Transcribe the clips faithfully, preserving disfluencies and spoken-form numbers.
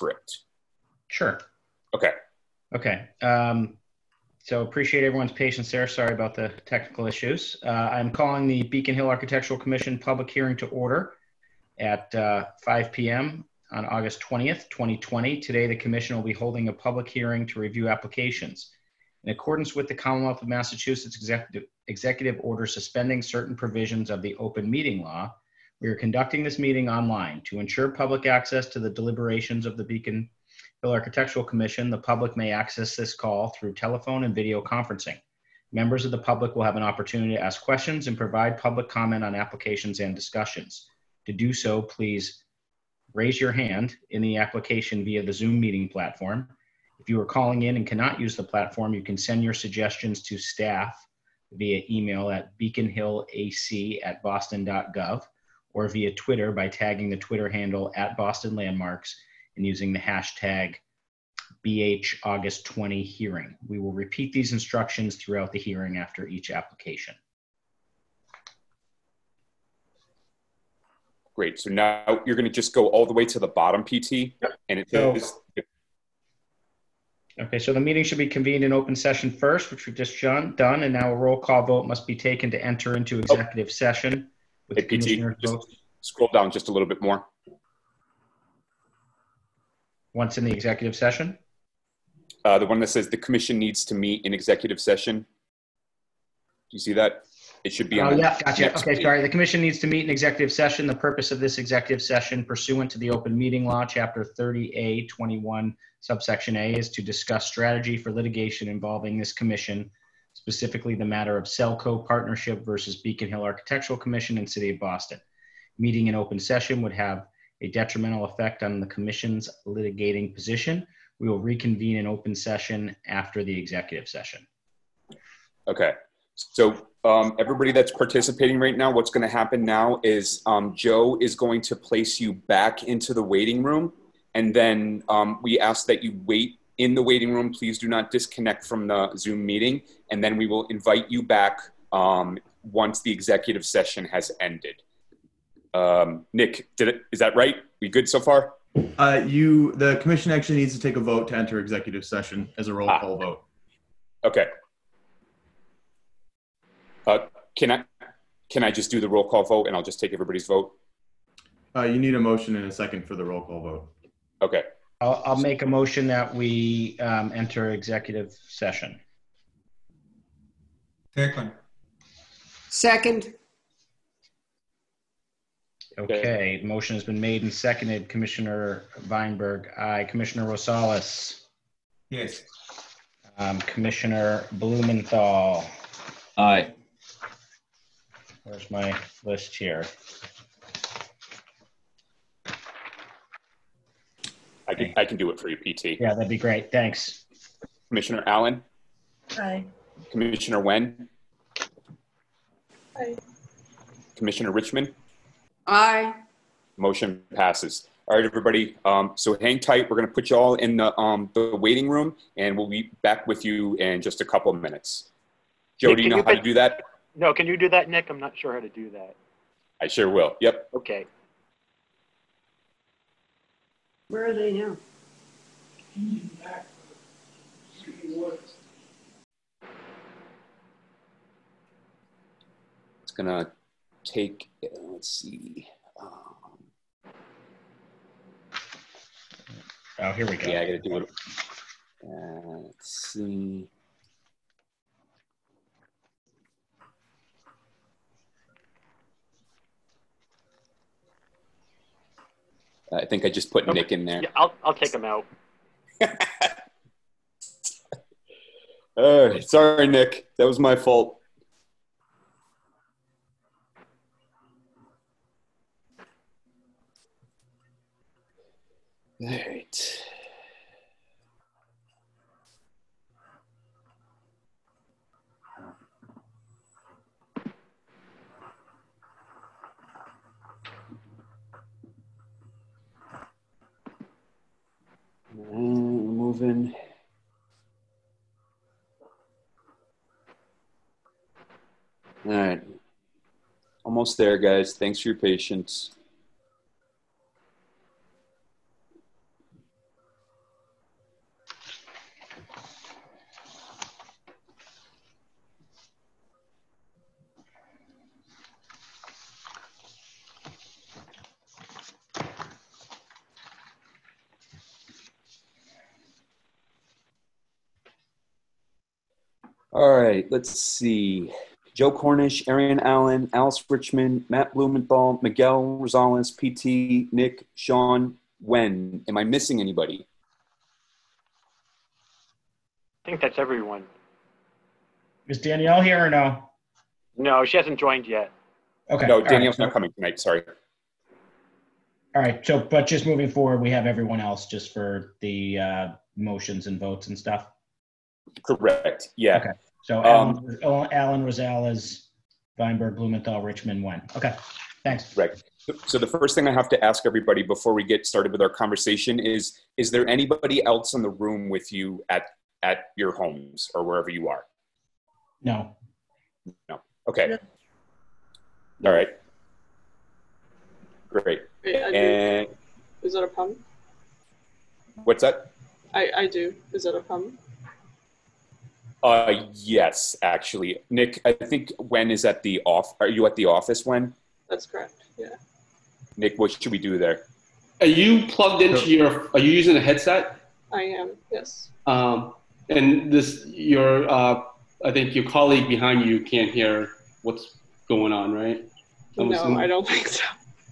script? Sure. Okay. Okay. Um, so appreciate everyone's patience there. Sorry about the technical issues. Uh, I'm calling the Beacon Hill Architectural Commission public hearing to order at uh, five p m on August twentieth, twenty twenty. Today, the commission will be holding a public hearing to review applications. In accordance with the Commonwealth of Massachusetts Executive, Executive Order suspending certain provisions of the open meeting law, we are conducting this meeting online. To ensure public access to the deliberations of the Beacon Hill Architectural Commission, the public may access this call through telephone and video conferencing. Members of the public will have an opportunity to ask questions and provide public comment on applications and discussions. To do so, please raise your hand in the application via the Zoom meeting platform. If you are calling in and cannot use the platform, you can send your suggestions to staff via email at beaconhillac at boston dot gov or via Twitter by tagging the Twitter handle at Boston Landmarks and using the hashtag B H August twenty hearing. We will repeat these instructions throughout the hearing after each application. Great. So now you're going to just go all the way to the bottom, P T, Yep. and it So, says. Okay, so the meeting should be convened in open session first, which we've just done, done, and now a roll call vote must be taken to enter into executive oh. session with hey, the P T, commissioner's just vote. Scroll down just a little bit more. Once in the executive session? Uh, the one that says the commission needs to meet in executive session. Do you see that? It should be on oh, the yeah, gotcha. next Okay, page. sorry. The commission needs to meet in executive session. The purpose of this executive session pursuant to the open meeting law, chapter thirty A twenty-one, subsection A, is to discuss strategy for litigation involving this commission, specifically the matter of Selco partnership versus Beacon Hill Architectural Commission and City of Boston. Meeting in open session would have a detrimental effect on the commission's litigating position. We will reconvene in open session after the executive session. Okay. So um, everybody that's participating right now, what's going to happen now is um, Joe is going to place you back into the waiting room. And then um, we ask that you wait in the waiting room. Please do not disconnect from the Zoom meeting. And then we will invite you back um, once the executive session has ended. Um, Nick, did it, is that right? We good so far? Uh, you, the commission actually needs to take a vote to enter executive session as a roll Ah. call vote. Okay. Uh, can I can I just do the roll call vote and I'll just take everybody's vote? Uh, you need a motion and a second for the roll call vote. Okay. I'll, I'll make a motion that we um, enter executive session. Second. Second. Okay, motion has been made and seconded. Commissioner Weinberg, aye. Commissioner Rosales. Yes. Um, Commissioner Blumenthal. Aye. Where's my list here? I can, I can do it for you, P T. Yeah, that'd be great. Thanks. Commissioner Allen? Aye. Commissioner Wen? Aye. Commissioner Richmond? Aye. Motion passes. All right, everybody. Um, so hang tight. We're going to put you all in the, um, the waiting room, and we'll be back with you in just a couple of minutes. Joe, Nick, do you can know you how to put- do that? No, can you do that, Nick? I'm not sure how to do that. I sure will. Yep. Okay. Where are they now? It's going to take, let's see. Um, Oh, here we go. yeah, I got to do it. Uh, let's see. I think I just put Okay. Nick in there. Yeah, I'll I'll take him out. All right. Sorry, Nick. That was my fault. All right. Uh, moving. All right. Almost there, guys. Thanks for your patience. All right, let's see. Joe Cornish, Arian Allen, Alice Richmond, Matt Blumenthal, Miguel Rosales, P T, Nick, Sean, Wen. Am I missing anybody? I think that's everyone. Is Danielle here or no? No, she hasn't joined yet. Okay. No, all Danielle's right. not coming tonight. Sorry. All right. So, but just moving forward, we have everyone else just for the uh, motions and votes and stuff. Correct. Yeah. Okay. So Um, Alan, Alan Rosales, Weinberg, Blumenthal, Richmond, Wen. Okay. Thanks. Right. So the first thing I have to ask everybody before we get started with our conversation is, is there anybody else in the room with you at, at your homes or wherever you are? No. No. Okay. All right. Great. Wait, I do. And Is that a problem? what's that? I, I do. Is that a problem? Uh, yes, actually. Nick, I think Wen is at the off. Are you at the office, Wen? That's correct. Yeah. Nick, what should we do there? Are you plugged into your, are you using a headset? I am. Yes. Um, and this, your, uh, I think your colleague behind you can't hear what's going on, right? I'm no, assuming. I don't think so.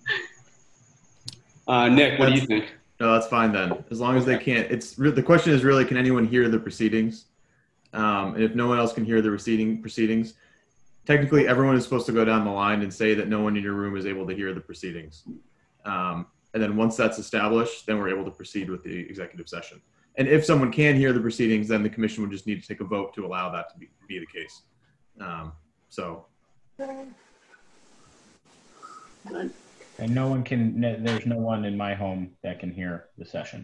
Uh, Nick, what do you That's- think? No, that's fine then. As long as they can't, it's re- the question is really, can anyone hear the proceedings? Um, and if no one else can hear the proceeding proceedings, technically everyone is supposed to go down the line and say that no one in your room is able to hear the proceedings. Um, and then once that's established, then we're able to proceed with the executive session. And if someone can hear the proceedings, then the commission would just need to take a vote to allow that to be, be the case. Um, so. And no one can, no, there's no one in my home that can hear the session.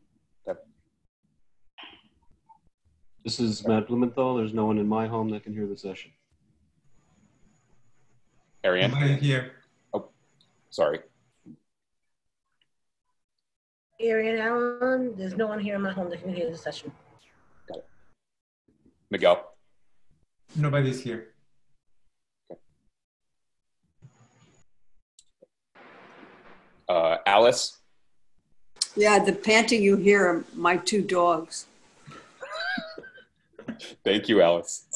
This is Matt Blumenthal. There's no one in my home that can hear the session. Ariane? Nobody here. Oh, sorry. Arian Allen, there's no one here in my home that can hear the session. Got it. Miguel? Nobody's here. Uh, Alice? Yeah, the panting you hear are my two dogs. Thank you, Alice.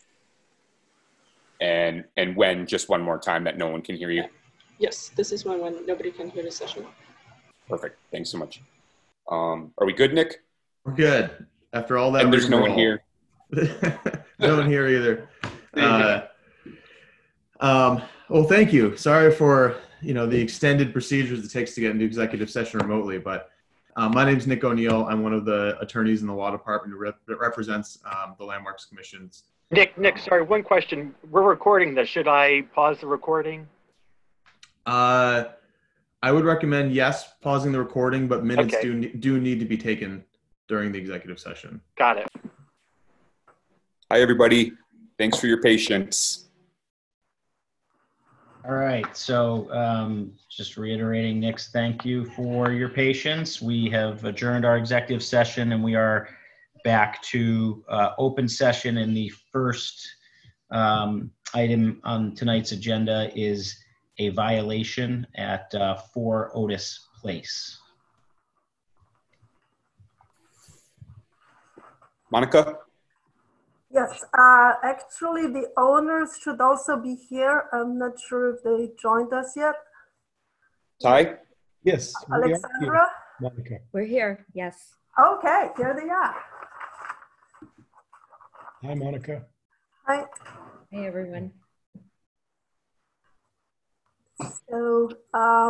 And and when, just one more time that no one can hear you. Yes. This is when, when nobody can hear the session. Perfect. Thanks so much. Um, are we good, Nick? We're good. After all that, And there's no one rigmarole. here. No one here either. Uh, um, well, thank you. Sorry for, you know, the extended procedures it takes to get into executive session remotely, but um, my name is Nick O'Neill. I'm one of the attorneys in the law department who rep- that represents um, the Landmarks Commission's. Nick, Nick, sorry, one question. We're recording this. Should I pause the recording? Uh, I would recommend, yes, pausing the recording, but minutes Okay. do, do need to be taken during the executive session. Got it. Hi, everybody. Thanks for your patience. All right. So um, just reiterating Nick's thank you for your patience. We have adjourned our executive session and we are back to uh, open session. And the first um, item on tonight's agenda is a violation at uh, four Otis Place. Monica? Yes, uh, actually the owners should also be here. I'm not sure if they joined us yet. Ty? Yes. we are here, Alexandra? Monica. We're here, yes. Okay, here they are. Hi, Monica. Hi. Hey, everyone. So, uh,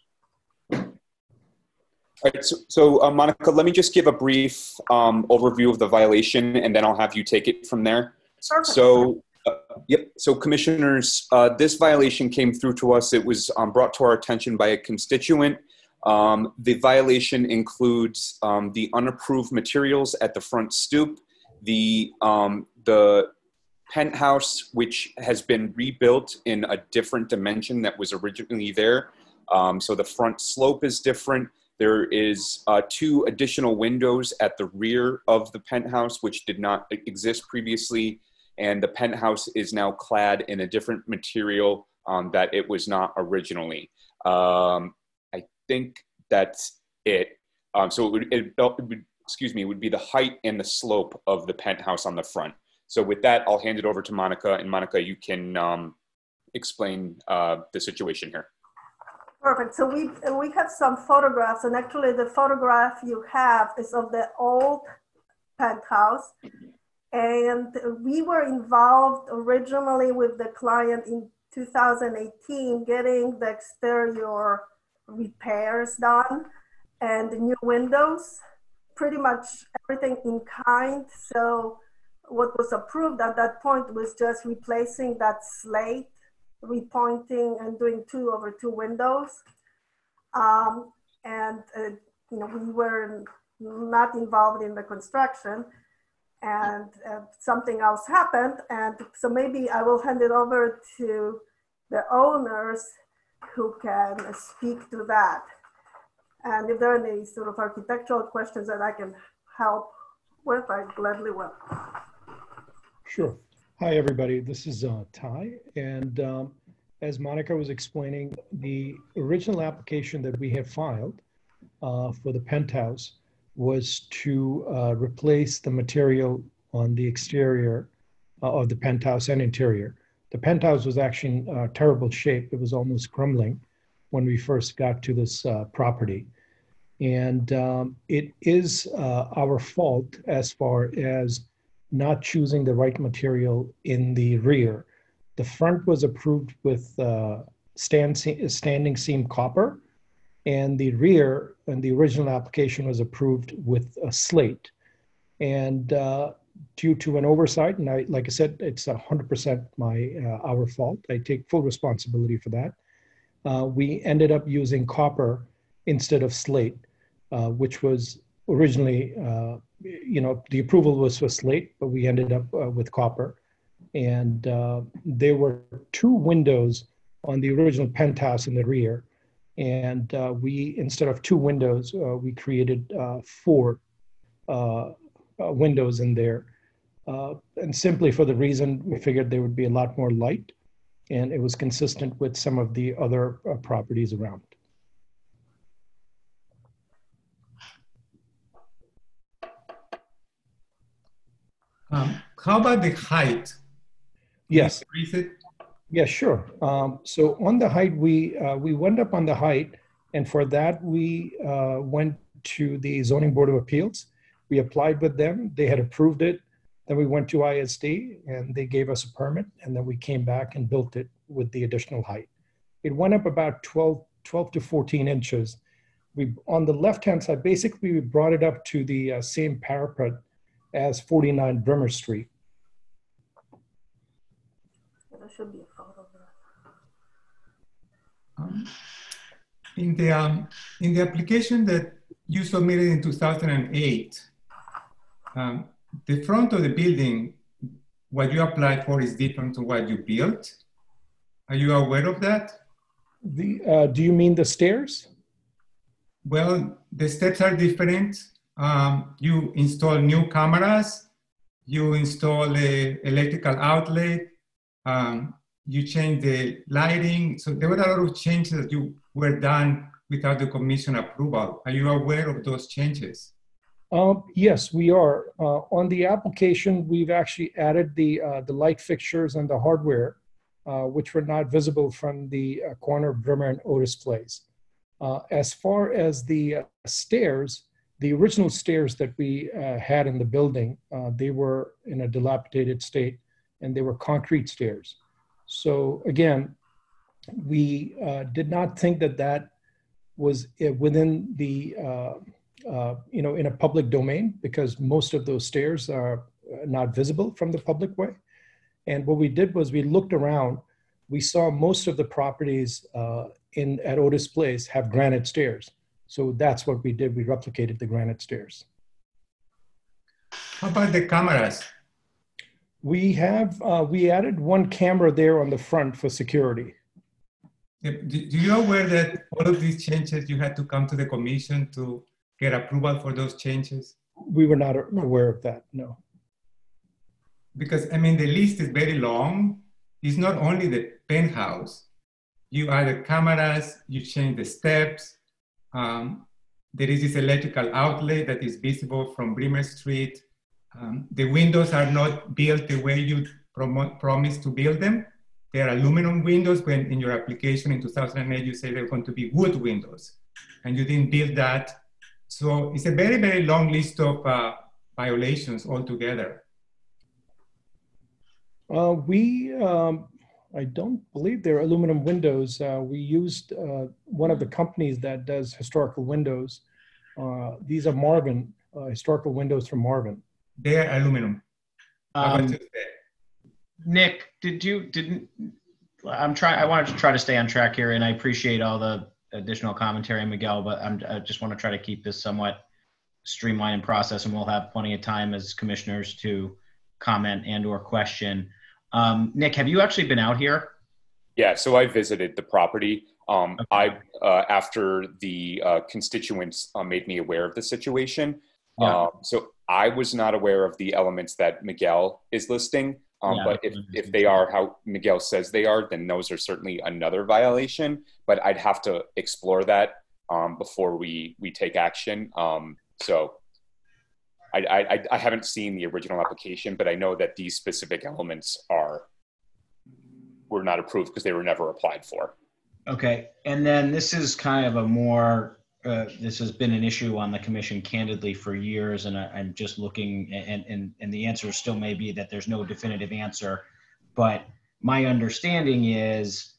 All right, so, so uh, Monica, let me just give a brief um, overview of the violation, and then I'll have you take it from there. Perfect. So, uh, yep. So, commissioners, uh, this violation came through to us. It was um, brought to our attention by a constituent. Um, the violation includes um, the unapproved materials at the front stoop, the um, the penthouse, which has been rebuilt in a different dimension that was originally there. Um, so the front slope is different. There is uh, two additional windows at the rear of the penthouse, which did not exist previously. And the penthouse is now clad in a different material um, that it was not originally. Um, I think that's it. Um, so it would, it, it would, excuse me, it would be the height and the slope of the penthouse on the front. So with that, I'll hand it over to Monica, and Monica, you can um, explain uh, the situation here. Perfect. So we we have some photographs, and actually the photograph you have is of the old penthouse. And we were involved originally with the client in two thousand eighteen, getting the exterior repairs done and new windows, pretty much everything in kind. So what was approved at that point was just replacing that slate, repointing and doing two over two windows. Um, and, uh, you know, we were not involved in the construction, and uh, something else happened. And so maybe I will hand it over to the owners who can speak to that. And if there are any sort of architectural questions that I can help with, I gladly will. Sure. Hi, everybody. This is uh, Ty. And um, as Monica was explaining, the original application that we had filed uh, for the penthouse was to uh, replace the material on the exterior uh, of the penthouse and interior. The penthouse was actually in uh, terrible shape. It was almost crumbling when we first got to this uh, property. And um, it is uh, our fault as far as not choosing the right material in the rear. The front was approved with uh, stand, standing seam copper, and the rear and the original application was approved with a slate. And uh, due to an oversight, and I, like I said, it's one hundred percent my uh, our fault. I take full responsibility for that. Uh, we ended up using copper instead of slate, uh, which was originally, uh, you know, the approval was for slate, but we ended up uh, with copper. And uh, there were two windows on the original penthouse in the rear. And uh, we, instead of two windows, uh, we created uh, four uh, uh, windows in there. Uh, and simply for the reason we figured there would be a lot more light, and it was consistent with some of the other uh, properties around. Um, how about the height? Yes. Increase it? Yeah, sure. Um, so on the height, we uh, we went up on the height, and for that we uh, went to the Zoning Board of Appeals. We applied with them. They had approved it. Then we went to I S D, and they gave us a permit, and then we came back and built it with the additional height. It went up about twelve, twelve to fourteen inches. We, on the left-hand side, basically we brought it up to the uh, same parapet as forty-nine Bremer Street. There should be a photo there. Um, in the um, in the application that you submitted in two thousand eight, um, the front of the building, what you applied for is different to what you built. Are you aware of that? The uh, do you mean the stairs? Well, the steps are different. Um, you install new cameras. You install a electrical outlet. Um, you change the lighting. So there were a lot of changes that you were done without the commission approval. Are you aware of those changes? Um, yes, we are. Uh, on the application, we've actually added the, uh, the light fixtures and the hardware, uh, which were not visible from the uh, corner of Bremer and Otis Place. Uh, as far as the uh, stairs, the original stairs that we uh, had in the building, uh, they were in a dilapidated state, and they were concrete stairs. So again, we uh, did not think that that was within the, uh, uh, you know, in a public domain, because most of those stairs are not visible from the public way. And what we did was we looked around, we saw most of the properties uh, in at Otis Place have granite stairs. So that's what we did, we replicated the granite stairs. How about the cameras? We have, uh, we added one camera there on the front for security. Do you aware that all of these changes, you had to come to the commission to get approval for those changes? We were not aware of that, no. Because, I mean, the list is very long. It's not only the penthouse. You add the cameras, you change the steps. Um, there is this electrical outlet that is visible from Bremer Street. Um, the windows are not built the way you promo- promised to build them. They're aluminum windows when in your application in two thousand eight, you say they're going to be wood windows, and you didn't build that. So it's a very, very long list of uh, violations altogether. Uh, we, um, I don't believe they're aluminum windows. Uh, we used uh, one of the companies that does historical windows. Uh, these are Marvin, uh, historical windows from Marvin. They're aluminum. Um, Nick, did you, didn't, I'm trying, I wanted to try to stay on track here, and I appreciate all the additional commentary, Miguel, but I'm, I just want to try to keep this somewhat streamlined process, and we'll have plenty of time as commissioners to comment and or question. Um, Nick, have you actually been out here? Yeah, so I visited the property. Um, okay. I, uh, after the uh, constituents uh, made me aware of the situation. Yeah. Um, so I was not aware of the elements that Miguel is listing. Um, yeah, but if, if they are how Miguel says they are, then those are certainly another violation. But I'd have to explore that um, before we, we take action. Um, so I, I, I haven't seen the original application, but I know that these specific elements are were not approved because they were never applied for. Okay, and then this is kind of a more, uh, this has been an issue on the commission candidly for years, and I, I'm just looking, and, and, and the answer still may be that there's no definitive answer, but my understanding is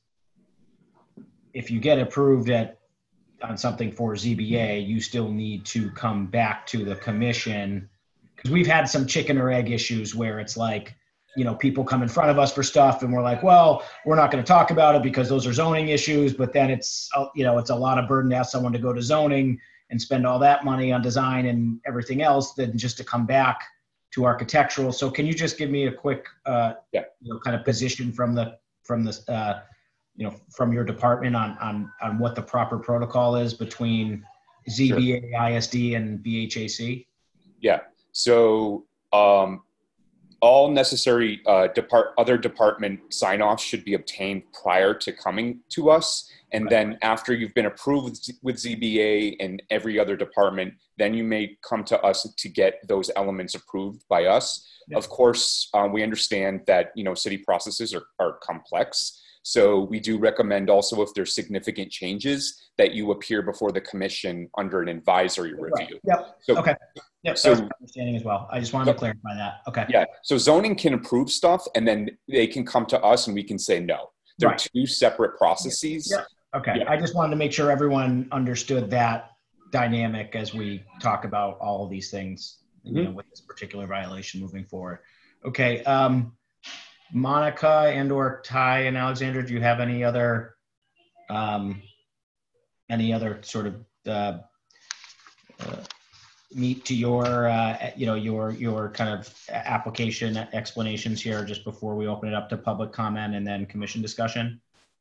if you get approved at on something for Z B A, you still need to come back to the commission, because we've had some chicken or egg issues where it's like, you know, people come in front of us for stuff and we're like, well, we're not going to talk about it because those are zoning issues. But then it's, you know, it's a lot of burden to ask someone to go to zoning and spend all that money on design and everything else than just to come back to architectural. So can you just give me a quick, uh, yeah. you know, kind of position from the, from the, uh, you know, from your department on, on, on what the proper protocol is between Z B A, sure. I S D, and V H A C? Yeah. So, um, all necessary uh, depart other department sign-offs should be obtained prior to coming to us. And right. then after you've been approved with Z B A and every other department, then you may come to us to get those elements approved by us. Yeah. Of course, um, we understand that, you know, city processes are, are complex. So we do recommend also, if there's significant changes, that you appear before the commission under an advisory review. Right. Yep. So, okay. Yep. So, that's my understanding as well. I just wanted to clarify that. Okay. Yeah. So zoning can approve stuff, and then they can come to us, and we can say no. They're right. two separate processes. Yep. Okay. Yeah. I just wanted to make sure everyone understood that dynamic as we talk about all of these things, mm-hmm. you know, with this particular violation moving forward. Okay. Um, Monica and or Ty and Alexandra, do you have any other um, any other sort of uh, uh, meat to your uh, you know your your kind of application explanations here just before we open it up to public comment and then commission discussion?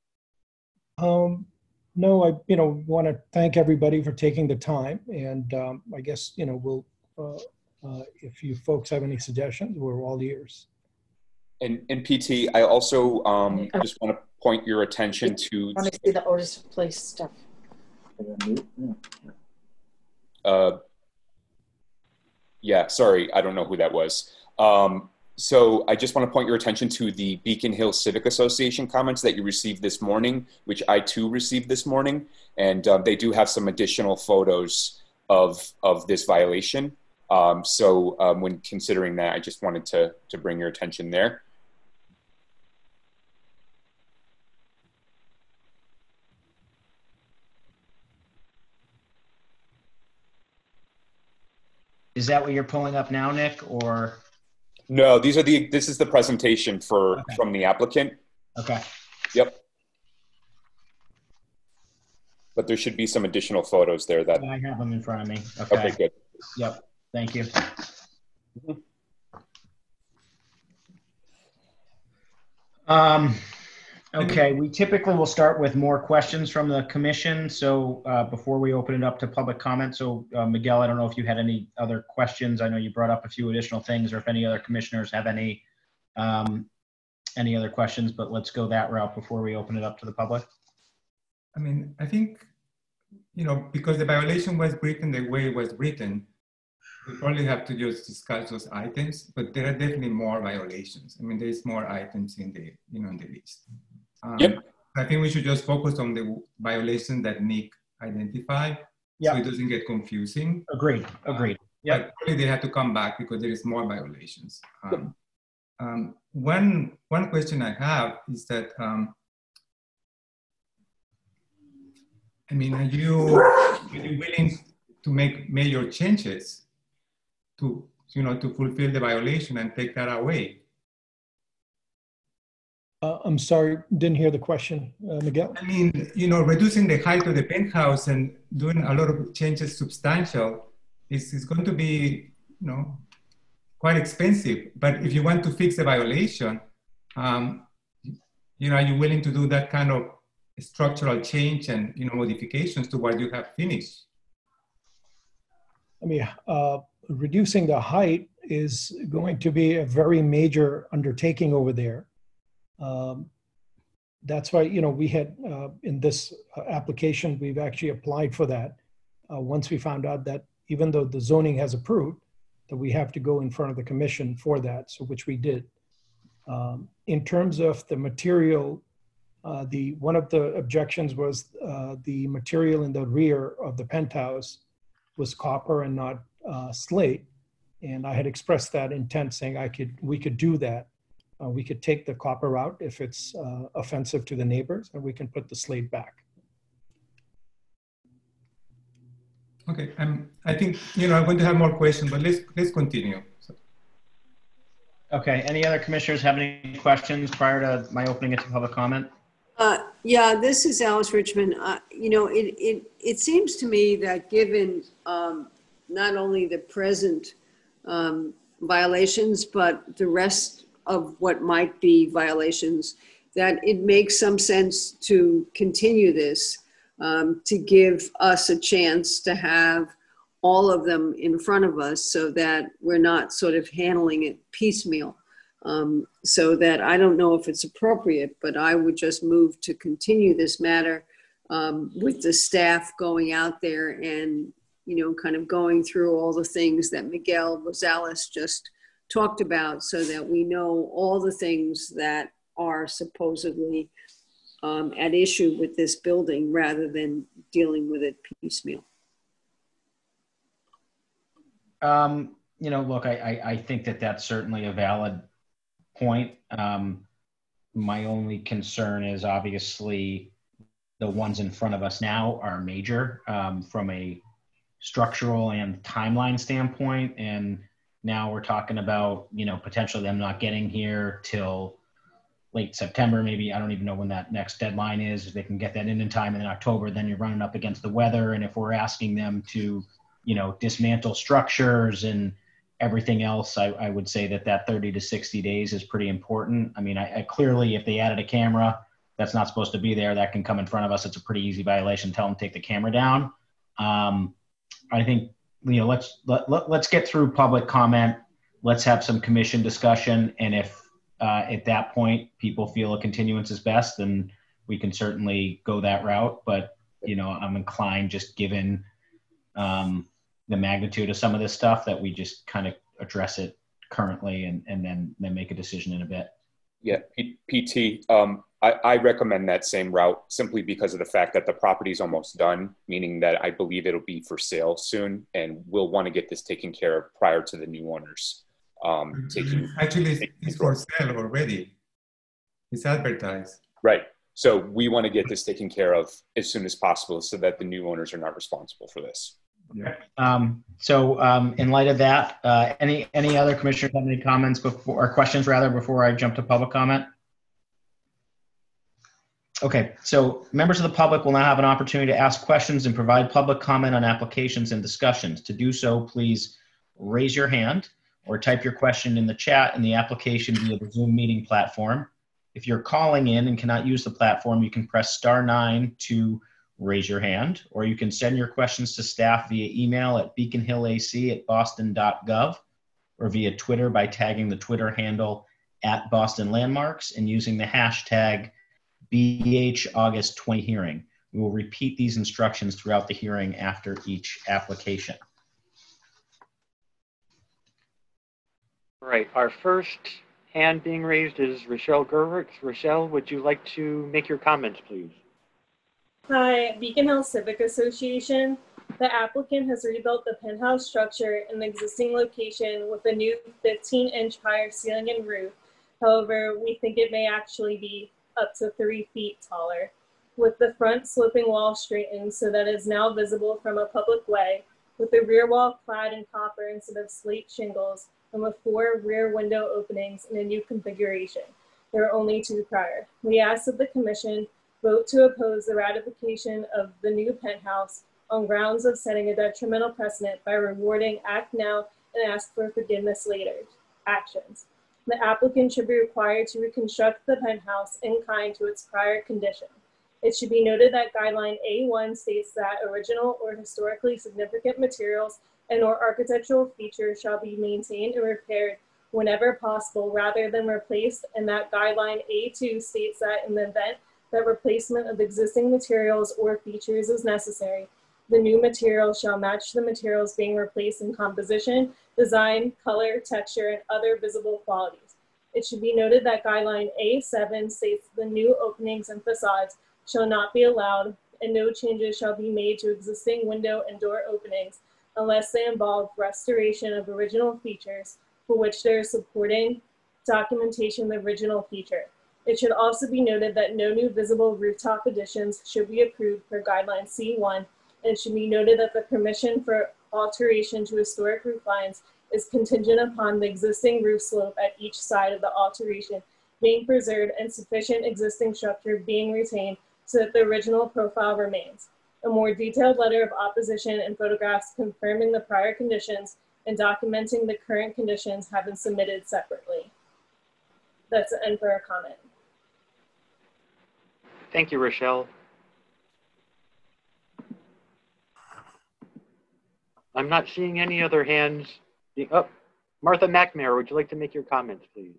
Um, no, I you know want to thank everybody for taking the time, and um, I guess you know we'll uh, uh, if you folks have any suggestions, we're all ears. And, and P T, I also um, just want to point your attention to. I want to see the Otis Place stuff. Uh, yeah, sorry, I don't know who that was. Um, so I just want to point your attention to the Beacon Hill Civic Association comments that you received this morning, which I too received this morning. And um, they do have some additional photos of, of this violation. Um, so um, when considering that, I just wanted to, to bring your attention there. Is that what you're pulling up now, Nick, or? No, these are the, this is the presentation for, okay. from the applicant. Okay. Yep. But there should be some additional photos there that. I have them in front of me. Okay. Okay, good. Yep. Thank you. Mm-hmm. Um, okay, we typically will start with more questions from the commission. So uh, before we open it up to public comment, so uh, Miguel, I don't know if you had any other questions. I know you brought up a few additional things, or if any other commissioners have any um, any other questions, but let's go that route before we open it up to the public. I mean, I think, you know, because the violation was written the way it was written, we probably have to just discuss those items, but there are definitely more violations. I mean, there's more items in the, you know, in the list. Um, Yep. I think we should just focus on the violation that Nick identified, Yep. so it doesn't get confusing. Agreed, agreed. Yeah, but probably they have to come back because there is more violations. Um, um, one one question I have is that um, I mean, are you are you willing to make major changes to, you know, to fulfill the violation and take that away? Uh, I'm sorry, didn't hear the question, uh, Miguel. I mean, you know, reducing the height of the penthouse and doing a lot of changes substantial is, is going to be, you know, quite expensive. But if you want to fix the violation, um, you know, are you willing to do that kind of structural change and, you know, modifications to what you have finished? I mean, uh, reducing the height is going to be a very major undertaking over there. Um, that's why, you know, we had uh, in this uh, application, we've actually applied for that. Uh, once we found out that even though the zoning has approved, that we have to go in front of the commission for that, so which we did. Um, in terms of the material, uh, the one of the objections was uh, the material in the rear of the penthouse was copper and not uh, slate. And I had expressed that intent, saying I could, we could do that. Uh, we could take the copper out if it's uh, offensive to the neighbors, and we can put the slate back. Okay, um, I think, you know, I'm going to have more questions, but let's, let's continue. So. Okay, any other commissioners have any questions prior to my opening it to public comment? Uh, yeah, this is Alice Richmond. Uh, you know, it, it, it seems to me that given um, not only the present um, violations, but the rest of what might be violations, that it makes some sense to continue this, um, to give us a chance to have all of them in front of us so that we're not sort of handling it piecemeal. Um, so that I don't know if it's appropriate, but I would just move to continue this matter um, with the staff going out there and, you know, kind of going through all the things that Miguel Rosales just talked about, so that we know all the things that are supposedly um, at issue with this building rather than dealing with it piecemeal. Um, you know, look, I, I, I think that that's certainly a valid point. Um, my only concern is obviously the ones in front of us now are major um, from a structural and timeline standpoint. And now we're talking about, you know, potentially them not getting here till late September, maybe. I don't even know when that next deadline is. If they can get that in in time in October, then you're running up against the weather. And if we're asking them to, you know, dismantle structures and everything else, I, I would say that that thirty to sixty days is pretty important. I mean, I, I clearly, if they added a camera that's not supposed to be there, that can come in front of us. It's a pretty easy violation. Tell them to take the camera down. Um, I think, you know, let's, let, let, let's get through public comment. Let's have some commission discussion. And if uh, at that point people feel a continuance is best, then we can certainly go that route. But, you know, I'm inclined, just given um, the magnitude of some of this stuff, that we just kind of address it currently and, and then, then make a decision in a bit. Yeah, P T, um, I, I recommend that same route simply because of the fact that the property is almost done, meaning that I believe it'll be for sale soon, and we'll want to get this taken care of prior to the new owners. Um, taking, Actually, taking it's for sale already. It's advertised. Right. So we want to get this taken care of as soon as possible so that the new owners are not responsible for this. Okay. Um, so um, in light of that, uh, any any other commissioners have any comments before, or questions rather, before I jump to public comment? Okay, so members of the public will now have an opportunity to ask questions and provide public comment on applications and discussions. To do so, please raise your hand or type your question in the chat in the application via the Zoom meeting platform. If you're calling in and cannot use the platform, you can press star nine to raise your hand, or you can send your questions to staff via email at beaconhillac at boston dot gov or via Twitter by tagging the Twitter handle at Boston Landmarks and using the hashtag B H August twenty hearing. We will repeat these instructions throughout the hearing after each application. All right, our first hand being raised is Rochelle Gerwitz. Rochelle, would you like to make your comments, please? Hi, Beacon Hill Civic Association. The applicant has rebuilt the penthouse structure in the existing location with a new fifteen inch higher ceiling and roof. However, we think it may actually be up to three feet taller, with the front sloping wall straightened so that it is now visible from a public way, with the rear wall clad in copper instead of slate shingles, and with four rear window openings in a new configuration. There are only two prior. We ask that the commission vote to oppose the ratification of the new penthouse on grounds of setting a detrimental precedent by rewarding act now and ask for forgiveness later actions. The applicant should be required to reconstruct the penthouse in kind to its prior condition. It should be noted that guideline A one states that original or historically significant materials and or architectural features shall be maintained and repaired whenever possible rather than replaced, and that guideline A two states that in the event that replacement of existing materials or features is necessary, the new material shall match the materials being replaced in composition, design, color, texture, and other visible qualities. It should be noted that guideline A seven states the new openings and facades shall not be allowed, and no changes shall be made to existing window and door openings unless they involve restoration of original features for which there is supporting documentation of the original feature. It should also be noted that no new visible rooftop additions should be approved per guideline C one, and it should be noted that the permission for alteration to historic roof lines is contingent upon the existing roof slope at each side of the alteration being preserved and sufficient existing structure being retained so that the original profile remains. A more detailed letter of opposition and photographs confirming the prior conditions and documenting the current conditions have been submitted separately. That's the end for our comment. Thank you, Rochelle. I'm not seeing any other hands. Oh, Martha McNamara, would you like to make your comments, please?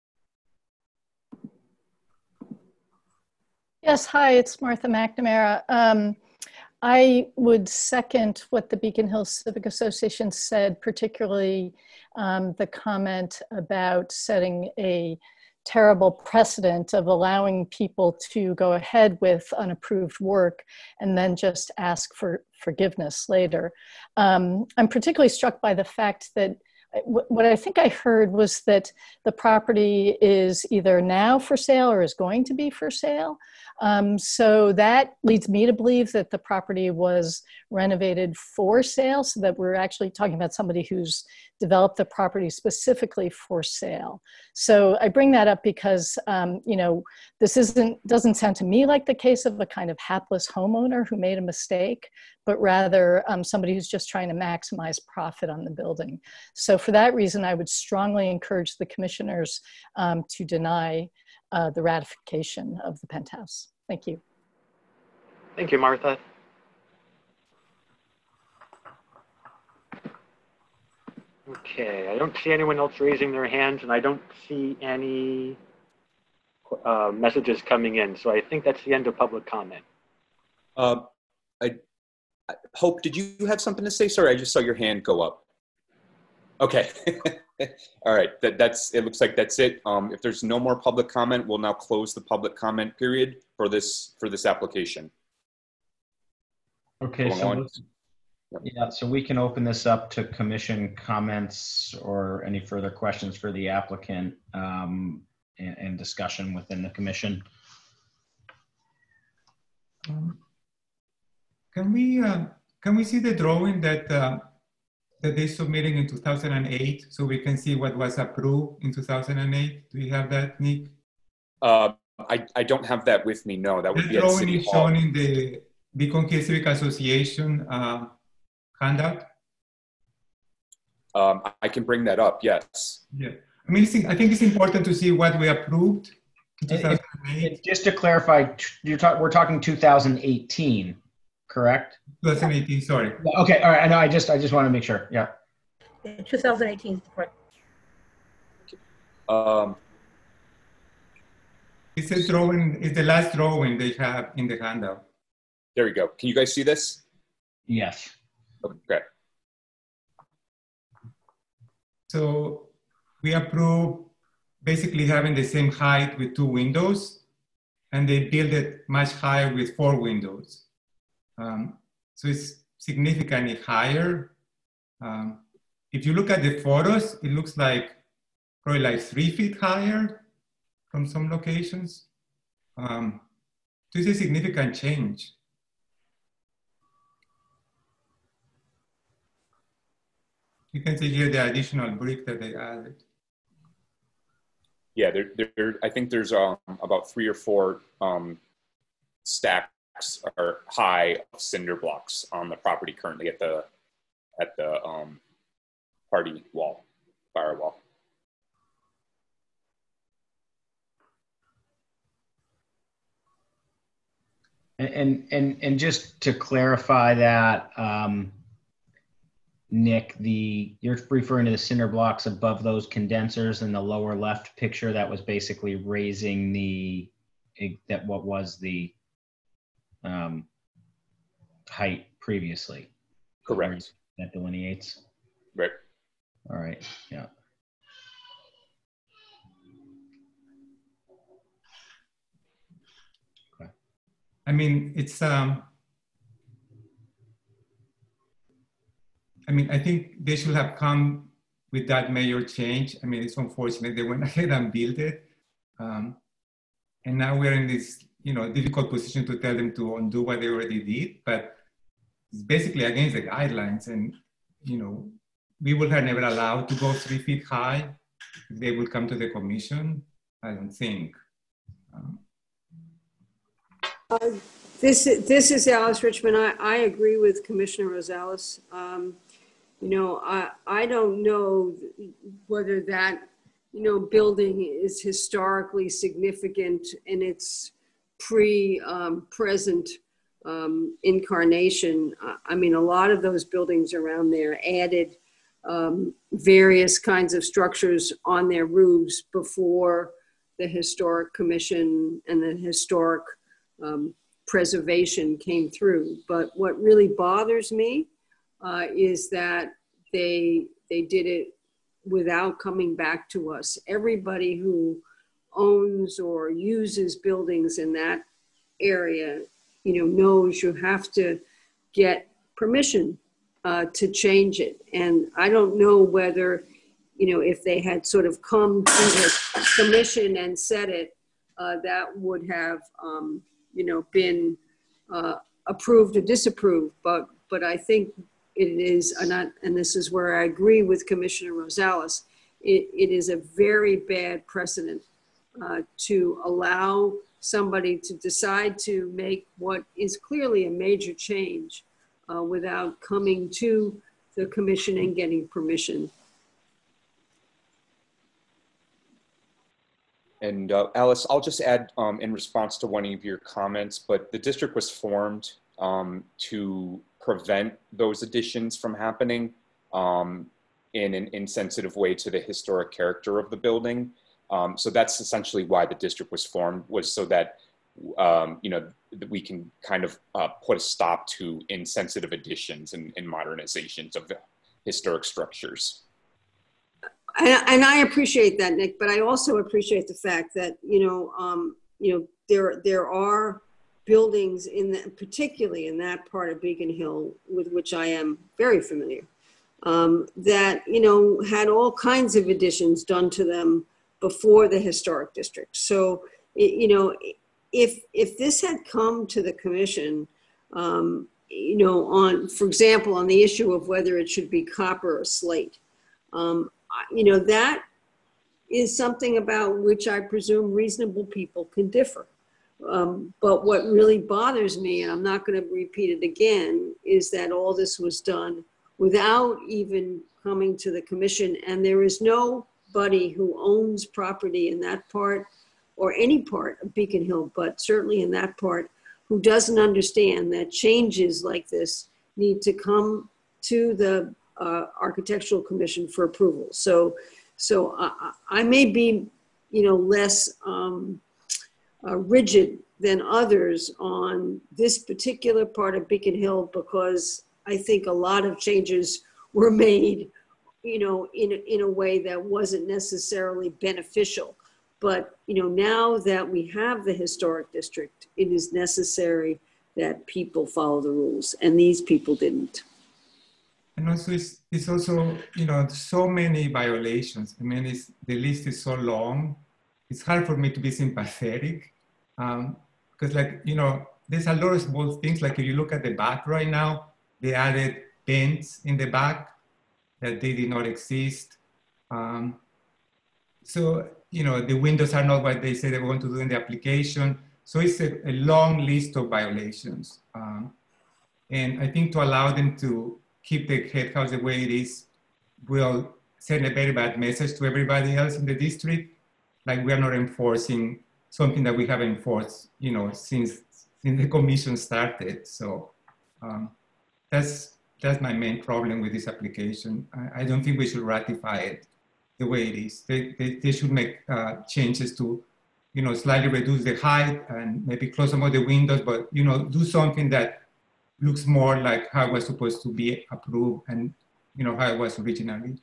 Yes, hi, it's Martha McNamara. Um, I would second what the Beacon Hill Civic Association said, particularly um, the comment about setting a terrible precedent of allowing people to go ahead with unapproved work and then just ask for forgiveness later. Um, I'm particularly struck by the fact that what I think I heard was that the property is either now for sale or is going to be for sale. Um, so that leads me to believe that the property was renovated for sale, so that we're actually talking about somebody who's developed the property specifically for sale. So I bring that up because, um, you know, this isn't, doesn't sound to me like the case of a kind of hapless homeowner who made a mistake, but rather um, somebody who's just trying to maximize profit on the building. So for that reason, I would strongly encourage the commissioners um, to deny uh, the ratification of the penthouse. Thank you. Thank you, Martha. Okay, I don't see anyone else raising their hands, and I don't see any uh, messages coming in. So I think that's the end of public comment. Uh, I, I Hope, did you have something to say? Sorry, I just saw your hand go up. Okay. All right, that, that's, it looks like that's it. Um, if there's no more public comment, we'll now close the public comment period for this, for this application. Okay, so let's, yeah, so we can open this up to commission comments or any further questions for the applicant um, and, and discussion within the commission. Um, can we uh, can we see the drawing that uh, that they submitted in two thousand eight, so we can see what was approved in two thousand eight? Do you have that, Nick? Uh, I I don't have that with me. No, that would the be at drawing City is Hall. shown in the Beacon Hill Civic Association uh, handout. Um, I can bring that up. Yes. Yeah, I mean, I think it's important to see what we approved in two thousand eight. It, it, just to clarify, you're talk, we're talking two thousand eighteen, correct? twenty eighteen, sorry. Okay, all right. I know. I just, I just want to make sure. Yeah. Yeah, two thousand eighteen is correct. Um, it's a drawing. It's the last drawing they have in the handout. There we go. Can you guys see this? Yes. Okay. So we approved basically having the same height with two windows, and they built it much higher with four windows. Um, so it's significantly higher. Um, if you look at the photos, it looks like probably like three feet higher from some locations. Um, this is a significant change. You can see here the additional brick that they added. Yeah, there, there. I think there's um, about three or four um, stacks or high cinder blocks on the property currently at the at the um, party wall, firewall. And and and just to clarify that, um, Nick, the you're referring to the cinder blocks above those condensers in the lower left picture. That was basically raising the that what was the um, height previously. Correct. That delineates. Right. All right. Yeah. I mean, it's, um, I mean, I think they should have come with that major change. I mean, it's unfortunate they went ahead and built it. Um, and now we're in this, you know, difficult position to tell them to undo what they already did, but it's basically against the guidelines. And, you know, we would have never allowed to go three feet high if they would come to the commission. I don't think. Um, Uh, this, this is Alice Richmond. I, I agree with Commissioner Rosales. Um, you know, I, I don't know whether that, you know, building is historically significant in its pre-present um, um, incarnation. I mean, a lot of those buildings around there added um, various kinds of structures on their roofs before the Historic Commission and the Historic Um, preservation came through. But what really bothers me uh, is that they they did it without coming back to us. Everybody who owns or uses buildings in that area, you know, knows you have to get permission uh, to change it. And I don't know whether, you know, if they had sort of come to the commission and said it, uh, that would have um, you know, been uh, approved or disapproved, but but I think it is, and, I, and this is where I agree with Commissioner Rosales, it, it is a very bad precedent uh, to allow somebody to decide to make what is clearly a major change uh, without coming to the commission and getting permission. And uh, Alice, I'll just add um, in response to one of your comments, but the district was formed um, to prevent those additions from happening um, in an insensitive way to the historic character of the building. Um, so that's essentially why the district was formed, was so that, um, you know, that we can kind of uh, put a stop to insensitive additions and, and modernizations of the historic structures. And, and I appreciate that, Nick, but I also appreciate the fact that, you know, um, you know, there, there are buildings in the, particularly in that part of Beacon Hill, with which I am very familiar, um, that, you know, had all kinds of additions done to them before the historic district. So, you know, if, if this had come to the commission, um, you know, on, for example, on the issue of whether it should be copper or slate, um, you know, that is something about which I presume reasonable people can differ. Um, but what really bothers me, and I'm not going to repeat it again, is that all this was done without even coming to the commission. And there is nobody who owns property in that part or any part of Beacon Hill, but certainly in that part, who doesn't understand that changes like this need to come to the Uh, Architectural Commission for approval. So, so I, I may be, you know, less um, uh, rigid than others on this particular part of Beacon Hill, because I think a lot of changes were made you know, in, a- in a way that wasn't necessarily beneficial. But, you know, now that we have the historic district, it is necessary that people follow the rules, and these people didn't. And also, it's, it's also, you know, so many violations. I mean, it's, the list is so long. It's hard for me to be sympathetic um, because, like, you know, there's a lot of small things. Like if you look at the back right now, they added vents in the back that they did not exist. Um, so, you know, the windows are not what they say they want to do in the application. So it's a, a long list of violations. Um, and I think to allow them to keep the head house the way it is will send a very bad message to everybody else in the district. Like we are not enforcing something that we have enforced, you know, since, since the commission started. So um, that's, that's my main problem with this application. I, I don't think we should ratify it the way it is. They, they, they should make uh, changes to, you know, slightly reduce the height and maybe close some of the windows, but, you know, do something that looks more like how it was supposed to be approved and, you know, how it was originally.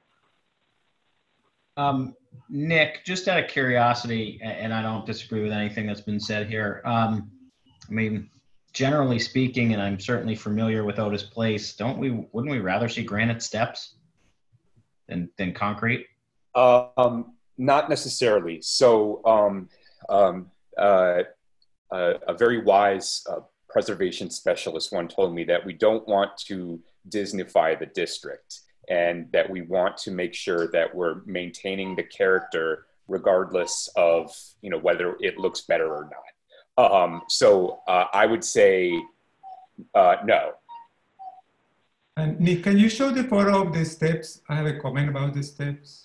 Um, Nick, just out of curiosity, and I don't disagree with anything that's been said here. Um, I mean, generally speaking, and I'm certainly familiar with Otis Place, don't we, wouldn't we rather see granite steps than, than concrete? Um, not necessarily. So um, um, uh, uh, a very wise uh, preservation specialist one told me that we don't want to Disneyfy the district, and that we want to make sure that we're maintaining the character regardless of, you know, whether it looks better or not. Um, so uh, I would say uh, no. And Nick, can you show the photo of the steps? I have a comment about the steps.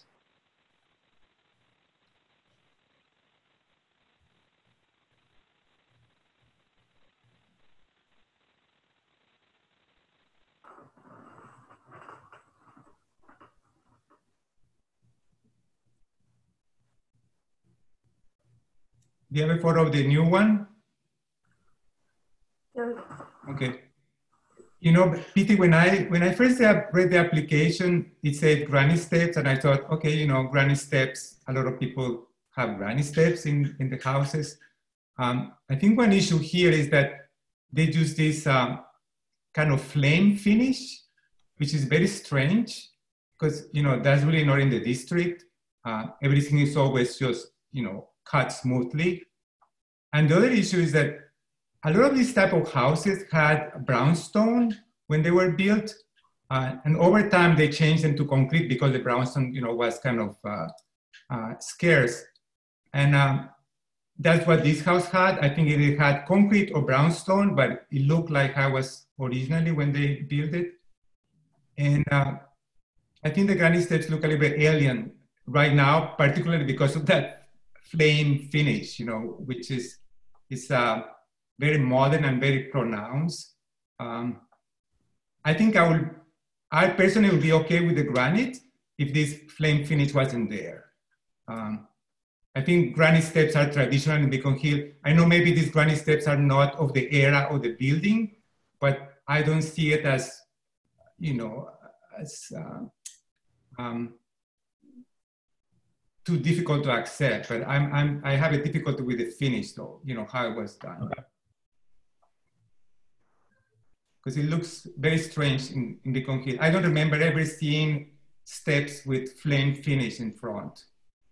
Do you have a photo of the new one? Yeah. Okay. You know, Pete, when I when I first read the application, it said granny steps, and I thought, okay, you know, granny steps. A lot of people have granny steps in in the houses. Um, I think one issue here is that they use this um, kind of flame finish, which is very strange because, you know, that's really not in the district. Uh, everything is always just, you know, cut smoothly. And the other issue is that a lot of these type of houses had brownstone when they were built. Uh, and over time, they changed them to concrete because the brownstone, you know, was kind of uh, uh, scarce. And um, that's what this house had. I think it had concrete or brownstone, but it looked like how it was originally when they built it. And uh, I think the granny steps look a little bit alien right now, particularly because of that flame finish, you know, which is, is uh, very modern and very pronounced. Um, I think I would, I personally would be okay with the granite if this flame finish wasn't there. Um, I think granite steps are traditional in Beacon Hill. I know maybe these granite steps are not of the era of the building, but I don't see it as, you know, as uh, um, too difficult to accept. But I'm, I'm, I have a difficulty with the finish, though, you know, how it was done. Okay. Because it looks very strange in, in Beacon Hill. I don't remember ever seeing steps with flame finish in front.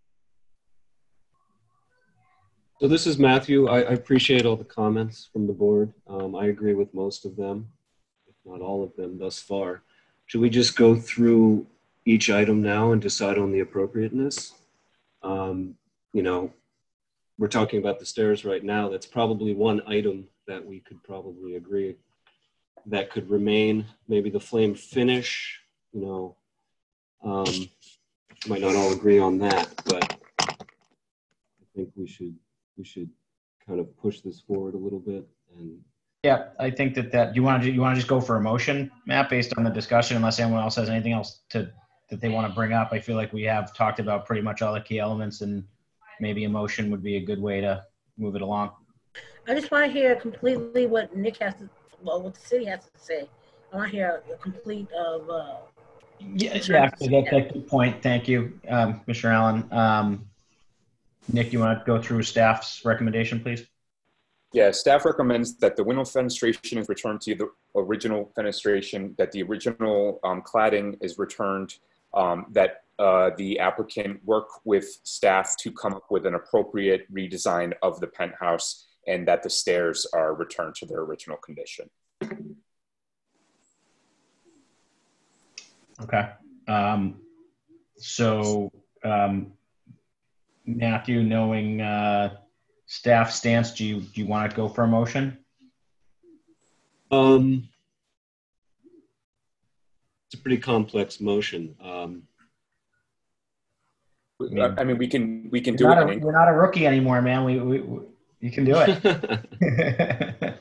So this is Matthew. I, I appreciate all the comments from the board. Um, I agree with most of them, if not all of them thus far. Should we just go through each item now and decide on the appropriateness? Um, you know, we're talking about the stairs right now. That's probably one item that we could probably agree that could remain. Maybe the flame finish, you know, um, might not all agree on that, but I think we should we should kind of push this forward a little bit. And yeah, I think that that you want to you want to just go for a motion, Matt, based on the discussion, unless anyone else has anything else to that they want to bring up. I feel like we have talked about pretty much all the key elements, and maybe a motion would be a good way to move it along. I just want to hear completely what Nick has to, well, what the city has to say. I want to hear the complete of uh, Yeah, yeah, that's a good point. Thank you, um, Commissioner Allen. Um, Nick, you want to go through staff's recommendation, please? Yeah, staff recommends that the window fenestration is returned to the original fenestration, that the original um, cladding is returned, um, that uh, the applicant work with staff to come up with an appropriate redesign of the penthouse, and that the stairs are returned to their original condition. Okay. Um, so, um, Matthew, knowing uh, staff stance, do you, do you want to go for a motion? Um, it's a pretty complex motion. Um, I mean, I mean, we can we can you're do not it. A, you're not a rookie anymore, man. We, we, we you can do it.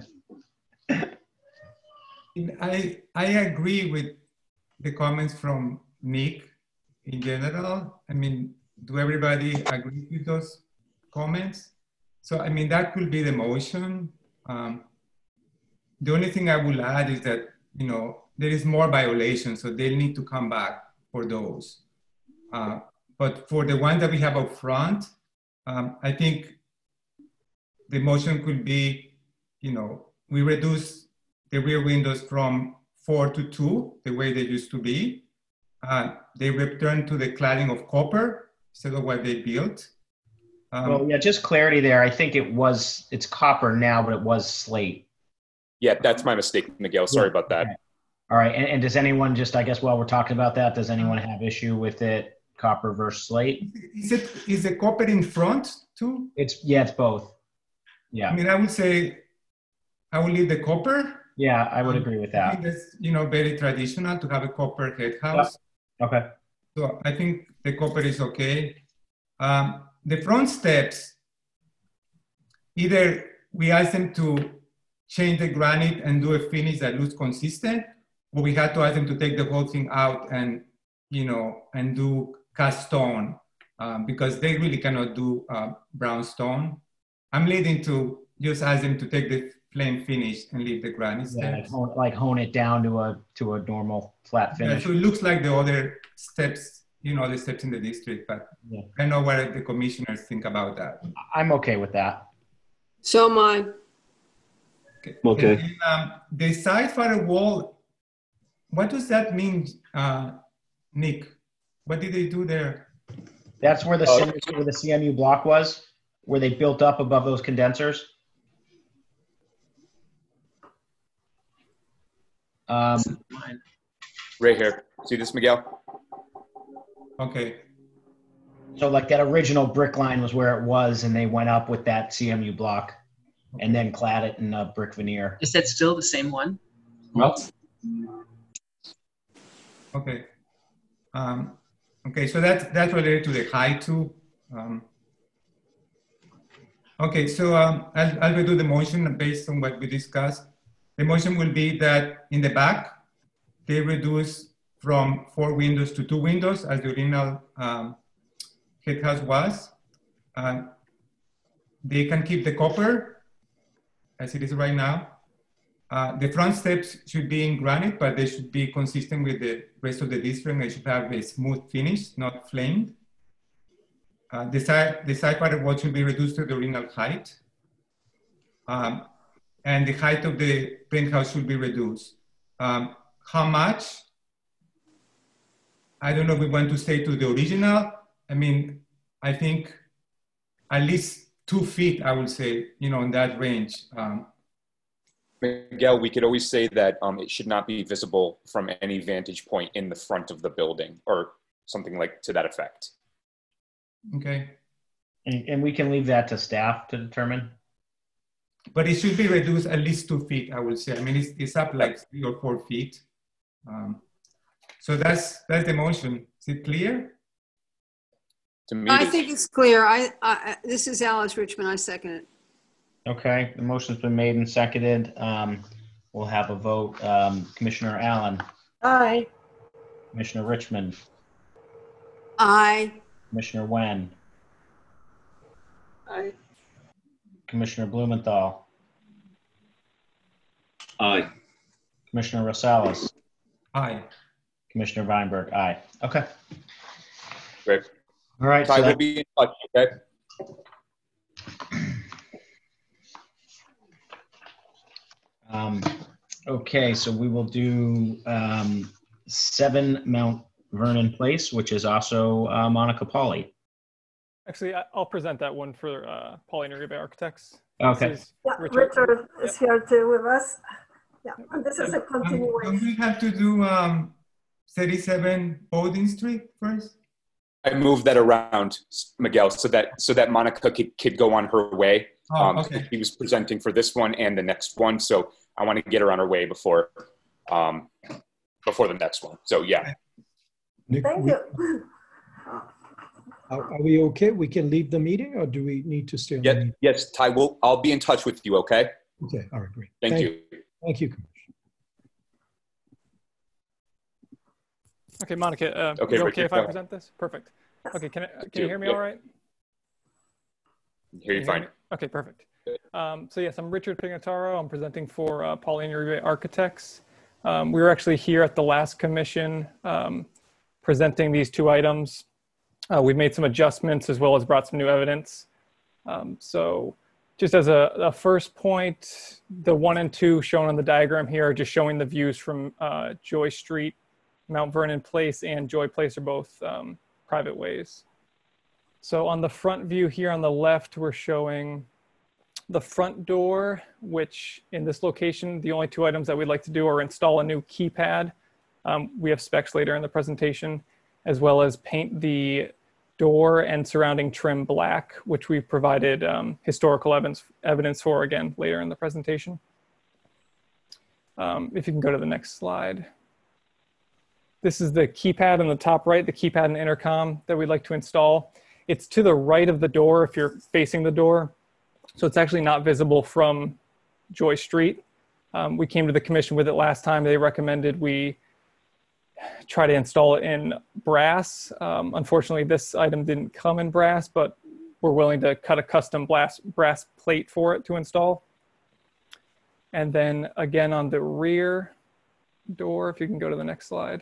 I I agree with the comments from Nick in general. I mean, do everybody agree with those comments? So, I mean, that could be the motion. Um, the only thing I will add is that, you know, there is more violations, so they'll need to come back for those. Uh, but for the ones that we have up front, um, I think the motion could be, you know, we reduce the rear windows from four to two, the way they used to be. Uh, they return to the cladding of copper instead of what they built. Um, well, yeah, just clarity there. I think it was, it's copper now, but it was slate. Yeah, that's my mistake, Miguel. Sorry Yeah. about that. Okay. All right. And, and does anyone just, I guess while we're talking about that, does anyone have issue with it, copper versus slate? Is it is the copper in front too? It's, yeah, it's both. Yeah. I mean, I would say I would leave the copper. Yeah, I would agree with I that. think that's, you know, very traditional to have a copper head house. Yep. Okay. So I think the copper is okay. Um, the front steps, either we ask them to change the granite and do a finish that looks consistent, or we had to ask them to take the whole thing out and, you know, and do cast stone um, because they really cannot do uh, brown stone. I'm leading to just ask them to take the plain finish and leave the granite steps. Yeah, like hone, like hone it down to a to a normal flat finish. Yeah, so it looks like the other steps, you know, the steps in the district, but yeah. I know what the commissioners think about that. I'm okay with that. So am I. Okay. Okay. And, um, the side firewall, what does that mean, uh, Nick? What did they do there? That's where the, Uh, where the C M U block was, where they built up above those condensers. Um, Right here. See this, Miguel? Okay. so like that original brick line was where it was, and they went up with that C M U block and then clad it in a brick veneer. Is that still the same one? Well, Okay. Um, okay, so that's, that's related to the height too. Um, okay, so um, I'll, I'll redo the motion based on what we discussed. The motion will be that in the back, they reduce from four windows to two windows as the original um, head house was. Uh, they can keep the copper as it is right now. Uh, the front steps should be in granite, but they should be consistent with the rest of the district. They should have a smooth finish, not flamed. Uh, the side, the side part of what should be reduced to the original height. Um, and the height of the penthouse should be reduced. Um, how much? I don't know if we want to stay to the original. I mean, I think at least two feet, I would say, you know, in that range. Um, Miguel, we could always say that um, it should not be visible from any vantage point in the front of the building or something like to that effect. Okay. And, and we can leave that to staff to determine. But it should be reduced at least two feet, I would say. I mean, it's, it's up like three or four feet. Um, so that's that's the motion. Is it clear? To me, I think it's clear. I, I, this is Alice Richmond. I second it. Okay, the motion's been made and seconded. Um, we'll have a vote. Um, Commissioner Allen, Aye. Commissioner Richmond, Aye. Commissioner Wen, Aye. Commissioner Blumenthal, Aye. Commissioner Rosales, Aye. Commissioner Weinberg, aye. Okay. Great. All right. Ty So will that, be in touch, okay? um, okay, so we will do um, seven Mount Vernon Place, which is also uh, Monica Pauley. Actually, I- I'll present that one for uh, Pauline Uribe Architects. Okay. This is Yeah, Richard. Richard is here too with us. Yeah, and this is a Um, continuation. Don't we have to do um, thirty-seven Bowden Street first? I moved that around, Miguel, so that so that Monica could, could go on her way. Oh, Um, okay. He was presenting for this one and the next one, so I want to get her on her way before um, before the next one. So yeah. Nick, Thank we- you. Are, are we okay? We can leave the meeting, or do we need to stay on the Yes, meeting? yes, Ty. Will I'll be in touch with you. Okay. Okay, all right, great. Thank you. Thank you, Commissioner. Okay, Monica, uh, Okay, is it okay Richard, if go I ahead. present this? Perfect. Okay, can, I, can you. you hear me Yeah. all right? Hear you Can fine. me? Okay, perfect. Um, so yes, I'm Richard Pignataro. I'm presenting for uh, Pauline Uribe Architects. Um, we were actually here at the last commission um, presenting these two items. Uh, we've made some adjustments as well as brought some new evidence. Um, so just as a, a first point, the one and two shown on the diagram here are just showing the views from uh, Joy Street, Mount Vernon Place, and Joy Place are both um, private ways. So on the front view here on the left, we're showing the front door, which in this location, the only two items that we'd like to do are install a new keypad. Um, we have specs later in the presentation, as well as paint the door and surrounding trim black, which we've provided um, historical evidence, evidence for again later in the presentation. Um, if you can go to the next slide. This is the keypad on the top right, the keypad and intercom that we'd like to install. It's to the right of the door if you're facing the door. So it's actually not visible from Joy Street. Um, we came to the commission with it last time. They recommended we try to install it in brass. Um, unfortunately, this item didn't come in brass, but we're willing to cut a custom brass, brass plate for it to install. And then again on the rear door, if you can go to the next slide.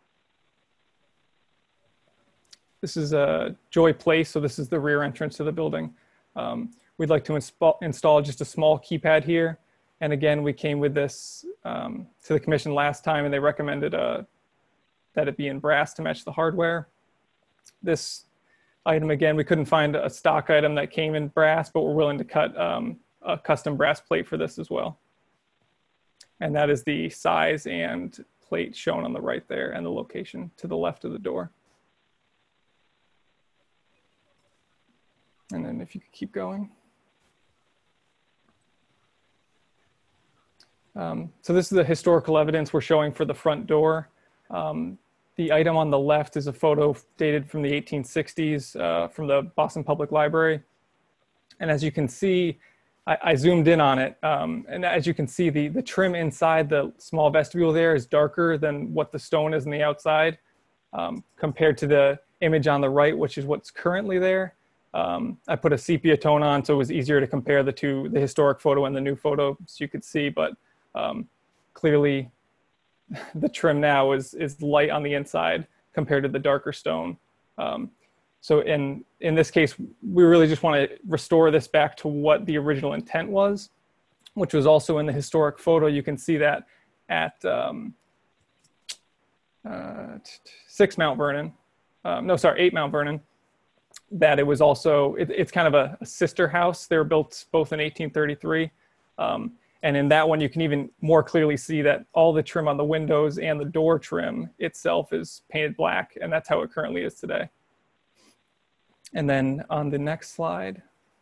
This is a Joy Place, so this is the rear entrance to the building. Um, we'd like to install, install just a small keypad here. And again, we came with this um, to the commission last time, and they recommended uh, that it be in brass to match the hardware. This item, again, we couldn't find a stock item that came in brass, but we're willing to cut um, a custom brass plate for this as well. And that is the size and plate shown on the right there and the location to the left of the door. And then if you could keep going. Um, so this is the historical evidence we're showing for the front door. Um, the item on the left is a photo dated from the eighteen sixties uh, from the Boston Public Library. And as you can see, I, I zoomed in on it. Um, and as you can see, the, the trim inside the small vestibule there is darker than what the stone is on the outside um, compared to the image on the right, which is what's currently there. Um, I put a sepia tone on so it was easier to compare the two, the historic photo and the new photo, so you could see, but um, clearly the trim now is, is light on the inside compared to the darker stone. Um, so in, in this case, we really just want to restore this back to what the original intent was, which was also in the historic photo. You can see that at um, uh, six Mount Vernon, um, no, sorry, eight Mount Vernon, that it was also, it, it's kind of a, a sister house. They were built both in eighteen thirty-three. Um, and in that one, you can even more clearly see that all the trim on the windows and the door trim itself is painted black. And that's how it currently is today. And then on the next slide,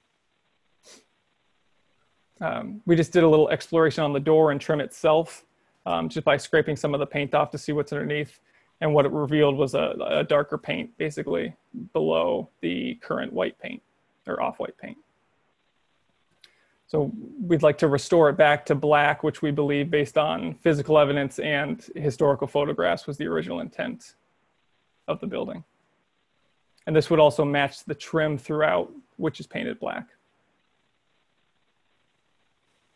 um, we just did a little exploration on the door and trim itself, um, just by scraping some of the paint off to see what's underneath. And what it revealed was a, a darker paint, basically, below the current white paint, or off-white paint. So we'd like to restore it back to black, which we believe, based on physical evidence and historical photographs, was the original intent of the building. And this would also match the trim throughout, which is painted black.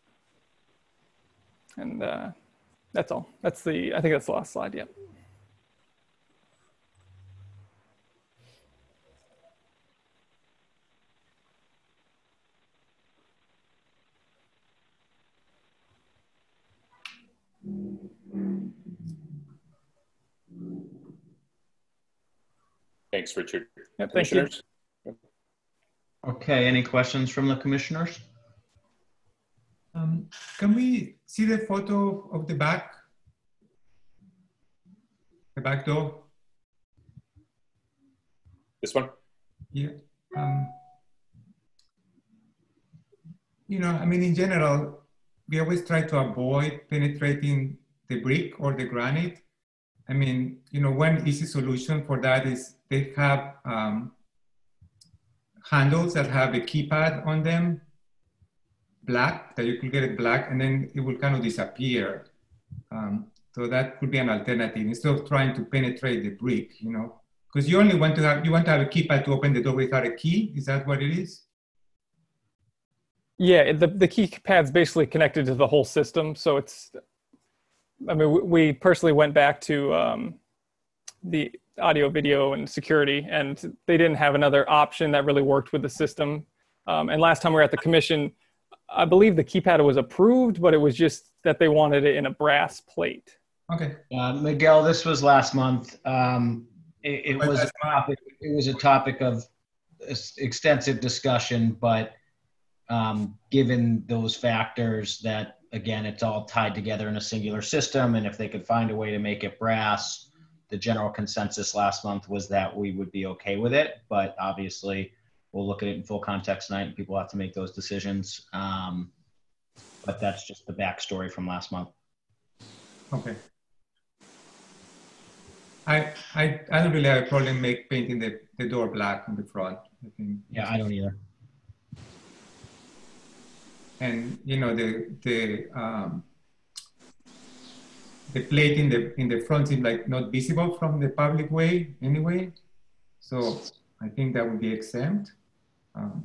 And uh, that's all. That's the, I think that's the last slide, yep. Thanks, Richard. Yeah, thank you. Okay, any questions from the commissioners? Um, can we see the photo of the back? The back door? This one? Yeah. Um, you know, I mean, in general, we always try to avoid penetrating the brick or the granite. I mean, you know, one easy solution for that is they have um, handles that have a keypad on them, black, that you could get it black, and then it will kind of disappear. Um, so that could be an alternative instead of trying to penetrate the brick, you know, because you only want to have, you want to have a keypad to open the door without a key. Is that what it is? Yeah, the, the keypad's basically connected to the whole system. So it's, I mean, we, we personally went back to um, the audio, video, and security, and they didn't have another option that really worked with the system. Um, and last time we were at the commission, I believe the keypad was approved, but it was just that they wanted it in a brass plate. Okay. Uh, Miguel, this was last month. Um, it, it was a topic. It was a topic of extensive discussion, but um, given those factors, that again, it's all tied together in a singular system, and if they could find a way to make it brass, the general consensus last month was that we would be okay with it. But obviously, we'll look at it in full context tonight, and people have to make those decisions. Um, but that's just the backstory from last month. Okay. I, I, I don't really have a problem make painting the, the door black on the front. I think. Yeah, I don't either. And you know the the um, the plate in the in the front is like not visible from the public way anyway, so I think that would be exempt. Um,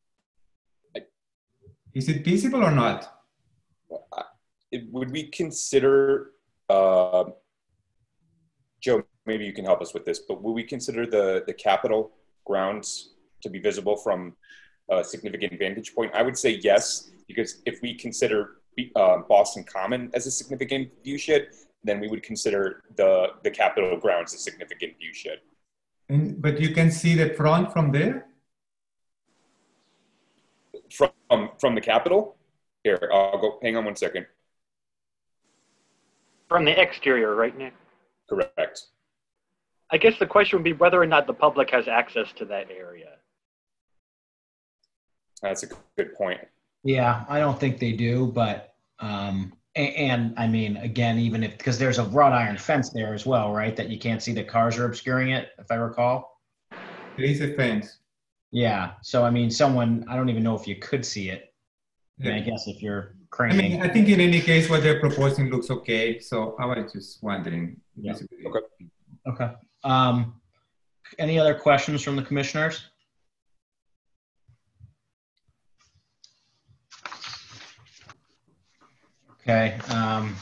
is it visible or not? Would we consider, uh, Joe, maybe you can help us with this, but would we consider the, the Capitol grounds to be visible from a significant vantage point? I would say yes, because if we consider uh, Boston Common as a significant view shed, then we would consider the, the Capitol grounds a significant view shed. And, but you can see the front from there? From, from the Capitol? Here, I'll go, hang on one second. From the exterior, right, Nick? Correct. I guess the question would be whether or not the public has access to that area. That's a good point. Yeah, I don't think they do, but, um, and, and I mean, again, even if, because there's a wrought iron fence there as well, right? That you can't see the cars are obscuring it, if I recall. There is a fence. Yeah, so I mean, someone, I don't even know if you could see it. I, mean, Yeah. I guess if you're I craning. mean, I think in any case, what they're proposing looks okay. So I was just wondering. Yeah. Okay. Okay. Um, any other questions from the commissioners? Okay. Um,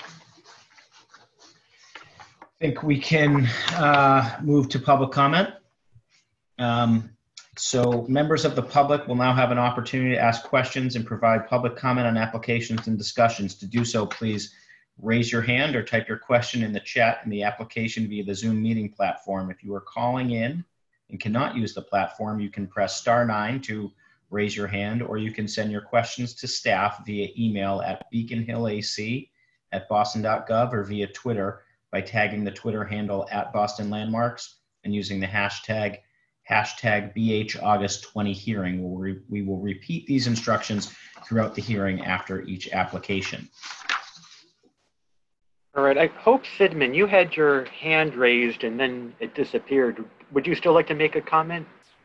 I think we can uh, move to public comment. Um, so members of the public will now have an opportunity to ask questions and provide public comment on applications and discussions. To do so, please raise your hand or type your question in the chat in the application via the Zoom meeting platform. If you are calling in and cannot use the platform, you can press star nine to raise your hand, or you can send your questions to staff via email at beaconhillac at boston dot gov or via Twitter by tagging the Twitter handle at Boston Landmarks and using the hashtag hashtag B H August twenty hearing. We'll re we will repeat these instructions throughout the hearing after each application. All right, I hope, Sidman, you had your hand raised and then it disappeared. Would you still like to make a comment?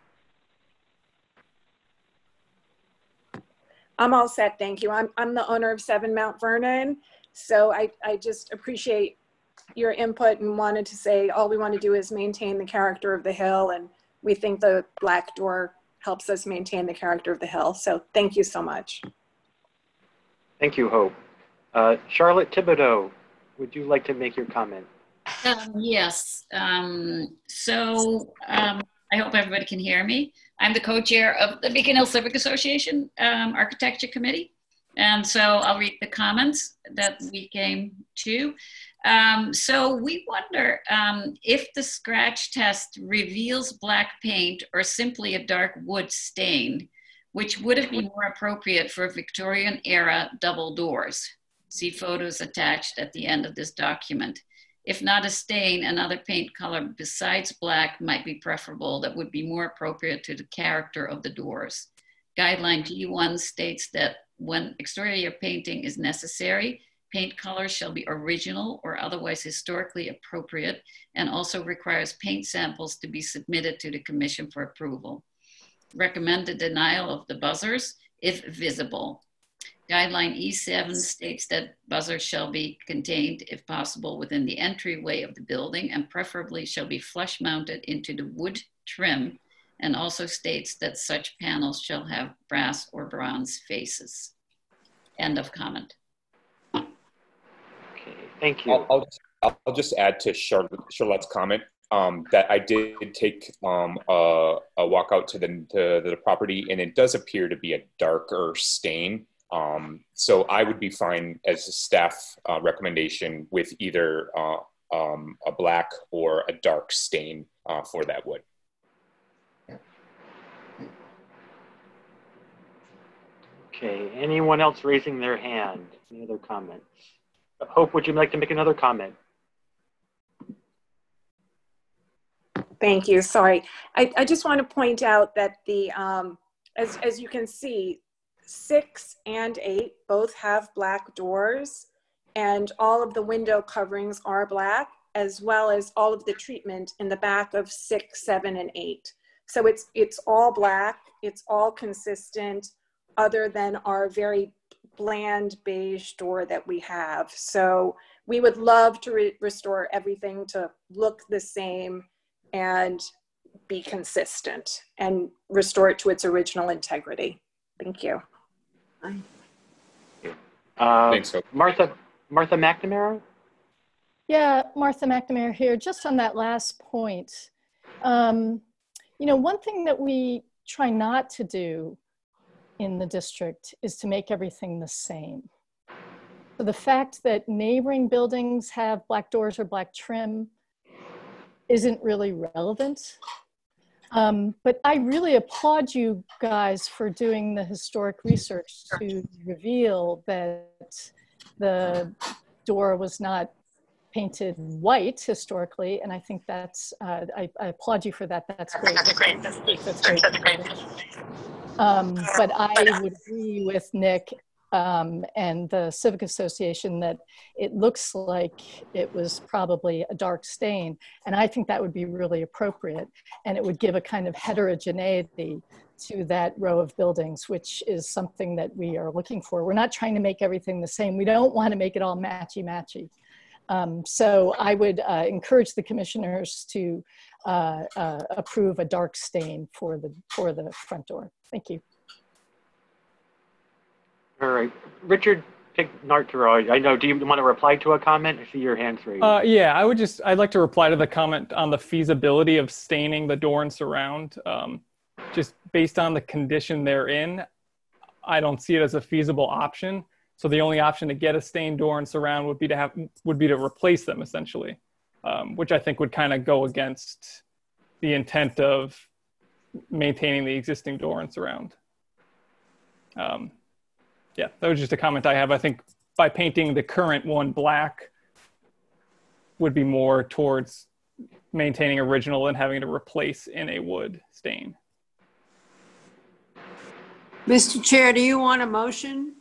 I'm all set, thank you. I'm, I'm the owner of seven Mount Vernon, so I, I just appreciate your input and wanted to say all we want to do is maintain the character of the hill, and we think the black door helps us maintain the character of the hill. So thank you so much. Thank you, Hope. Uh, Charlotte Thibodeau, would you like to make your comment? Um, yes. Um, so um, I hope everybody can hear me. I'm the co-chair of the Beacon Hill Civic Association um, Architecture Committee. And so I'll read the comments that we came to. Um, so we wonder um, if the scratch test reveals black paint or simply a dark wood stain, which would have been more appropriate for Victorian era double doors. See photos attached at the end of this document. If not a stain, another paint color besides black might be preferable that would be more appropriate to the character of the doors. Guideline G one states that when exterior painting is necessary, paint colors shall be original or otherwise historically appropriate, and also requires paint samples to be submitted to the Commission for approval. Recommend the denial of the buzzers if visible. Guideline E seven states that buzzers shall be contained, if possible, within the entryway of the building and preferably shall be flush mounted into the wood trim, and also states that such panels shall have brass or bronze faces. End of comment. Okay, thank you. I'll, I'll, just, I'll just add to Charlotte, Charlotte's comment um, that I did take um, a, a walk out to the, to the property, and it does appear to be a darker stain. Um, so I would be fine as a staff uh, recommendation with either uh, um, a black or a dark stain uh, for that wood. Okay, anyone else raising their hand? Any other comments? Hope, would you like to make another comment? Thank you. Sorry. I, I just want to point out that the, um, as, as you can see, six and eight both have black doors, and all of the window coverings are black, as well as all of the treatment in the back of six, seven, and eight. So it's, it's all black. It's all consistent, other than our very bland beige door that we have. So we would love to re restore everything to look the same and be consistent and restore it to its original integrity. Thank you. Uh, Thanks, Hope. Martha, Martha McNamara? Yeah, Martha McNamara here. Just on that last point, um, you know, one thing that we try not to do in the district is to make everything the same. So the fact that neighboring buildings have black doors or black trim isn't really relevant. Um, but I really applaud you guys for doing the historic research to reveal that the door was not painted white historically, and I think that's, uh, I, I applaud you for that. That's great. That's great. That's great. That's great. That's great. Um, but I would agree with Nick um, and the Civic Association that it looks like it was probably a dark stain, and I think that would be really appropriate, and it would give a kind of heterogeneity to that row of buildings, which is something that we are looking for. We're not trying to make everything the same. We don't want to make it all matchy-matchy. Um, so I would uh, encourage the commissioners to uh, uh, approve a dark stain for the, for the front door. Thank you. All right, Richard Pignartero, I know, do you want to reply to a comment? I see your hands raised. Uh, yeah, I would just, I'd like to reply to the comment on the feasibility of staining the door and surround. Um, just based on the condition they're in, I don't see it as a feasible option. So the only option to get a stained door and surround would be to have, would be to replace them essentially, um, which I think would kind of go against the intent of maintaining the existing door and surround. Um, yeah, that was just a comment I have. I think by painting the current one black would be more towards maintaining original than having to replace in a wood stain. Mister Chair, do you want a motion?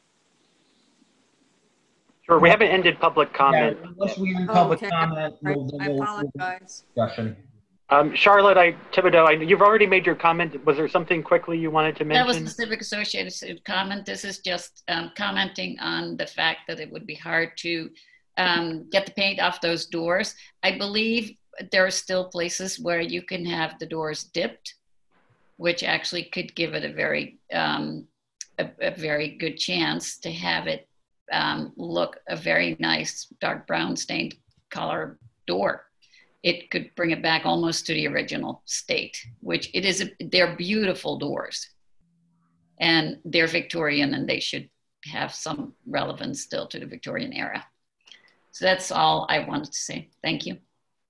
Sure, we haven't ended public comment. Yeah, once we end public Okay. comment, we'll, I we'll, apologize. we'll discussion. Um, Charlotte, I, Thibodeau, I, you've already made your comment. Was there something quickly you wanted to That was mention? the Civic Association comment. This is just um, commenting on the fact that it would be hard to um, get the paint off those doors. I believe there are still places where you can have the doors dipped, which actually could give it a very, um, a, a very good chance to have it um, look a very nice dark brown stained color door. It could bring it back almost to the original state, which it is, a, they're beautiful doors and they're Victorian and they should have some relevance still to the Victorian era. So that's all I wanted to say. Thank you.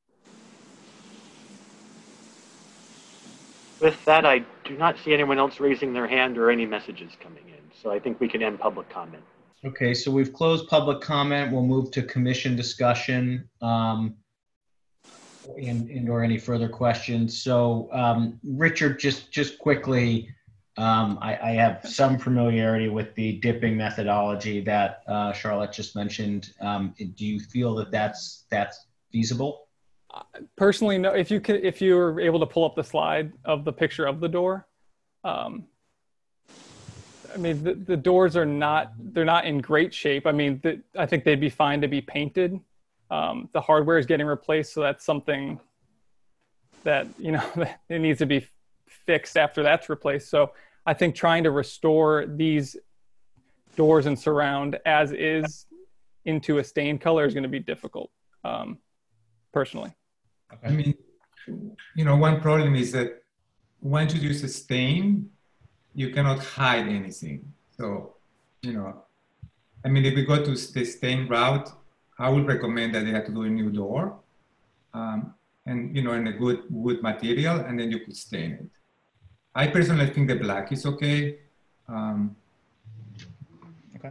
With that, I do not see anyone else raising their hand or any messages coming in. So I think we can end public comment. Okay, so we've closed public comment. We'll move to commission discussion um, and, and or any further questions. So um, Richard, just, just quickly, um, I, I have some familiarity with the dipping methodology that uh, Charlotte just mentioned. Um, do you feel that that's, that's feasible? Personally, no. If you can, if you're able to pull up the slide of the picture of the door, um, I mean, the, the doors are not, they're not in great shape. I mean, the, I think they'd be fine to be painted. Um, the hardware is getting replaced, so that's something that, you know, it needs to be fixed after that's replaced. So I think trying to restore these doors and surround as is into a stained color is going to be difficult, um, personally. I mean, you know, one problem is that once you use a stain, you cannot hide anything. So, you know, I mean, if we go to the stain route, I would recommend that they have to do a new door um, and, you know, in a good wood material, and then you could stain it. I personally think the black is okay. Um, okay.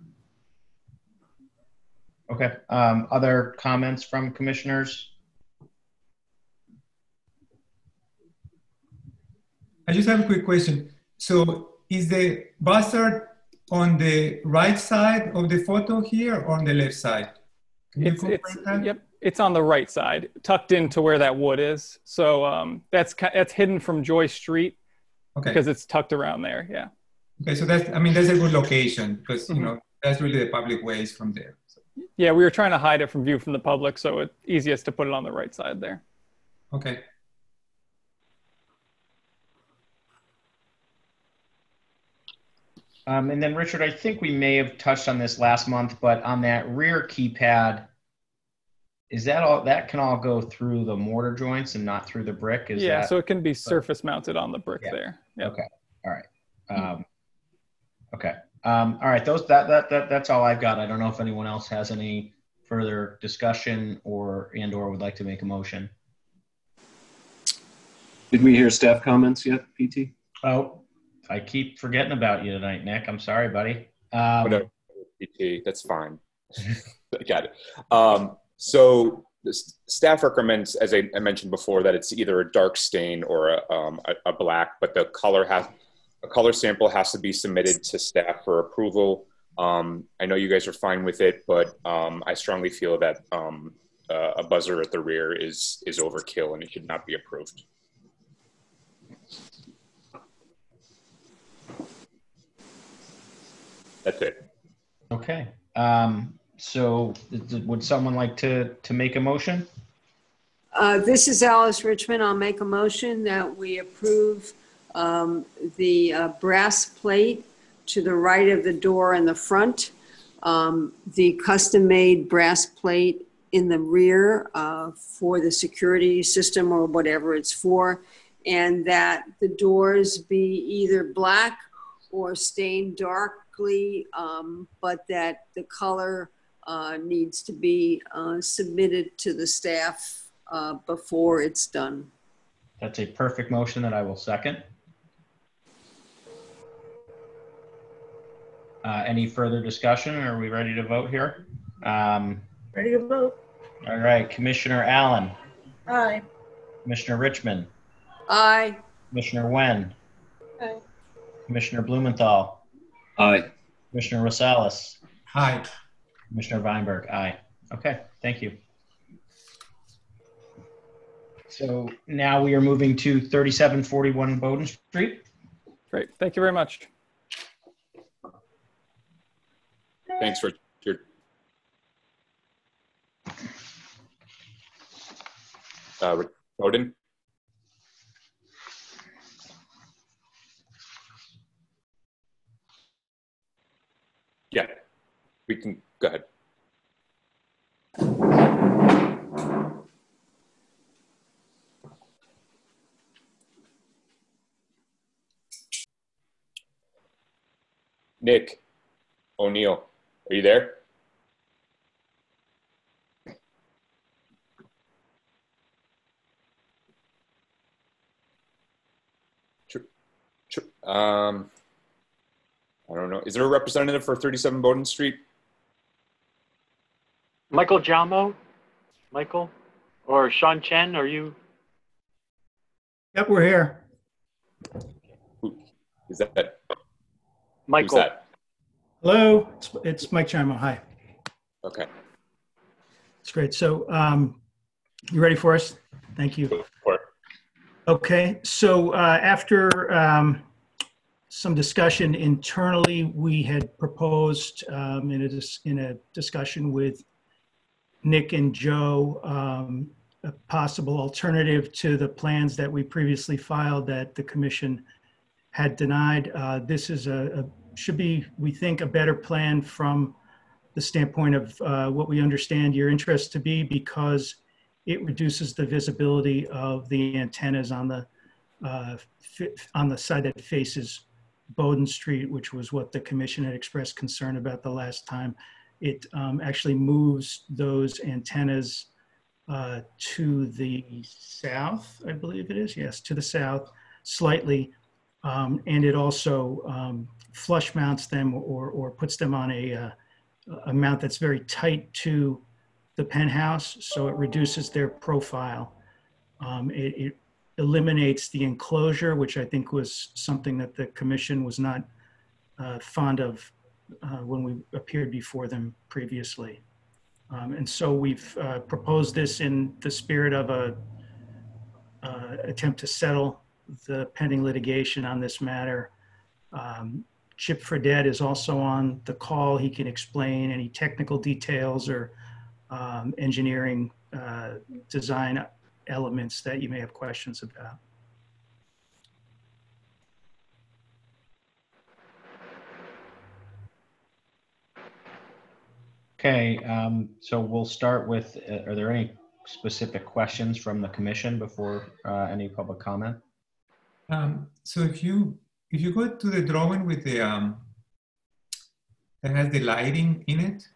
Okay. Um, other comments from commissioners? I just have a quick question. So is the bastard on the right side of the photo here or on the left side? Can It's, you it's, that? yep, it's on the right side, tucked into where that wood is. So um, that's that's hidden from Joy Street Okay. because it's tucked around there. Yeah. Okay, so that's, I mean, that's a good location because, you know, that's really the public ways from there. So. Yeah, we were trying to hide it from view from the public, so it's easiest to put it on the right side there. Okay. Um, and then Richard, I think we may have touched on this last month, but on that rear keypad, is that all, that can all go through the mortar joints and not through the brick? Is Yeah, that, so it can be surface mounted on the brick yeah. there. Yep. Okay, all right. Um, okay, um, all right, those, that, that, that, that's all I've got. I don't know if anyone else has any further discussion or, and or would like to make a motion. Did we hear staff comments yet, P T? Oh, I keep forgetting about you tonight, Nick. I'm sorry, buddy. Um, Whatever, P T, that's fine. I got it. Um, so the staff recommends, as I, I mentioned before, that it's either a dark stain or a, um, a, a black, but the color has, a color sample has to be submitted to staff for approval. Um, I know you guys are fine with it, but um, I strongly feel that um, uh, a buzzer at the rear is is overkill and it should not be approved. That's it. Okay. Um, so would someone like to, to make a motion? Uh, This is Alice Richmond. I'll make a motion that we approve um, the uh, brass plate to the right of the door in the front, um, the custom-made brass plate in the rear uh, for the security system or whatever it's for, and that the doors be either black or stained darkly, um, but that the color uh, needs to be uh, submitted to the staff uh, before it's done. That's a perfect motion that I will second. Uh, any further discussion? Or are we ready to vote here? Um, Ready to vote? all right, Commissioner Allen, Aye. Commissioner Richmond, Aye. Commissioner Wen, Aye. Commissioner Blumenthal, Aye. Commissioner Rosales, Aye. Commissioner Weinberg, aye. Okay, thank you. So now we are moving to thirty-seven forty-one Bowden Street. Great. Thank you very much. Thanks, Richard. Uh, Bowden? Yeah, we can go ahead. Nick O'Neill, are you there? Um, I don't know. Is there a representative for thirty-seven Bowden Street? Michael Jamo? Michael? Or Sean Chen, are you? Yep, we're here. Who is that? Michael. Who's that? Hello, it's, it's Mike Chimo. Hi. Okay. It's great. So um, you ready for us? Thank you. Okay, so uh, after um, some discussion internally, we had proposed um, in, a dis in a discussion with Nick and Joe, um, a possible alternative to the plans that we previously filed that the commission had denied. Uh, this is a, a should be, we think, a better plan from the standpoint of uh, what we understand your interest to be, because it reduces the visibility of the antennas on the uh, on the side that faces Bowden Street, which was what the commission had expressed concern about the last time. It um, actually moves those antennas uh, to the south, I believe it is. Yes, to the south slightly. Um, and it also um, flush mounts them or, or puts them on a, uh, a mount that's very tight to the penthouse, so it reduces their profile. Um, it, it eliminates the enclosure, which I think was something that the commission was not uh, fond of uh, when we appeared before them previously. Um, and so we've uh, proposed this in the spirit of a uh, attempt to settle the pending litigation on this matter. Um, Chip Fredette is also on the call. He can explain any technical details or um, engineering uh, design elements that you may have questions about. Okay, um, so we'll start with, uh, are there any specific questions from the commission before uh, any public comment? Um, so if you if you go to the drawing with the um, that has the lighting in it,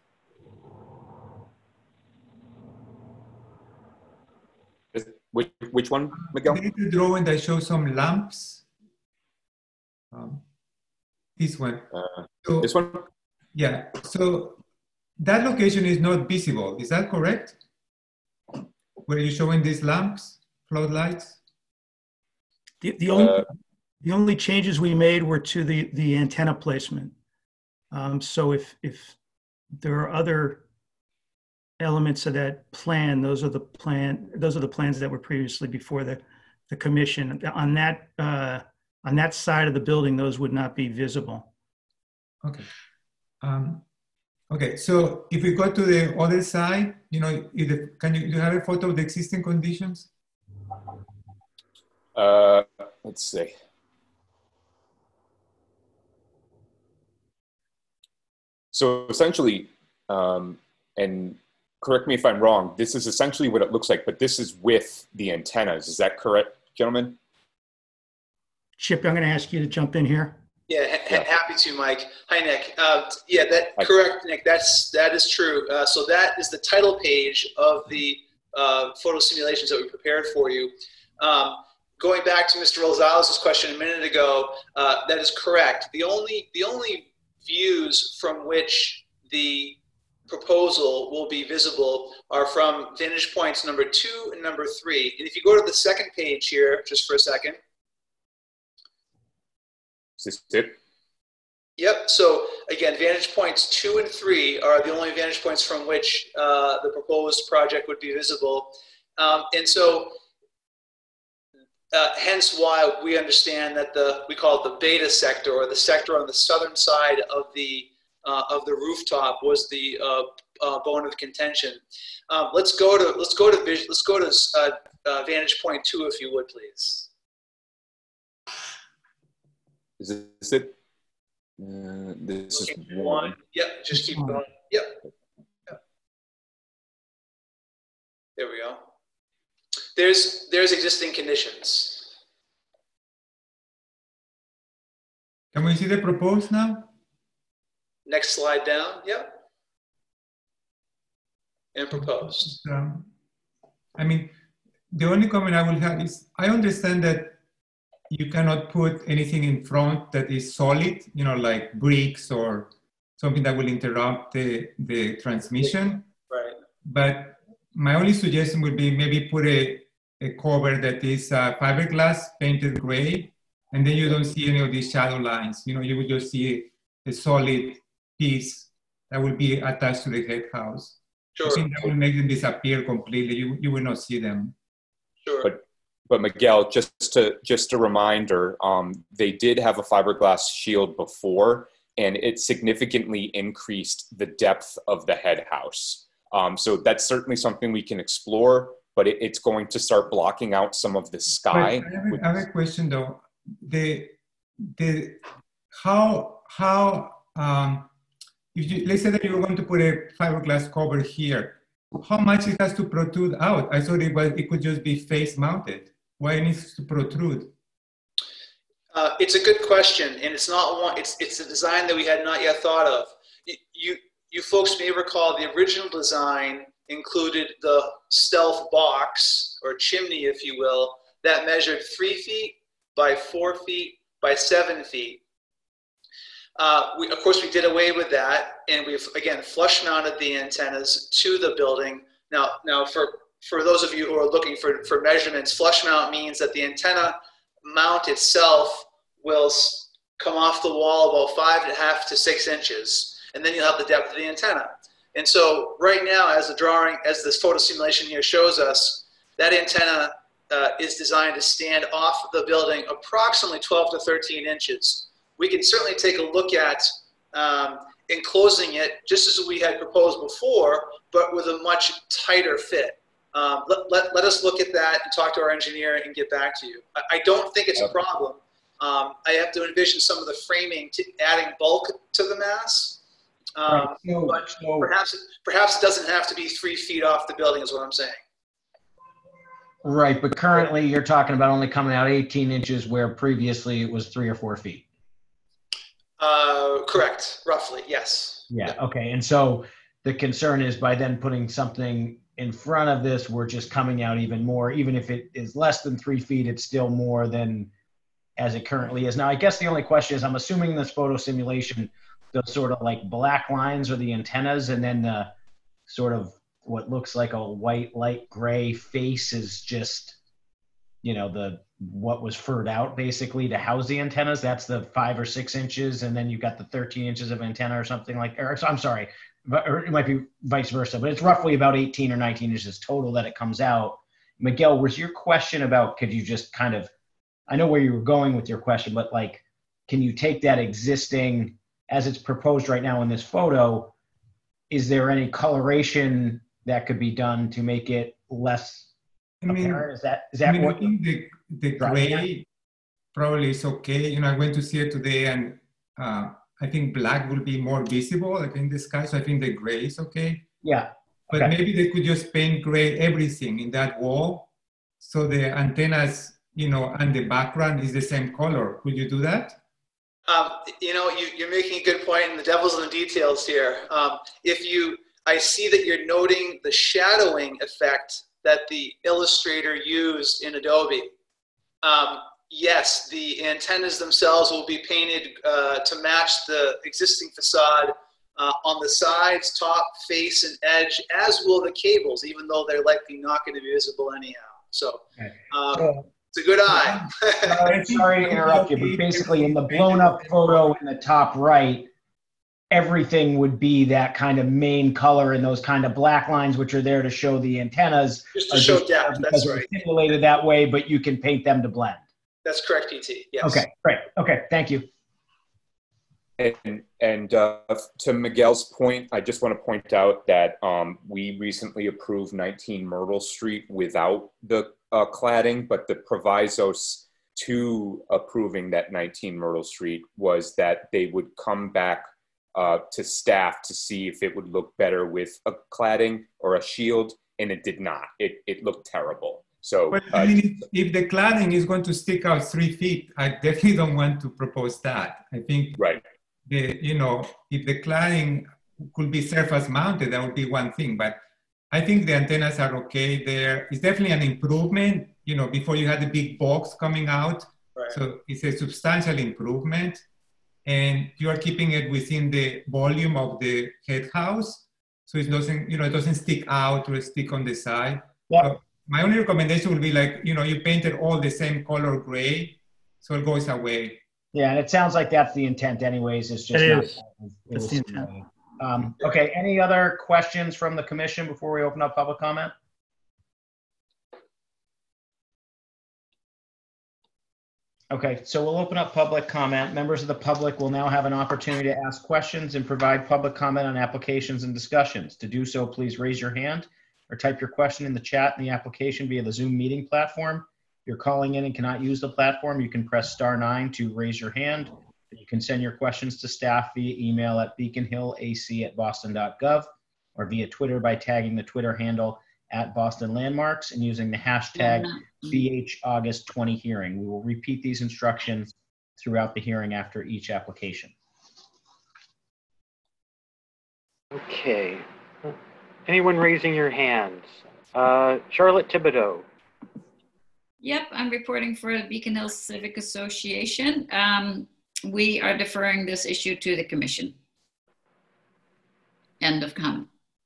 Which, which one, Miguel? there is a drawing that shows some lamps. Um, this one. Uh, so, this one? Yeah. So that location is not visible. Is that correct? Where you're showing these lamps, floodlights? The, the, only, Uh, the only changes we made were to the, the antenna placement. Um, so if, if there are other elements of that plan, those are the plan, those are the plans that were previously before the, the commission. On that, uh, on that side of the building, those would not be visible. Okay. Um, okay. So if we go to the other side, you know, either, can you, do you have a photo of the existing conditions? Uh, let's see. So essentially, um, and correct me if I'm wrong, this is essentially what it looks like, but this is with the antennas. Is that correct, gentlemen? Chip, I'm going to ask you to jump in here. Yeah, ha Yeah. happy to, Mike. Hi, Nick. Uh, yeah, that Hi. correct, Nick. That's that is true. Uh, so that is the title page of the uh, photo simulations that we prepared for you. Um, going back to Mister Rosales' question a minute ago, uh, that is correct. The only the only views from which the proposal will be visible are from vantage points number two and number three. And if you go to the second page here, just for a second. Is this it? Yep. So again, vantage points two and three are the only vantage points from which uh, the proposed project would be visible. Um, and so uh, hence why we understand that the, we call it the beta sector, or the sector on the southern side of the, uh, of the rooftop, was the uh, uh, bone of contention. Um, let's go to, let's go to, let's go to uh, uh, vantage point two, if you would, please. Is this it? Uh, this is Okay, one. Yep, just keep going. Yep. Yep. There we go. There's there's existing conditions. Can we see the proposed now? Next slide down. Yep. And proposed. Um, I mean, the only comment I will have is, I understand that you cannot put anything in front that is solid, you know, like bricks or something that will interrupt the, the transmission. Right. But my only suggestion would be maybe put a, a cover that is uh, fiberglass painted gray, and then you don't see any of these shadow lines. You know, you would just see a, a solid piece that will be attached to the head house. Sure. I think that will make them disappear completely. You, you will not see them. Sure. But but Miguel, just to just a reminder, um, they did have a fiberglass shield before, and it significantly increased the depth of the head house. Um, so that's certainly something we can explore, but it, it's going to start blocking out some of the sky. But I, have a, I have a question though. The the how how um, if you, let's say that you were going to put a fiberglass cover here, how much it has to protrude out? I thought it was it could just be face mounted. Why it needs to protrude? Uh, it's a good question, and it's not one. It's it's a design that we had not yet thought of. You you, you folks may recall the original design included the stealth box or chimney, if you will, that measured three feet by four feet by seven feet. Uh, we, of course, we did away with that, and we've again flush mounted the antennas to the building. Now, now for for those of you who are looking for for measurements, flush mount means that the antenna mount itself will come off the wall about five and a half to six inches, and then you'll have the depth of the antenna. And so, right now, as the drawing, as this photo simulation here shows us, that antenna uh, is designed to stand off the building approximately twelve to thirteen inches. We can certainly take a look at um, enclosing it just as we had proposed before, but with a much tighter fit. Um, let, let, let us look at that and talk to our engineer and get back to you. I, I don't think it's a problem. Um, I have to envision some of the framing to adding bulk to the mass. Um, Right, so- but so- perhaps, perhaps it doesn't have to be three feet off the building is what I'm saying. Right, but currently you're talking about only coming out eighteen inches where previously it was three or four feet. Uh, correct, roughly, yes. Yeah, okay. And so the concern is by then putting something in front of this, we're just coming out even more. Even if it is less than three feet, it's still more than as it currently is. Now, I guess the only question is, I'm assuming this photo simulation, the sort of like black lines are the antennas, and then the sort of what looks like a white, light gray face is just, you know, the what was furred out basically to house the antennas. That's the five or six inches, and then you've got the thirteen inches of antenna or something like. Or I'm sorry, or it might be vice versa, but it's roughly about eighteen or nineteen inches total that it comes out. Miguel, was your question about? Could you just kind of? I know where you were going with your question, but like, can you take that existing as it's proposed right now in this photo? Is there any coloration that could be done to make it less? I mean, apparent? Is that is that I mean, what? I think the, the gray probably is okay. You know, I went to see it today, and uh, I think black will be more visible, like in the sky. So I think the gray is okay. Yeah. But okay. maybe they could just paint gray everything in that wall, so the antennas, you know, and the background is the same color. Could you do that? Um, you know, you, you're making a good point, and the devil's in the details here. Um, if you, I see that you're noting the shadowing effect that the illustrator used in Adobe. Um, yes, the antennas themselves will be painted uh, to match the existing facade uh, on the sides, top, face, and edge, as will the cables, even though they're likely not going to be visible anyhow. So, um, So- it's a good eye. Uh, sorry to interrupt you, but basically in the blown up photo in the top right, everything would be that kind of main color, and those kind of black lines which are there to show the antennas. Just to are show just depth, because that's they're right. simulated that way, but you can paint them to blend. That's correct, P T. Yes. Okay, great. Okay, thank you. And, and uh, to Miguel's point, I just want to point out that um, we recently approved nineteen Myrtle Street without the uh, cladding, but the provisos to approving that nineteen Myrtle Street was that they would come back uh, to staff to see if it would look better with a cladding or a shield, and it did not. It, it looked terrible. So But uh, I mean, if, if the cladding is going to stick out three feet, I definitely don't want to propose that. I think, right. the, you know, if the cladding could be surface mounted, that would be one thing. But I think the antennas are okay there. It's definitely an improvement. You know, before you had the big box coming out, Right. So it's a substantial improvement, and you are keeping it within the volume of the head house, so it doesn't, you know, it doesn't stick out or stick on the side. Yep. So my only recommendation would be like, you know, you painted all the same color gray, so it goes away. Yeah, and it sounds like that's the intent anyways. It's just It not. is. It That's was the intent. sprayed. Um, okay, any other questions from the commission before we open up public comment? Okay, so we'll open up public comment. Members of the public will now have an opportunity to ask questions and provide public comment on applications and discussions. To do so, please raise your hand or type your question in the chat in the application via the Zoom meeting platform. If you're calling in and cannot use the platform, you can press star nine to raise your hand. You can send your questions to staff via email at beaconhillac at boston dot gov or via Twitter by tagging the Twitter handle at Boston Landmarks and using the hashtag B H August twenty hearing. We will repeat these instructions throughout the hearing after each application. Okay. Anyone raising your hands? Uh, Charlotte Thibodeau. Yep, I'm reporting for the Beacon Hills Civic Association. Um, we are deferring this issue to the commission. End of comment.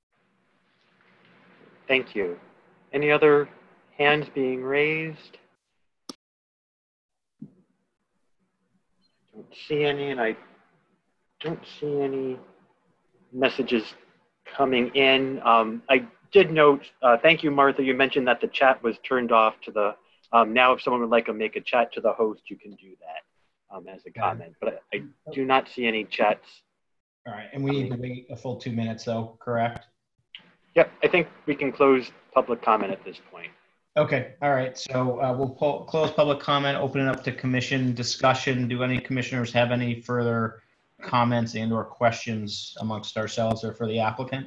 Thank you. Any other hands being raised? Don't see any, and I don't see any messages coming in. Um, I did note, uh, thank you, Martha, you mentioned that the chat was turned off to the, um, now if someone would like to make a chat to the host, you can do that um, as a comment, but I, I do not see any chats. All right, and we need to wait a full two minutes though, correct? Yep, I think we can close public comment at this point. Okay, all right, so uh, we'll pull, close public comment, open it up to commission discussion. Do any commissioners have any further comments and or questions amongst ourselves or for the applicant?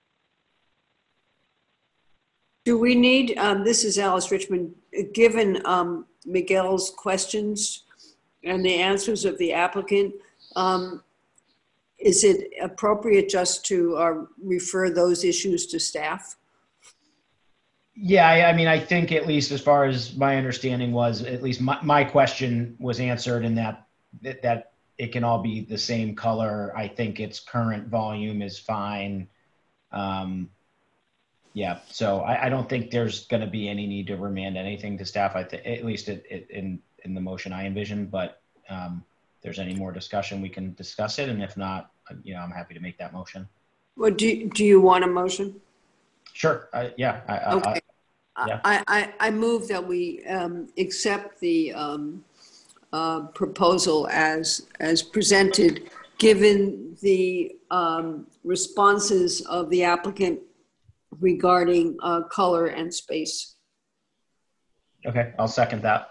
Do we need, um, this is Alice Richmond, given um, Miguel's questions and the answers of the applicant, um, is it appropriate just to uh, refer those issues to staff? Yeah, I, I mean, I think at least as far as my understanding was, at least my, my question was answered in that, that, that it can all be the same color. I think its current volume is fine. Um, yeah, so I, I don't think there's going to be any need to remand anything to staff. I think at least it, it, in in the motion I envision. But um, if there's any more discussion, we can discuss it, and if not, you know, I'm happy to make that motion. Well, do do you want a motion? Sure. Uh, yeah. I, Okay. I, yeah. I, I I move that we um, accept the um, uh, proposal as as presented, given the um, responses of the applicant regarding uh, color and space. Okay, I'll second that.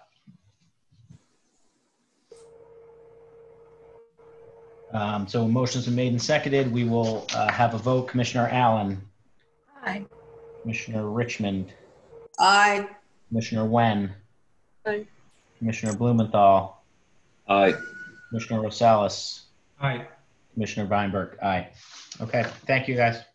Um, so motions been made and seconded. We will uh, have a vote. Commissioner Allen. Aye. Commissioner Richmond. Aye. Commissioner Wen. Aye. Commissioner Blumenthal. Aye. Commissioner Rosales. Aye. Commissioner Weinberg. Aye. Okay, thank you guys.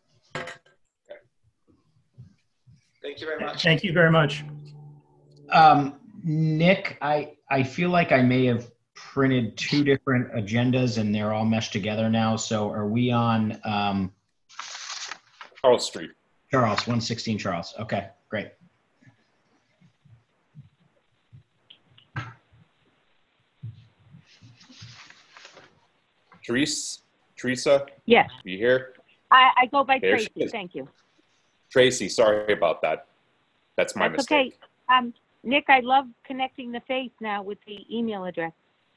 Thank you very much. Thank you very much. Um, Nick, I, I feel like I may have printed two different agendas and they're all meshed together now. So are we on um, Charles Street? Charles, one sixteen Charles. Okay, great. Therese, Teresa? Yes. You here? I, I go by There she Tracy. is. Thank you. Tracy, sorry about that. That's my That's mistake. okay. Um, Nick, I love connecting the face now with the email address.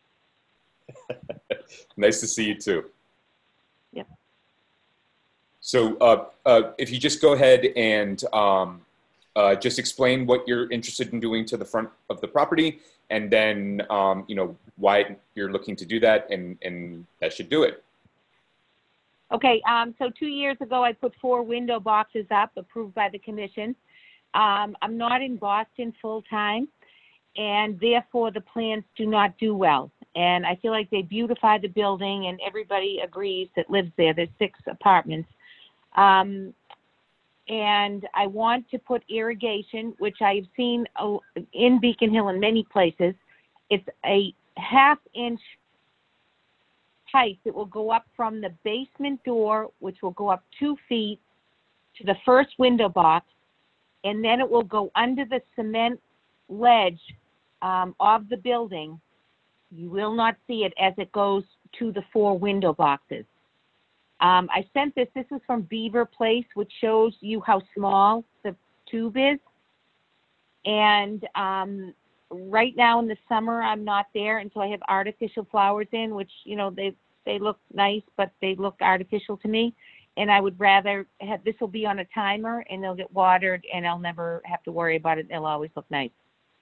Nice to see you too. Yep. So uh, uh, if you just go ahead and um, uh, just explain what you're interested in doing to the front of the property, and then um, you know why you're looking to do that, and, and that should do it. Okay, um, so two years ago, I put four window boxes up, approved by the commission. Um, I'm not in Boston full-time, and therefore the plans do not do well. And I feel like they beautify the building, and everybody agrees that lives there. There's six apartments. Um, and I want to put irrigation, which I've seen uh, in Beacon Hill in many places. It's a half inch pipe that will go up from the basement door, which will go up two feet to the first window box, and then it will go under the cement ledge um, of the building. You will not see it as it goes to the four window boxes. Um, I sent this, this is from Beaver Place, which shows you how small the tube is. And um, right now in the summer, I'm not there, and so I have artificial flowers in, which, you know, they, they look nice, but they look artificial to me. And I would rather have, this will be on a timer, and they'll get watered, and I'll never have to worry about it. They'll always look nice.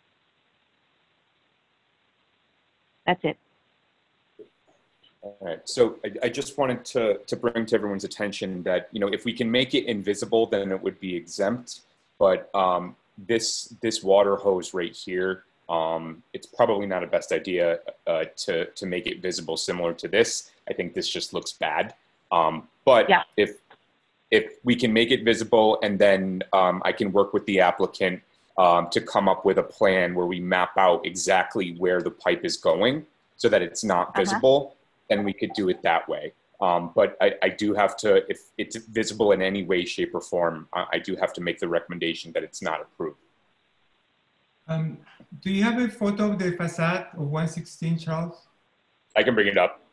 That's it. All right. So I, I just wanted to, to bring to everyone's attention that, you know, if we can make it invisible, then it would be exempt. But um, this, this water hose right here, um, it's probably not a best idea uh, to, to make it visible similar to this. I think this just looks bad. Um, but yeah. if, if we can make it visible, and then um, I can work with the applicant um, to come up with a plan where we map out exactly where the pipe is going so that it's not Uh-huh. visible, then we could do it that way. Um, but I, I do have to, if it's visible in any way, shape, or form, I, I do have to make the recommendation that it's not approved. Um, do you have a photo of the facade of one sixteen, Charles? I can bring it up.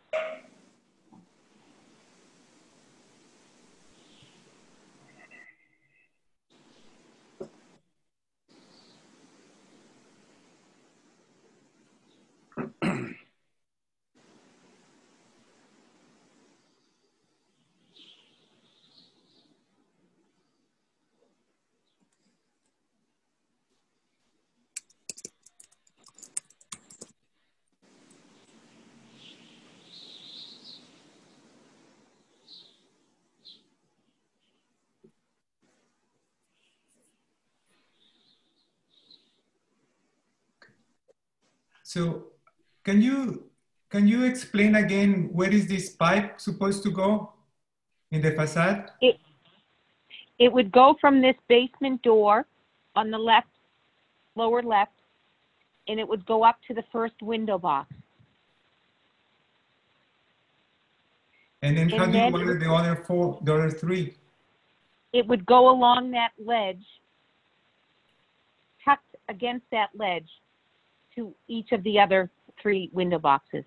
So can you, can you explain again, where is this pipe supposed to go in the facade? It, it would go from this basement door on the left, lower left, and it would go up to the first window box. And then how And do you then- order the other four, the other three? It would go along that ledge, tucked against that ledge to each of the other three window boxes.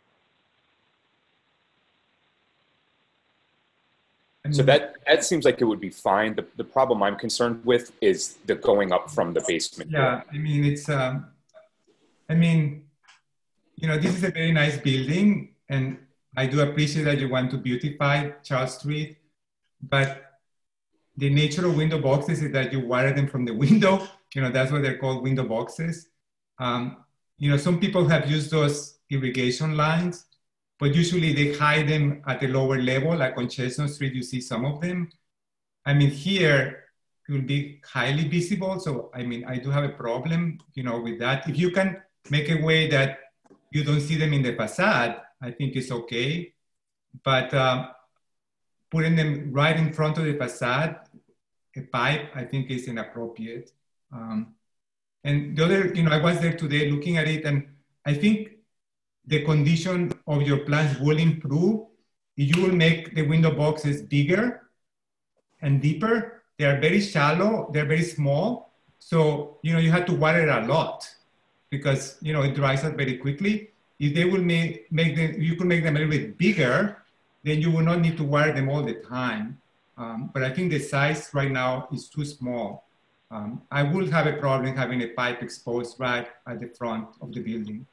So that, that seems like it would be fine. The, the problem I'm concerned with is the going up from the basement. Yeah, I mean, it's, um, I mean, you know, this is a very nice building, and I do appreciate that you want to beautify Charles Street, but the nature of window boxes is that you wire them from the window. You know, that's why they're called window boxes. Um, you know, some people have used those irrigation lines, but usually they hide them at a lower level, like on Chestnut Street, you see some of them. I mean, here it will be highly visible. So, I mean, I do have a problem, you know, with that. If you can make a way that you don't see them in the facade, I think it's okay. But um, putting them right in front of the facade, a pipe, I think is inappropriate. Um, and the other, you know, I was there today looking at it, and I think the condition of your plants will improve if you will make the window boxes bigger and deeper. They are very shallow, they're very small. So, you know, you have to water a lot because, you know, it dries out very quickly. If they will make, make them, you could make them a little bit bigger, then you will not need to water them all the time. Um, but I think the size right now is too small. Um, I would have a problem having a pipe exposed right at the front of the building.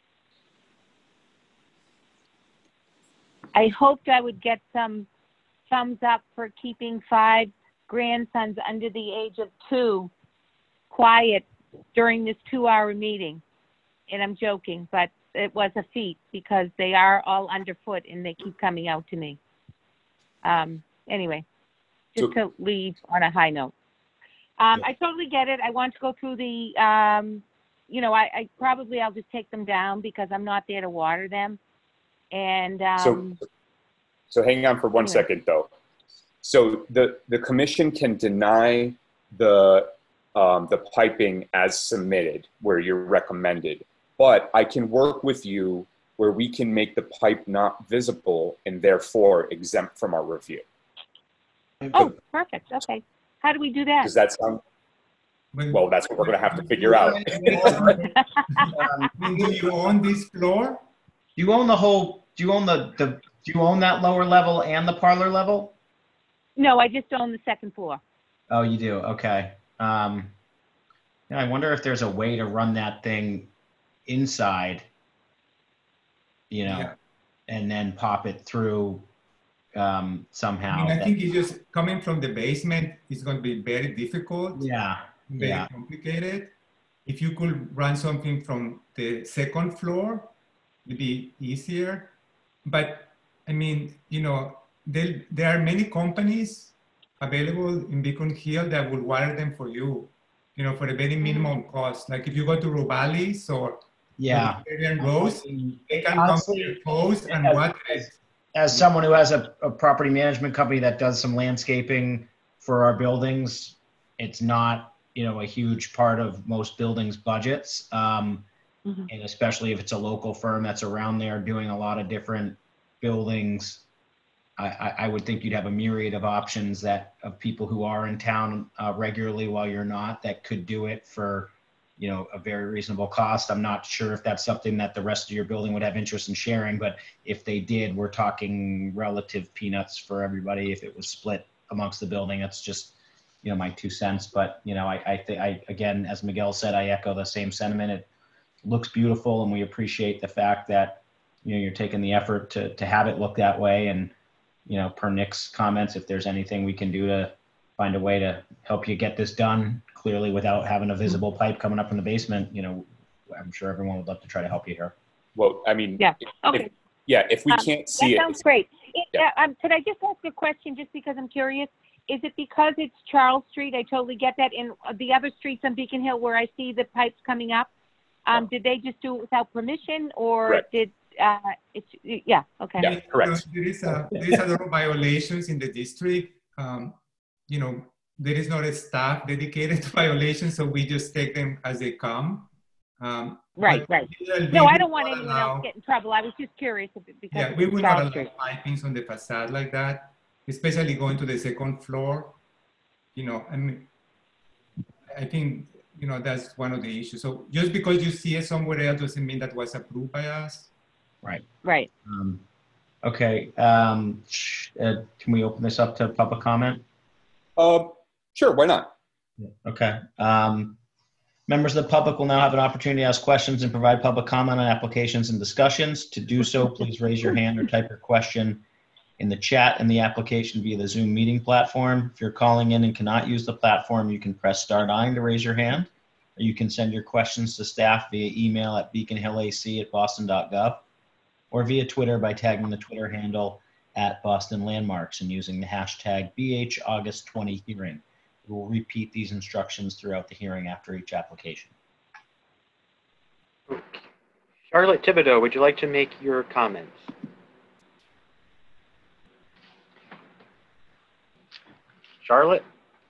I hoped I would get some thumbs up for keeping five grandsons under the age of two quiet during this two-hour meeting. And I'm joking, but it was a feat because they are all underfoot and they keep coming out to me. Um, anyway, just So- to leave on a high note. Um, I totally get it. I want to go through the, um, you know, I, I probably I'll just take them down because I'm not there to water them. And um, So, so hang on for one anyway. second, though. So the, the commission can deny the, um, the piping as submitted where you're recommended. but I can work with you where we can make the pipe not visible and therefore exempt from our review. Oh, perfect. Okay. How do we do that? Does that sound? Well, that's what we're going to have to figure out. um, do you own this floor? Do you own the whole, do you own the, the, do you own that lower level and the parlor level? No, I just own the second floor. Oh, you do? Okay. Um, yeah, I wonder if there's a way to run that thing inside, you know, Yeah. and then pop it through um, somehow. I mean, I That- think it's just coming from the basement is going to be very difficult. Yeah. Very Yeah. complicated. If you could run something from the second floor, it'd be easier. But I mean, you know, there, there are many companies available in Beacon Hill that will wire them for you, you know, for a very minimum cost. Like if you go to Robalis or Yeah. Mediterranean Rose, they can come to your post and as, water as, it. as someone who has a, a property management company that does some landscaping for our buildings, it's not, you know, a huge part of most buildings' budgets. Um, Mhm. And especially if it's a local firm that's around there doing a lot of different buildings, I, I, I would think you'd have a myriad of options that of people who are in town uh, regularly while you're not that could do it for, you know, a very reasonable cost. I'm not sure if that's something that the rest of your building would have interest in sharing, but if they did, we're talking relative peanuts for everybody. If it was split amongst the building, it's just, you know, my two cents. But, you know, I, I think I, again, as Miguel said, I echo the same sentiment. It looks beautiful and we appreciate the fact that, you know, you're taking the effort to, to have it look that way. And, you know, per Nick's comments, if there's anything we can do to find a way to help you get this done clearly without having a visible pipe coming up from the basement, you know, I'm sure everyone would love to try to help you here. Well, I mean, Yeah. if- Okay. yeah, if we Um, can't see that it, sounds great. It, Yeah. uh, um, could I just ask a question, just because I'm curious? Is it because it's Charles Street? I totally get that. In the other streets on Beacon Hill, where I see the pipes coming up, um, did they just do it without permission, or Correct. did uh, it's yeah? Okay. Yeah, correct. There is a there is a lot of violations in the district. Um, you know, there is not a staff dedicated to violations, so we just take them as they come. Um, Right, but right. we will- No, we I will don't want not anyone allow- else to get in trouble. I was just curious if it, because Yeah, it's we will not Charles allow Street. pipings on the facade like that, especially going to the second floor. You know, I mean, I think, you know, that's one of the issues. So just because you see it somewhere else doesn't mean that was approved by us. Right. Right. Um, okay. Um, sh- uh, can we open this up to public comment? Uh, sure, why not? Okay. Um, members of the public will now have an opportunity to ask questions and provide public comment on applications and discussions. To do so, please raise your hand or type your question in the chat in the application via the Zoom meeting platform. If you're calling in and cannot use the platform, you can press star nine to raise your hand, or you can send your questions to staff via email at beaconhillac at boston dot gov, or via Twitter by tagging the Twitter handle at Boston Landmarks and using the hashtag B H August twenty hearing. We will repeat these instructions throughout the hearing after each application. Charlotte Thibodeau, would you like to make your comments? Charlotte?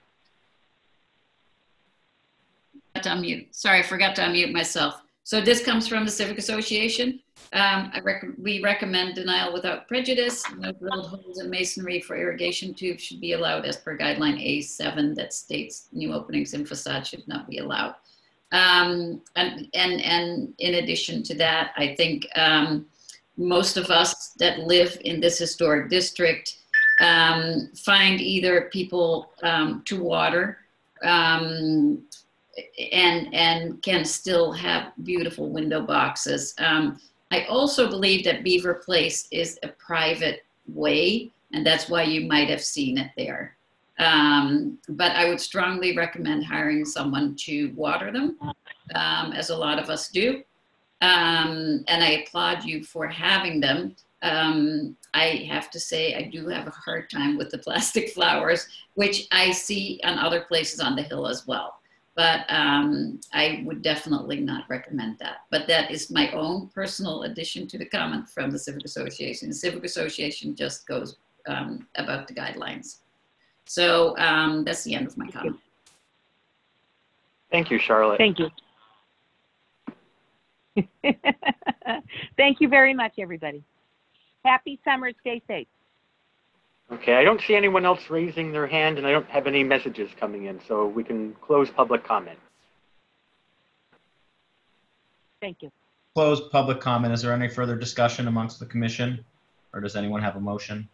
To unmute. Sorry, I forgot to unmute myself. So this comes from the Civic Association. Um, I rec we recommend denial without prejudice. No drilled holes in masonry for irrigation tubes should be allowed as per guideline A seven that states new openings in facade should not be allowed. Um, and, and, and in addition to that, I think um, most of us that live in this historic district um, find either people um, to water um, and and can still have beautiful window boxes. Um, I also believe that Beaver Place is a private way, and that's why you might have seen it there. Um, but I would strongly recommend hiring someone to water them, um, as a lot of us do. Um, and I applaud you for having them. Um, I have to say I do have a hard time with the plastic flowers, which I see on other places on the hill as well. But um, I would definitely not recommend that. But that is my own personal addition to the comment from the Civic Association. The Civic Association just goes um, about the guidelines. So um, that's the end of my comment. Thank you, Charlotte. Thank you. Thank you very much, everybody. Happy summer. Stay safe. Okay, I don't see anyone else raising their hand, and I don't have any messages coming in, so we can close public comment. Thank you. Close public comment. Is there any further discussion amongst the commission, or does anyone have a motion?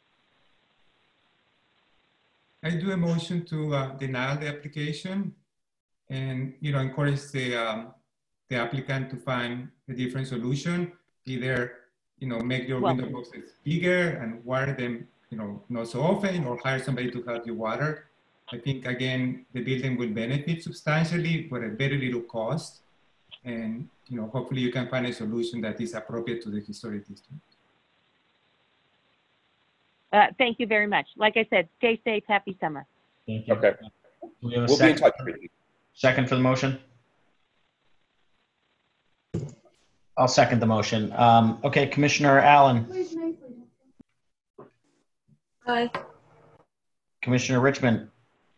I do a motion to uh, deny the application and, you know, encourage the, um, the applicant to find a different solution, either, you know, make your window boxes bigger and water them, you know, not so often, or hire somebody to help you water. I think, again, the building will benefit substantially for a very little cost. And, you know, hopefully you can find a solution that is appropriate to the historic district. Uh, thank you very much. Like I said, stay safe. Happy summer. Thank you. Okay. We have a We'll second, be in touch with you. Second for the motion? I'll second the motion. Um, okay, Commissioner Allen. Aye. Commissioner Richmond.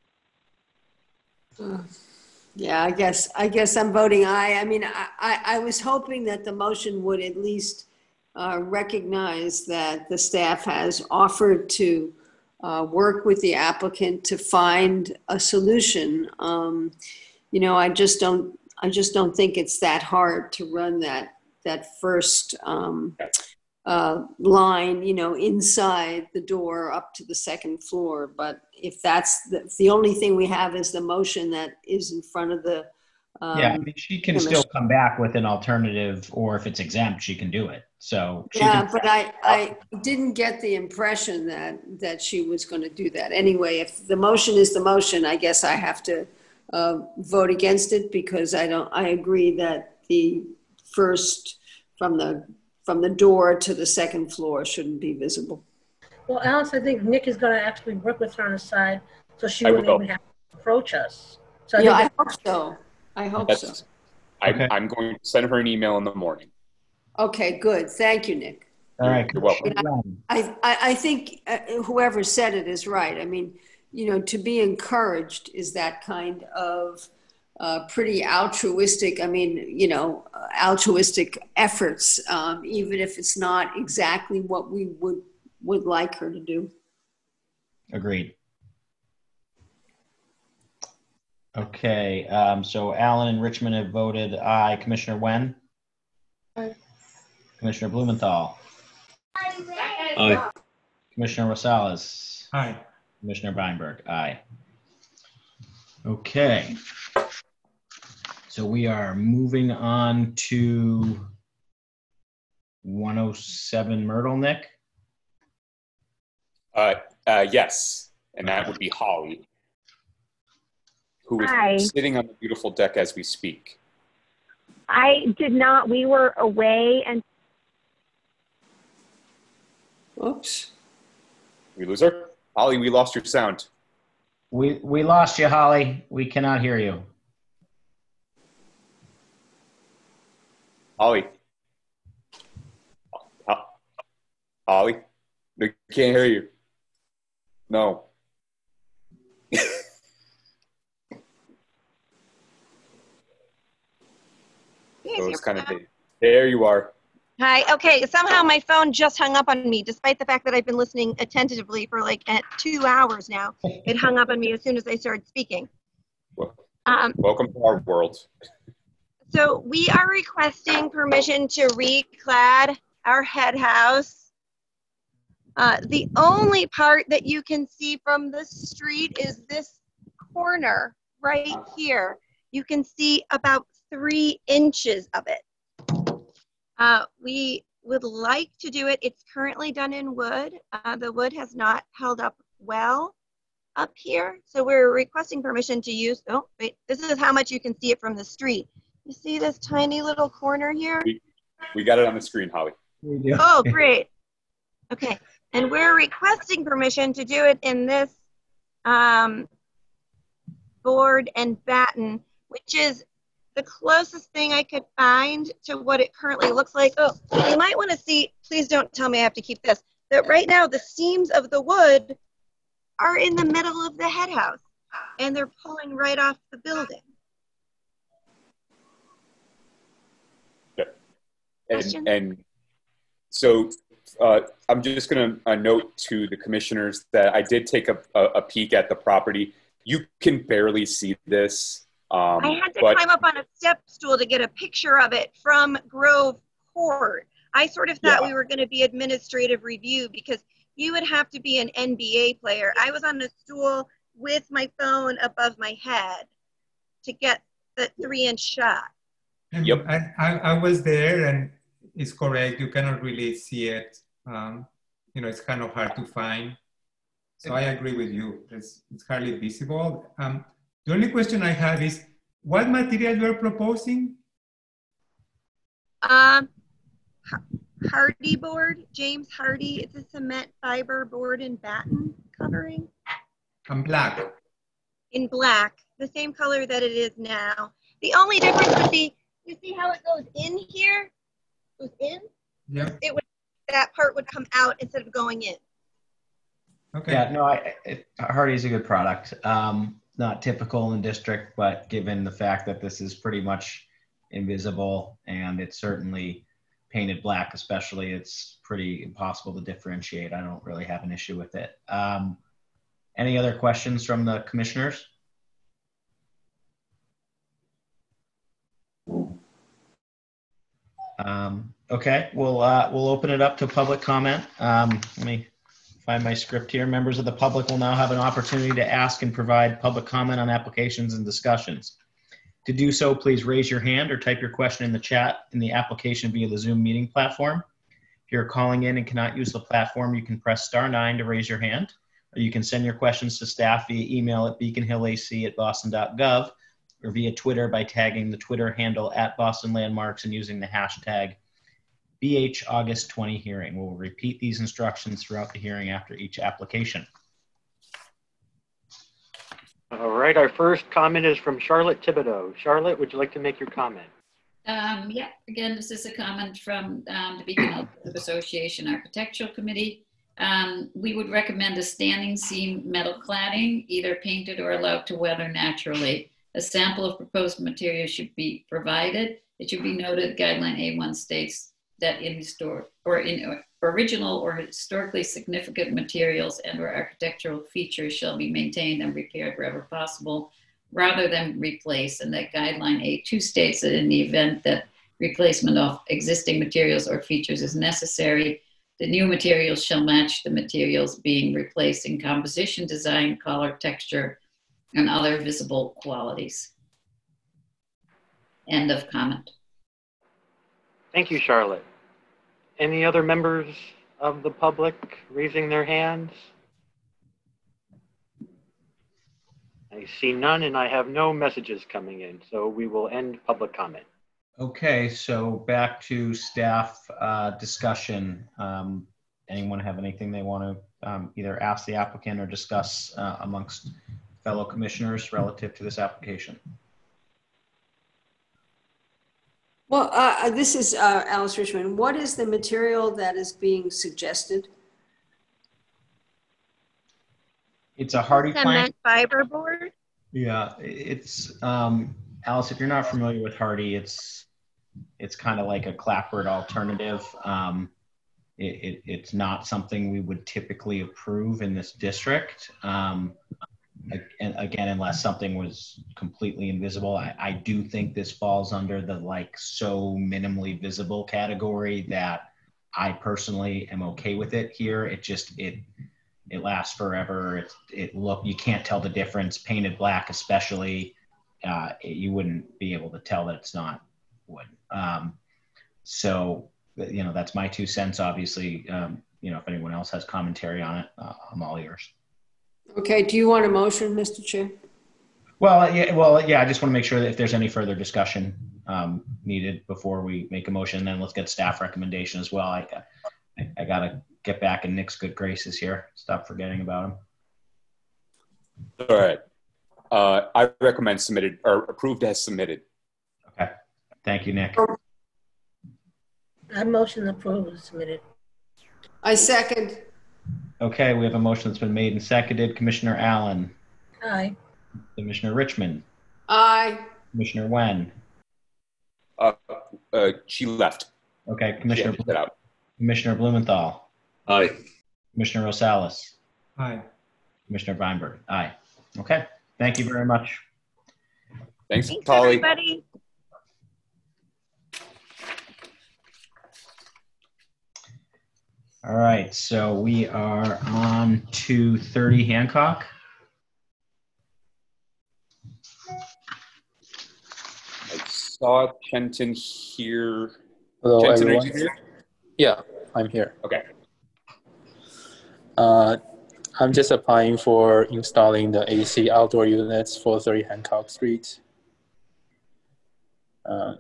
Uh, Yeah, I guess, I guess I'm voting aye. I mean, I, I, I was hoping that the motion would at least uh, recognize that the staff has offered to uh, work with the applicant to find a solution. Um, you know, I just don't, I just don't think it's that hard to run that, that first um, uh, line, you know, inside the door up to the second floor. But if that's the, if the only thing we have is the motion that is in front of the um, Yeah, I mean, she can still come back with an alternative, or if it's exempt, she can do it. So she yeah, can, but I, I didn't get the impression that that she was going to do that. Anyway, if the motion is the motion, I guess I have to uh, vote against it, because I don't. I agree that the first from the from the door to the second floor shouldn't be visible. Well, Alice, I think Nick is going to actually work with her on the side, so she I wouldn't will. even have to approach us. So I Yeah, I think hope so. I hope That's, so. I'm, Okay. I'm going to send her an email in the morning. Okay, good. Thank you, Nick. all right. You're welcome. I, I, I think uh, whoever said it is right. I mean, you know, to be encouraged is that kind of uh, pretty altruistic, I mean, you know, uh, altruistic efforts, um, even if it's not exactly what we would, would like her to do. Agreed. Okay, um, so Allen and Richmond have voted aye. Commissioner Wen? Aye. Commissioner Blumenthal? Aye. Commissioner Rosales? Aye. Commissioner Weinberg? Aye. Okay. So we are moving on to one oh seven Myrtle, Nick? Uh, uh, yes, and that would be Holly, who is Hi. sitting on the beautiful deck as we speak. I did not. We were away, and Oops. We lose her? Holly, we lost your sound. We, we lost you, Holly. We cannot hear you. Holly. Ho- Holly? We can't hear you. No. So it's kind of big. There you are. Hi. Okay. Somehow my phone just hung up on me, despite the fact that I've been listening attentively for like at two hours now. It hung up on me as soon as I started speaking. Well, Um, welcome to our world. so we are requesting permission to reclad our head house. Uh, the only part that you can see from the street is this corner right here. You can see about three inches of it. Uh, we would like to do it. It's currently done in wood. Uh, the wood has not held up well up here. So we're requesting permission to use, oh, wait, this is how much you can see it from the street. You see this tiny little corner here? We, we got it on the screen, Holly. Oh, great. Okay. And we're requesting permission to do it in this um, board and batten, which is the closest thing I could find to what it currently looks like. Oh, you might want to see, please don't tell me I have to keep this, that right now the seams of the wood are in the middle of the head house and they're pulling right off the building. and, and so uh, I'm just going to uh, note to the commissioners that I did take a, a, a peek at the property. You can barely see this. Um, I had to but, climb up on a step stool to get a picture of it from Grove Court. I sort of thought Yeah. we were going to be administrative review because you would have to be an N B A player. I was on a stool with my phone above my head to get the three inch shot. Yep. I, I, I was there, and it's correct. You cannot really see it. Um, you know, it's kind of hard to find. So I agree with you. It's, it's hardly visible. Um, the only question I have is, what material you are proposing? Um, Hardy board, James Hardy. It's a cement fiber board and batten covering. I'm black. In black, the same color that it is now. The only difference would be, you see how it goes in here? Goes in? Yeah. It would, that part would come out instead of going in. Okay. Yeah, no, I, it, Hardy's a good product. Um, not typical in district, but given the fact that this is pretty much invisible and it's certainly painted black, especially, it's pretty impossible to differentiate. I don't really have an issue with it. Um, any other questions from the commissioners? Um, okay, we'll, uh, we'll open it up to public comment. Um, let me find my script here. Members of the public will now have an opportunity to ask and provide public comment on applications and discussions. To do so, please raise your hand or type your question in the chat in the application via the Zoom meeting platform. If you're calling in and cannot use the platform, you can press star nine to raise your hand, or you can send your questions to staff via email at beaconhillac at boston dot gov or via Twitter by tagging the Twitter handle at Boston Landmarks and using the hashtag B H August twenty hearing. We'll repeat these instructions throughout the hearing after each application. All right, our first comment is from Charlotte Thibodeau. Charlotte, would you like to make your comment? Um, yeah, again, this is a comment from um, the Beacon Hill Association Architectural Committee. Um, we would recommend a standing seam metal cladding, either painted or allowed to weather naturally. A sample of proposed material should be provided. It should be noted guideline A one states that in historic or in original or historically significant materials and or architectural features shall be maintained and repaired wherever possible rather than replace. And that guideline A two states that in the event that replacement of existing materials or features is necessary, the new materials shall match the materials being replaced in composition, design, color, texture, and other visible qualities. End of comment. Thank you, Charlotte. Any other members of the public raising their hands? I see none, and I have no messages coming in, so we will end public comment. Okay, so back to staff uh, discussion. Um, anyone have anything they want to um, either ask the applicant or discuss uh, amongst fellow commissioners relative to this application? Well, uh, this is uh, Alice Richmond. What is the material that is being suggested? It's a hardy plank. Cement fiber board. Yeah, it's um, Alice. If you're not familiar with hardy, it's it's kind of like a clapboard alternative. Um, it, it, it's not something we would typically approve in this district. Um, and again, unless something was completely invisible, I, I do think this falls under the like so minimally visible category that I personally am okay with it here. It just, it, it lasts forever. It, it look, you can't tell the difference. Painted black, especially, uh, it, you wouldn't be able to tell that it's not wood. Um, so, you know, that's my two cents. Obviously, um, you know, if anyone else has commentary on it, uh, I'm all ears. Okay, do you want a motion, Mister Chair? Well, yeah, well, yeah, I just want to make sure that if there's any further discussion um, needed before we make a motion, then let's get staff recommendation as well. I, I, I got to get back in Nick's good graces here. Stop forgetting about him. All right. Uh, I recommend submitted or approved as submitted. Okay. Thank you, Nick. I motion approved as submitted. I second. Okay, we have a motion that's been made and seconded. Commissioner Allen. Aye. Commissioner Richmond. Aye. Commissioner Wen. Uh, uh, she left. Okay, Commissioner, Yeah, out. Commissioner Blumenthal. Aye. Commissioner Rosales. Aye. Commissioner Weinberg. Aye. Okay, thank you very much. Thanks, Thanks, Polly. everybody. All right, so we are on to thirty Hancock. I saw Kenton here. Hello, Kenton, everyone. are you here? Yeah, I'm here. Okay. Uh, I'm just applying for installing the A C outdoor units for thirty Hancock Street. Um,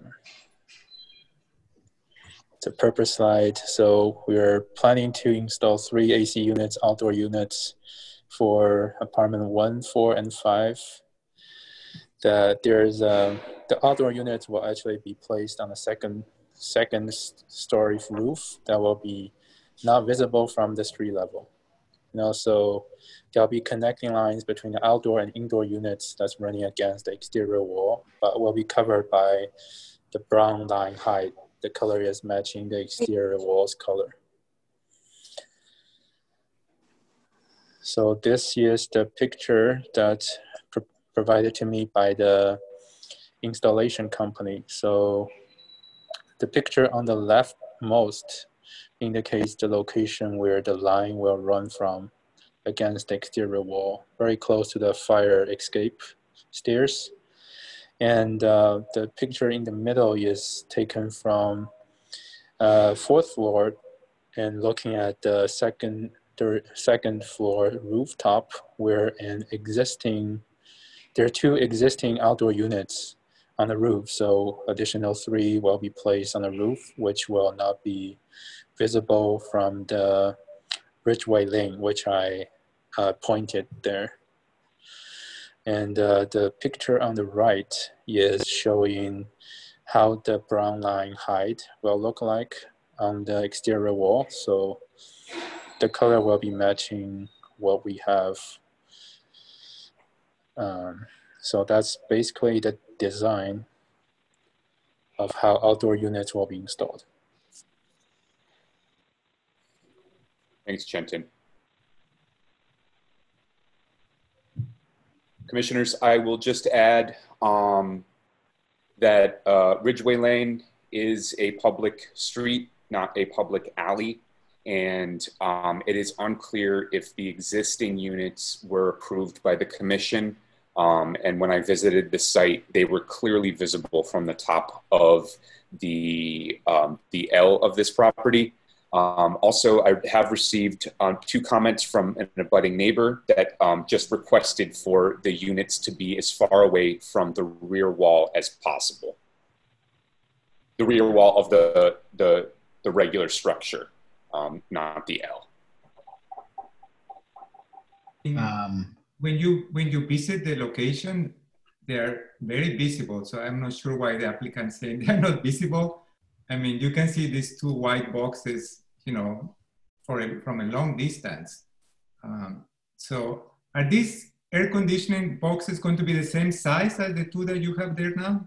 it's a purpose slide. So we're planning to install three A C units, outdoor units for apartment one, four, and five. That there's uh, the outdoor units will actually be placed on a second second story roof that will be not visible from the street level. And also there'll be connecting lines between the outdoor and indoor units that's running against the exterior wall, but will be covered by the brown line height. The color is matching the exterior wall's color. So this is the picture that pro provided to me by the installation company. So the picture on the leftmost indicates the location where the line will run from against the exterior wall, very close to the fire escape stairs. And uh, the picture in the middle is taken from uh, fourth floor and looking at the second, the second floor rooftop where an existing, there are two existing outdoor units on the roof. So additional three will be placed on the roof, which will not be visible from the Ridgeway Lane, which I uh, pointed there. And uh, the picture on the right is showing how the brown line height will look like on the exterior wall. So the color will be matching what we have. Um, so that's basically the design of how outdoor units will be installed. Thanks, Kenton. Commissioners, I will just add um, that uh, Ridgeway Lane is a public street, not a public alley. And um, it is unclear if the existing units were approved by the commission. Um, and when I visited the site, they were clearly visible from the top of the, um, the L of this property. Um, also, I have received um, two comments from an abutting neighbor that um, just requested for the units to be as far away from the rear wall as possible. The rear wall of the, the, the regular structure, um, not the L. Um, when you when you visit the location, they're very visible. So I'm not sure why the applicant's saying they're not visible. I mean, you can see these two white boxes, you know, for a, from a long distance. Um, so are these air conditioning boxes going to be the same size as the two that you have there now?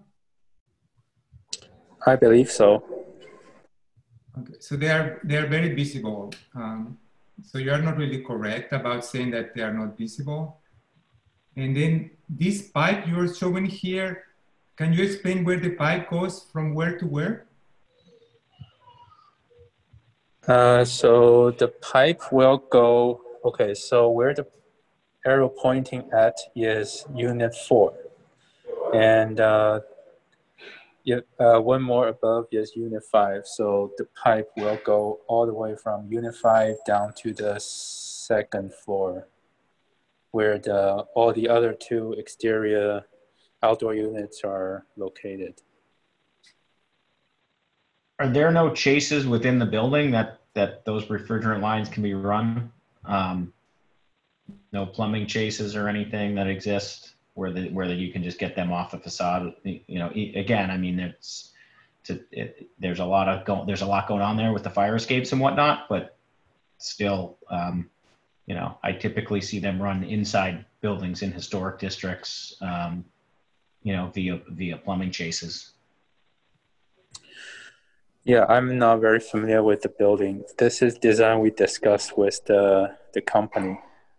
I believe so. Okay, so they are, they are very visible. Um, so you are not really correct about saying that they are not visible. And then this pipe you're showing here, can you explain where the pipe goes from where to where? Uh, so the pipe will go, okay, so where the arrow pointing at is unit four. And uh, yeah, uh, one more above is unit five. So the pipe will go all the way from unit five down to the second floor, where the all the other two exterior outdoor units are located. Are there no chases within the building that, that those refrigerant lines can be run? Um, no plumbing chases or anything that exist where the, where the, you can just get them off the facade? You know, again, I mean, it's, to, it, there's a lot of go, there's a lot going on there with the fire escapes and whatnot, but still, um, you know, I typically see them run inside buildings in historic districts, um, you know, via via plumbing chases. Yeah, I'm not very familiar with the building. This is design we discussed with the, the company.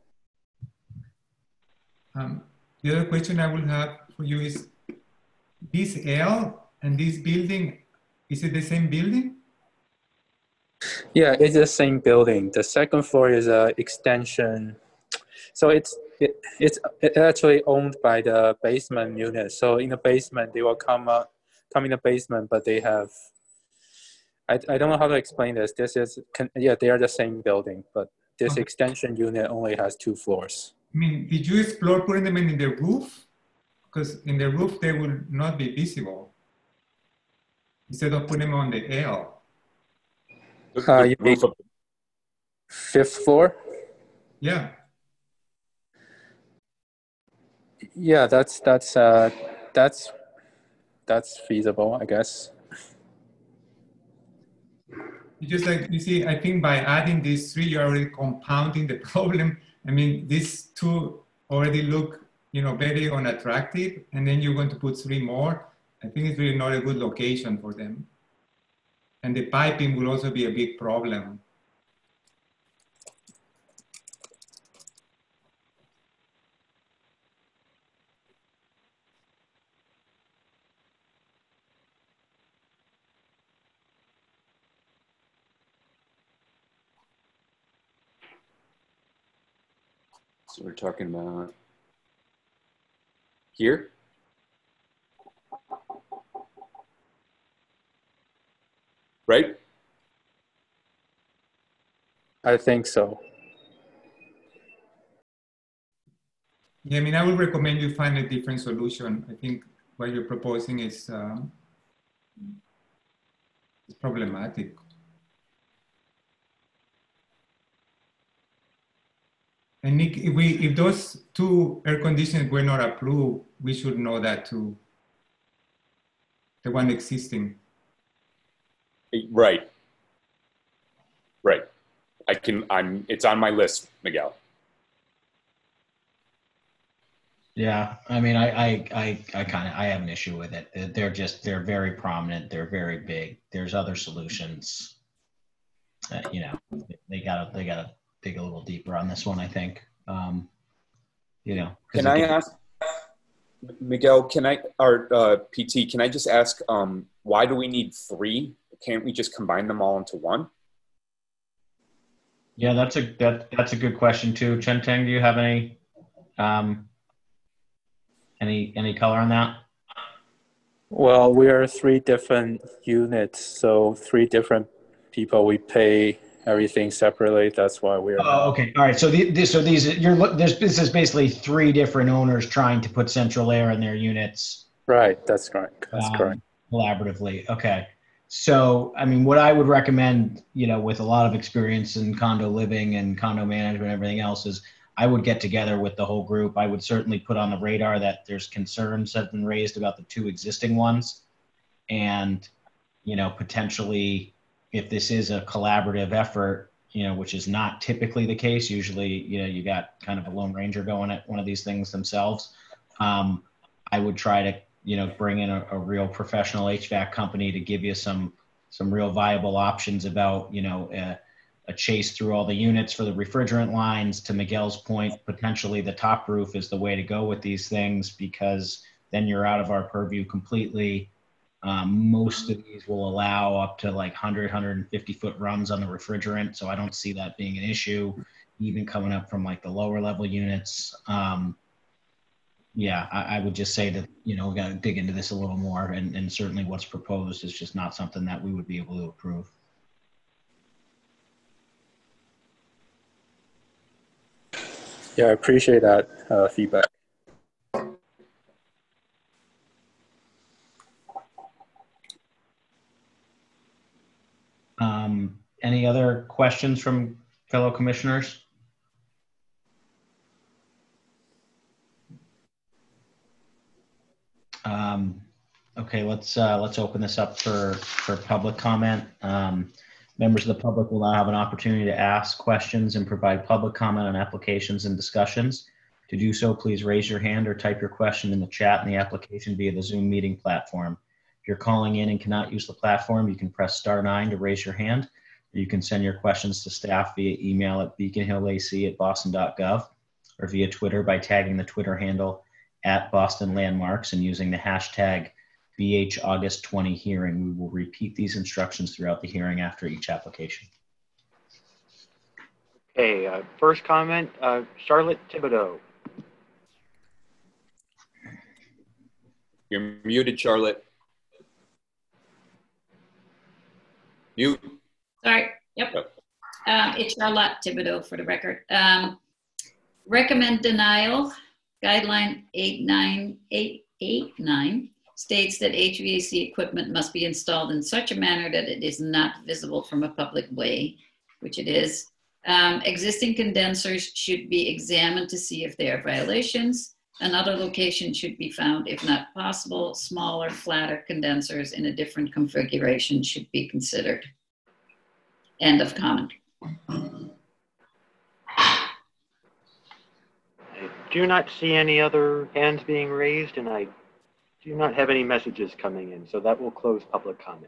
Um, the other question I will have for you is, this L and this building, is it the same building? Yeah, it's the same building. The second floor is a extension. So it's it, it's actually owned by the basement unit. So in the basement, they will come up, come in the basement, but they have, I, I don't know how to explain this. This is, yeah, they are the same building, but this okay. extension unit only has two floors. I mean, did you explore putting them in the roof? Because in the roof, they will not be visible. Instead of putting them on the L. Uh, you mean fifth floor? Yeah. Yeah, that's that's uh, that's that's feasible, I guess. You just like you see, I think by adding these three, you're already compounding the problem. I mean, these two already look, you know, very unattractive, and then you're going to put three more. I think it's really not a good location for them. And the piping will also be a big problem. So we're talking about here. Right? I think so. Yeah, I mean, I would recommend you find a different solution. I think what you're proposing is, um, is problematic. And Nick, if, we, if those two air conditioners were not approved, we should know that too. The one existing. Right. Right. I can, I'm, it's on my list, Miguel. Yeah, I mean, I, I, I, I kind of, I have an issue with it. They're just, they're very prominent. They're very big. There's other solutions. Uh, you know, they gotta, they gotta dig a little deeper on this one, I think. Um, you know. Can I ask, Miguel, can I, or uh, P T, can I just ask, um, why do we need three? Can't we just combine them all into one? Yeah, that's a, that, that's a good question too. Chen Teng, do you have any, um, Any any color on that? Well, we are three different units, so three different people. We pay everything separately. That's why we're. Oh, okay. All right. So the, this, so these you're there's this is basically three different owners trying to put central air in their units. Right. That's correct. That's um, correct. Collaboratively. Okay. So, I mean, what I would recommend, you know, with a lot of experience in condo living and condo management and everything else is, I would get together with the whole group. I would certainly put on the radar that there's concerns that have been raised about the two existing ones. And, you know, potentially if this is a collaborative effort, you know, which is not typically the case, usually, you know, you got kind of a lone ranger going at one of these things themselves. Um, I would try to, you know, bring in a, a real professional H V A C company to give you some, some real viable options about, you know, uh, a chase through all the units for the refrigerant lines. To Miguel's point, potentially the top roof is the way to go with these things, because then you're out of our purview completely. Um, most of these will allow up to like one hundred, one hundred fifty foot runs on the refrigerant. So I don't see that being an issue, even coming up from like the lower level units. Um, yeah, I, I would just say that, you know, we got to dig into this a little more, and, and certainly what's proposed is just not something that we would be able to approve. Yeah, I appreciate that uh, feedback. Um, any other questions from fellow commissioners? Um, okay, let's uh, let's open this up for for public comment. Um, Members of the public will now have an opportunity to ask questions and provide public comment on applications and discussions. To do so, please raise your hand or type your question in the chat in the application via the Zoom meeting platform. If you're calling in and cannot use the platform, you can press star nine to raise your hand. You can send your questions to staff via email at beaconhillac at boston dot gov or via Twitter by tagging the Twitter handle at Boston Landmarks and using the hashtag B H August twenty hearing. We will repeat these instructions throughout the hearing after each application. Okay, uh, first comment, uh, Charlotte Thibodeau. You're muted, Charlotte. Mute. Sorry, yep. Um, it's Charlotte Thibodeau for the record. Um, recommend denial. Guideline eight nine eight eight nine states that H V A C equipment must be installed in such a manner that it is not visible from a public way, which it is. Um, existing condensers should be examined to see if there are violations. Another location should be found if not possible. Smaller, flatter condensers in a different configuration should be considered. End of comment. I do not see any other hands being raised, and I do not have any messages coming in, so that will close public comment.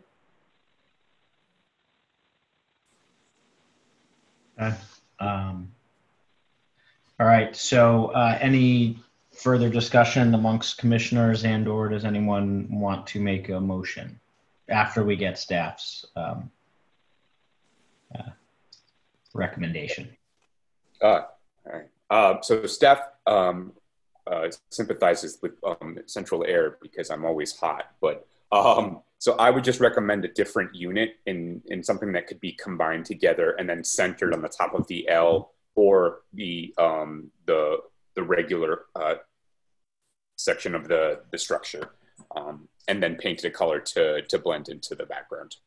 Okay. Um, all right, so uh, any further discussion amongst commissioners, and or does anyone want to make a motion after we get staff's um, uh, recommendation? Uh, all right. Uh, so staff um, uh, sympathizes with um, central air because I'm always hot, but um, so I would just recommend a different unit in, in something that could be combined together and then centered on the top of the L or the um, the the regular uh, section of the the structure, um, and then painted a color to to blend into the background.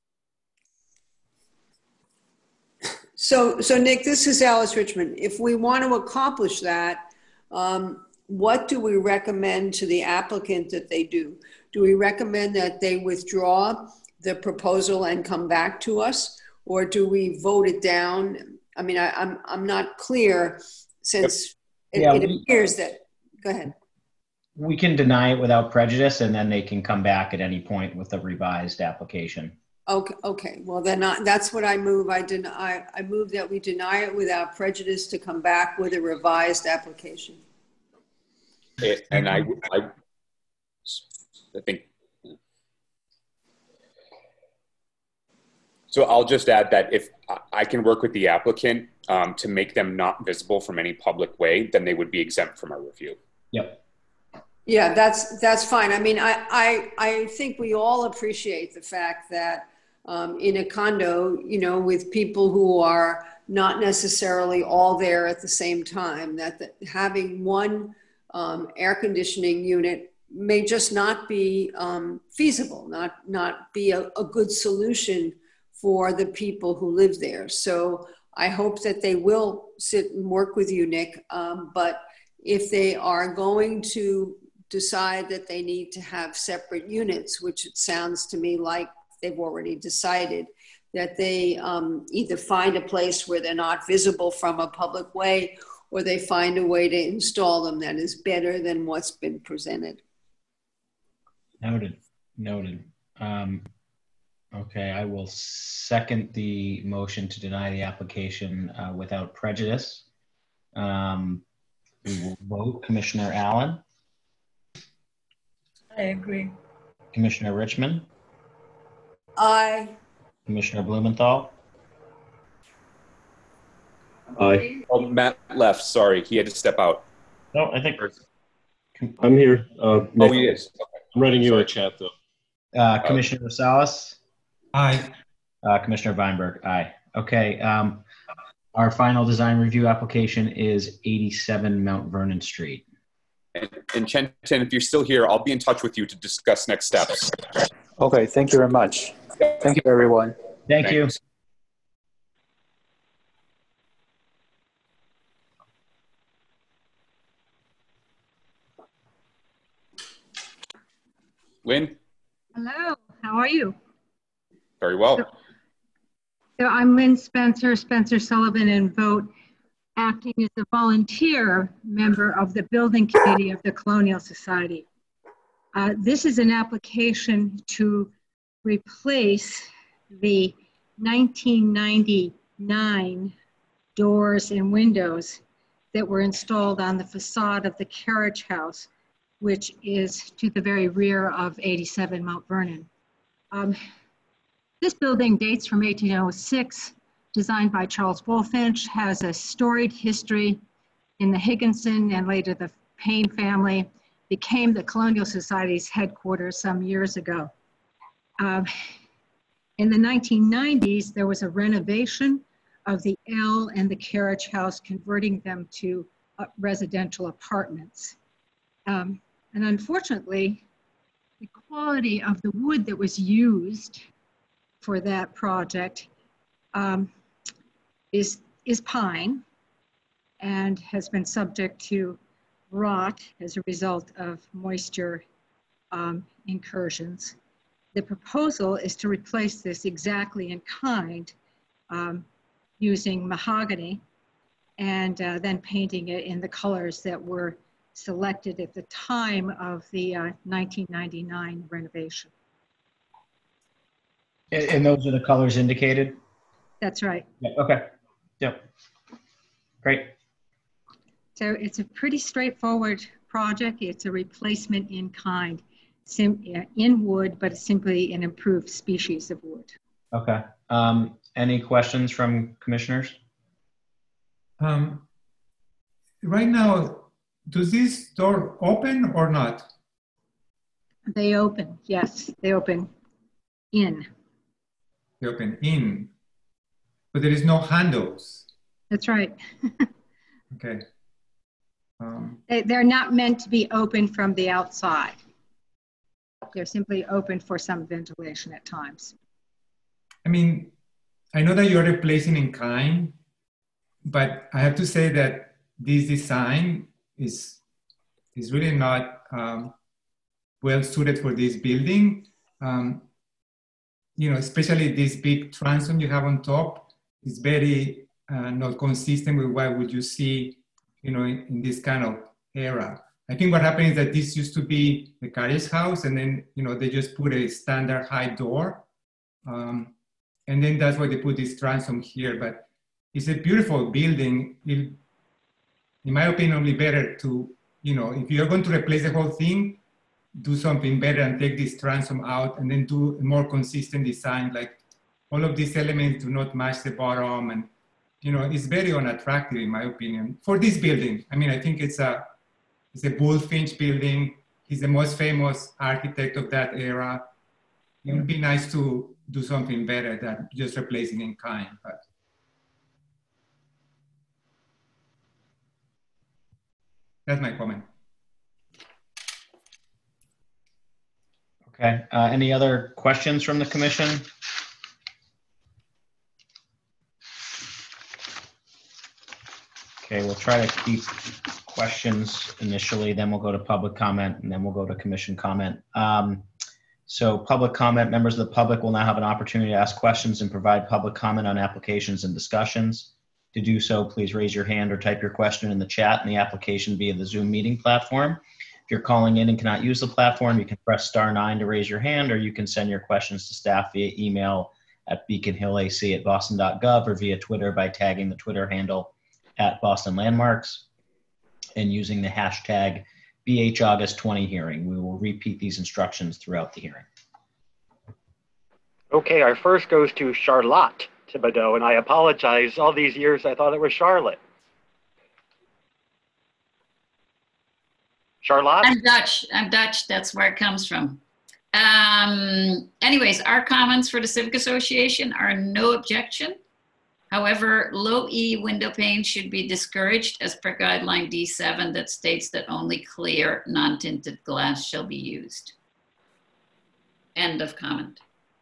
So, so Nick, this is Alice Richmond. If we want to accomplish that, um, what do we recommend to the applicant that they do? Do we recommend that they withdraw the proposal and come back to us, or do we vote it down? I mean, I, I'm I'm not clear since it, Yeah, it we- appears that. Go ahead. We can deny it without prejudice, and then they can come back at any point with a revised application. Okay. Okay. Well, then I, that's what I move. I deny. I move that we deny it without prejudice to come back with a revised application. It, and I, I, I think, so I'll just add that if I can work with the applicant um, to make them not visible from any public way, then they would be exempt from our review. Yep. Yeah, that's that's fine. I mean, I I I think we all appreciate the fact that um, in a condo, you know, with people who are not necessarily all there at the same time, that the, having one um, air conditioning unit may just not be um, feasible, not not be a, a good solution for the people who live there. So I hope that they will sit and work with you, Nick. Um, but if they are going to decide that they need to have separate units, which it sounds to me like they've already decided, that they um, either find a place where they're not visible from a public way, or they find a way to install them that is better than what's been presented. Noted. Noted. Um, okay, I will second the motion to deny the application uh, without prejudice. Um, we will vote. Commissioner Allen, I agree. Commissioner Richmond, Aye. Commissioner Blumenthal, Aye. Oh, Matt left. Sorry, he had to step out. No, I think I'm here. Uh, Oh, Nick, he is. Okay. I'm writing you a chat though. uh, Commissioner Rosales, Aye. uh, Commissioner Weinberg. Aye. Okay. Um, our final design review application is eighty-seven Mount Vernon Street. And, and Chenton, if you're still here, I'll be in touch with you to discuss next steps. Okay, thank you very much. Thank you, everyone. Thank you. Thanks. Lynn, Hello, how are you? very well. So I'm Lynn Spencer, Spencer Sullivan, and vote acting as a volunteer member of the building committee of the Colonial Society. Uh, this is an application to replace the nineteen ninety-nine doors and windows that were installed on the facade of the carriage house, which is to the very rear of eighty-seven Mount Vernon. Um, this building dates from eighteen oh six, designed by Charles Bulfinch, has a storied history in the Higginson and later the Payne family, became the Colonial Society's headquarters some years ago. Um, in the nineteen nineties, there was a renovation of the L and the carriage house, converting them to uh, residential apartments. Um, and unfortunately, the quality of the wood that was used for that project um, is, is pine and has been subject to rot as a result of moisture um, incursions. The proposal is to replace this exactly in kind um, using mahogany and uh, then painting it in the colors that were selected at the time of the uh, nineteen ninety-nine renovation. And and those are the colors indicated? That's right. Yeah, okay. Yep. Great. So it's a pretty straightforward project. It's a replacement in kind, sim in wood, but it's simply an improved species of wood. Okay. Um, any questions from commissioners? Um, right now, does this door open or not? They open, yes, they open in. They open in, but there is no handles. That's right. Okay. Um, They, they're not meant to be open from the outside. They're simply open for some ventilation at times. I mean, I know that you're replacing in kind, but I have to say that this design is, is really not um, well suited for this building. Um, you know, especially this big transom you have on top is very uh, not consistent with what would you see, you know, in, in this kind of era. I think what happened is that this used to be the carriage house, and then, you know, they just put a standard high door. Um, and then that's why they put this transom here. But it's a beautiful building. It, in my opinion, it'll be better to, you know, if you're going to replace the whole thing, do something better and take this transom out and then do a more consistent design. Like all of these elements do not match the bottom, and, you know, it's very unattractive in my opinion for this building. I mean, I think it's a, it's a Bulfinch building. He's the most famous architect of that era. It would be nice to do something better than just replacing in kind. But that's my comment. Okay. Uh, any other questions from the commission? Okay, we'll try to keep questions initially, then we'll go to public comment, and then we'll go to commission comment. Um, so public comment, members of the public will now have an opportunity to ask questions and provide public comment on applications and discussions. To do so, please raise your hand or type your question in the chat in the application via the Zoom meeting platform. If you're calling in and cannot use the platform, you can press star nine to raise your hand, or you can send your questions to staff via email at beaconhillac at boston dot gov or via Twitter by tagging the Twitter handle at Boston Landmarks and using the hashtag B H August twenty hearing. We will repeat these instructions throughout the hearing. Okay, our first goes to Charlotte Thibodeau, and I apologize. All these years I thought it was Charlotte. Charlotte? I'm Dutch. I'm Dutch. That's where it comes from. Um, anyways, our comments for the Civic Association are no objection. However, low E window pane should be discouraged as per guideline D seven that states that only clear, non-tinted glass shall be used. End of comment.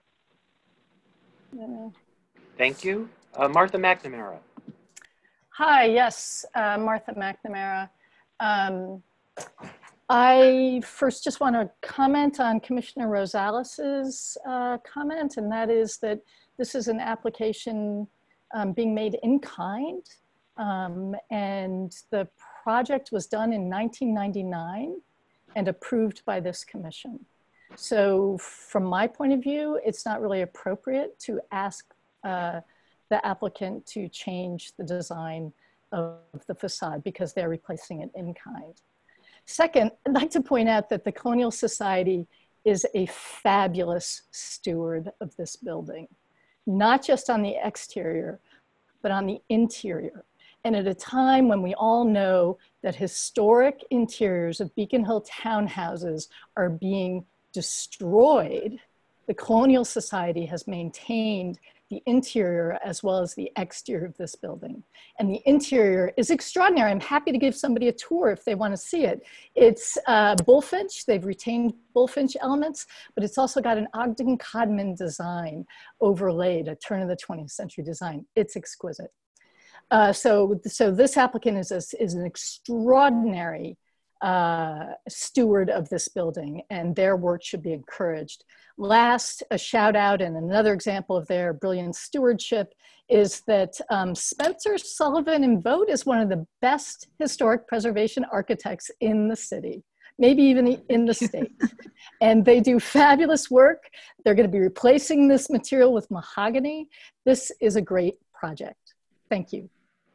Yeah. Thank you. Uh, Martha McNamara. Hi, yes, uh, Martha McNamara. Um, I first just want to comment on Commissioner Rosales' uh, comment, and that is that this is an application um, being made in kind, um, and the project was done in nineteen ninety-nine. and approved by this commission. So from my point of view, it's not really appropriate to ask uh, the applicant to change the design of the facade because they're replacing it in kind. Second, I'd like to point out that the Colonial Society is a fabulous steward of this building, not just on the exterior, but on the interior. And at a time when we all know that historic interiors of Beacon Hill townhouses are being destroyed, the Colonial Society has maintained the interior as well as the exterior of this building. And the interior is extraordinary. I'm happy to give somebody a tour if they want to see it. It's uh, Bullfinch, they've retained Bullfinch elements, but it's also got an Ogden Codman design overlaid, a turn of the twentieth century design. It's exquisite. Uh, so, so this applicant is, a, is an extraordinary uh, steward of this building, and their work should be encouraged. Last, a shout out and another example of their brilliant stewardship is that um, Spencer Sullivan and Vogt is one of the best historic preservation architects in the city, maybe even in the state. And they do fabulous work. They're going to be replacing this material with mahogany. This is a great project. Thank you.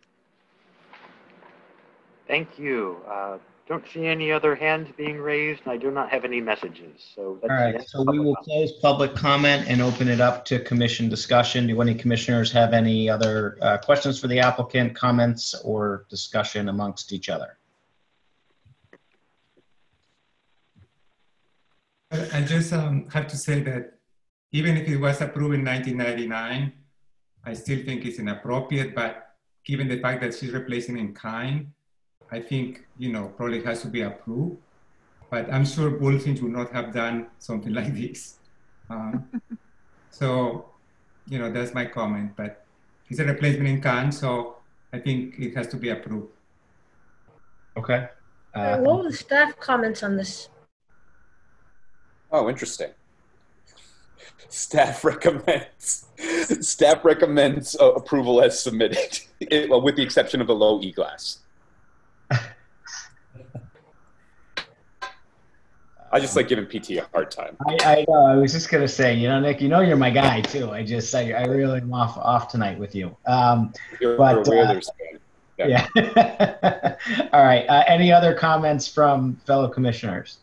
Thank you. Uh, don't see any other hands being raised, and I do not have any messages. So that's All right, so we will close public comment and open it up to commission discussion. Do any commissioners have any other uh, questions for the applicant, comments, or discussion amongst each other? I just um, have to say that even if it was approved in nineteen ninety-nine, I still think it's inappropriate, but given the fact that she's replacing in kind, I think, you know, probably has to be approved. But I'm sure Bullfinch would not have done something like this. Um, so, you know, that's my comment. But it's a replacement in kind, so I think it has to be approved. Okay. Uh, what were the staff comments on this? Oh, interesting. Staff recommends, staff recommends uh, approval as submitted, it, well, with the exception of the low E-glass. I just like giving P T a hard time. I, I know. I was just gonna say, you know, Nick, you know, you're my guy too. I just, I, I really am off off tonight with you. Um, You're, but you're a uh, Whalers fan. Yeah. yeah. All right. Uh, any other comments from fellow commissioners?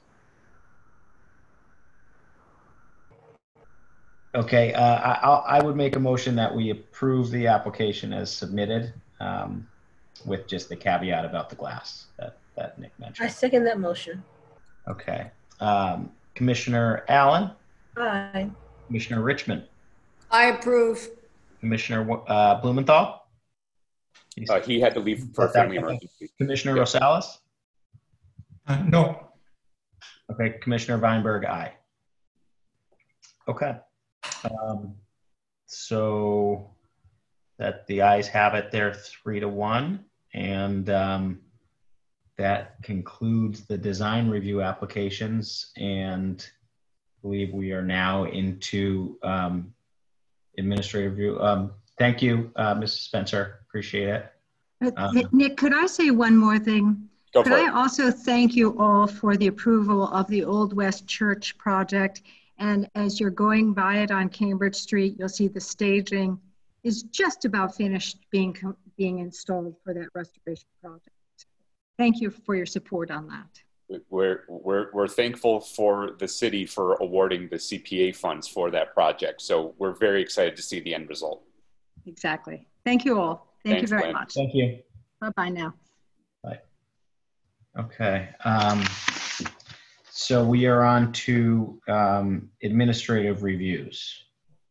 Okay. Uh, I, I'll, I would make a motion that we approve the application as submitted, um, with just the caveat about the glass that that Nick mentioned. I second that motion. Okay. Um, Commissioner Allen, Aye. Commissioner Richmond, I approve. Commissioner uh, Blumenthal, Uh, he had to leave for a family emergency. Commissioner Yeah. Rosales. Uh, no. Okay, Commissioner Weinberg, aye. Okay. Um, so that the ayes have it there, three to one, and um, that concludes the design review applications, and I believe we are now into um, administrative review. Um, thank you, uh, Missus Spencer. Appreciate it. Um, Nick, could I say one more thing? Go Could for I it. also thank you all for the approval of the Old West Church project? And as you're going by it on Cambridge Street, you'll see the staging is just about finished being being installed for that restoration project. Thank you for your support on that. We're, we're, we're thankful for the city for awarding the C P A funds for that project. So we're very excited to see the end result. Exactly. Thank you all. Thank Thanks, you very Glenn. much. Thank you. Bye-bye now. Bye. Okay. Um, so we are on to um, administrative reviews.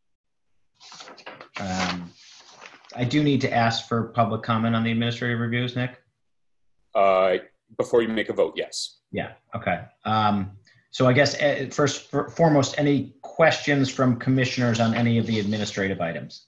Um, I do need to ask for public comment on the administrative reviews, Nick. Uh, before you make a vote, yes. Yeah. Okay. Um, so I guess uh, first, for, foremost, any questions from commissioners on any of the administrative items?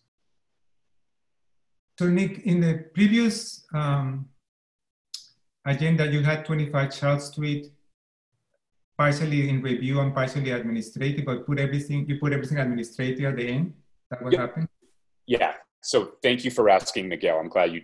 So Nick, in the previous um, agenda, you had twenty-five Charles Street, partially in review and partially administrative, but put everything, you put everything administrative at the end. Is that what Yep. happened? Yeah. So thank you for asking, Miguel. I'm glad you did.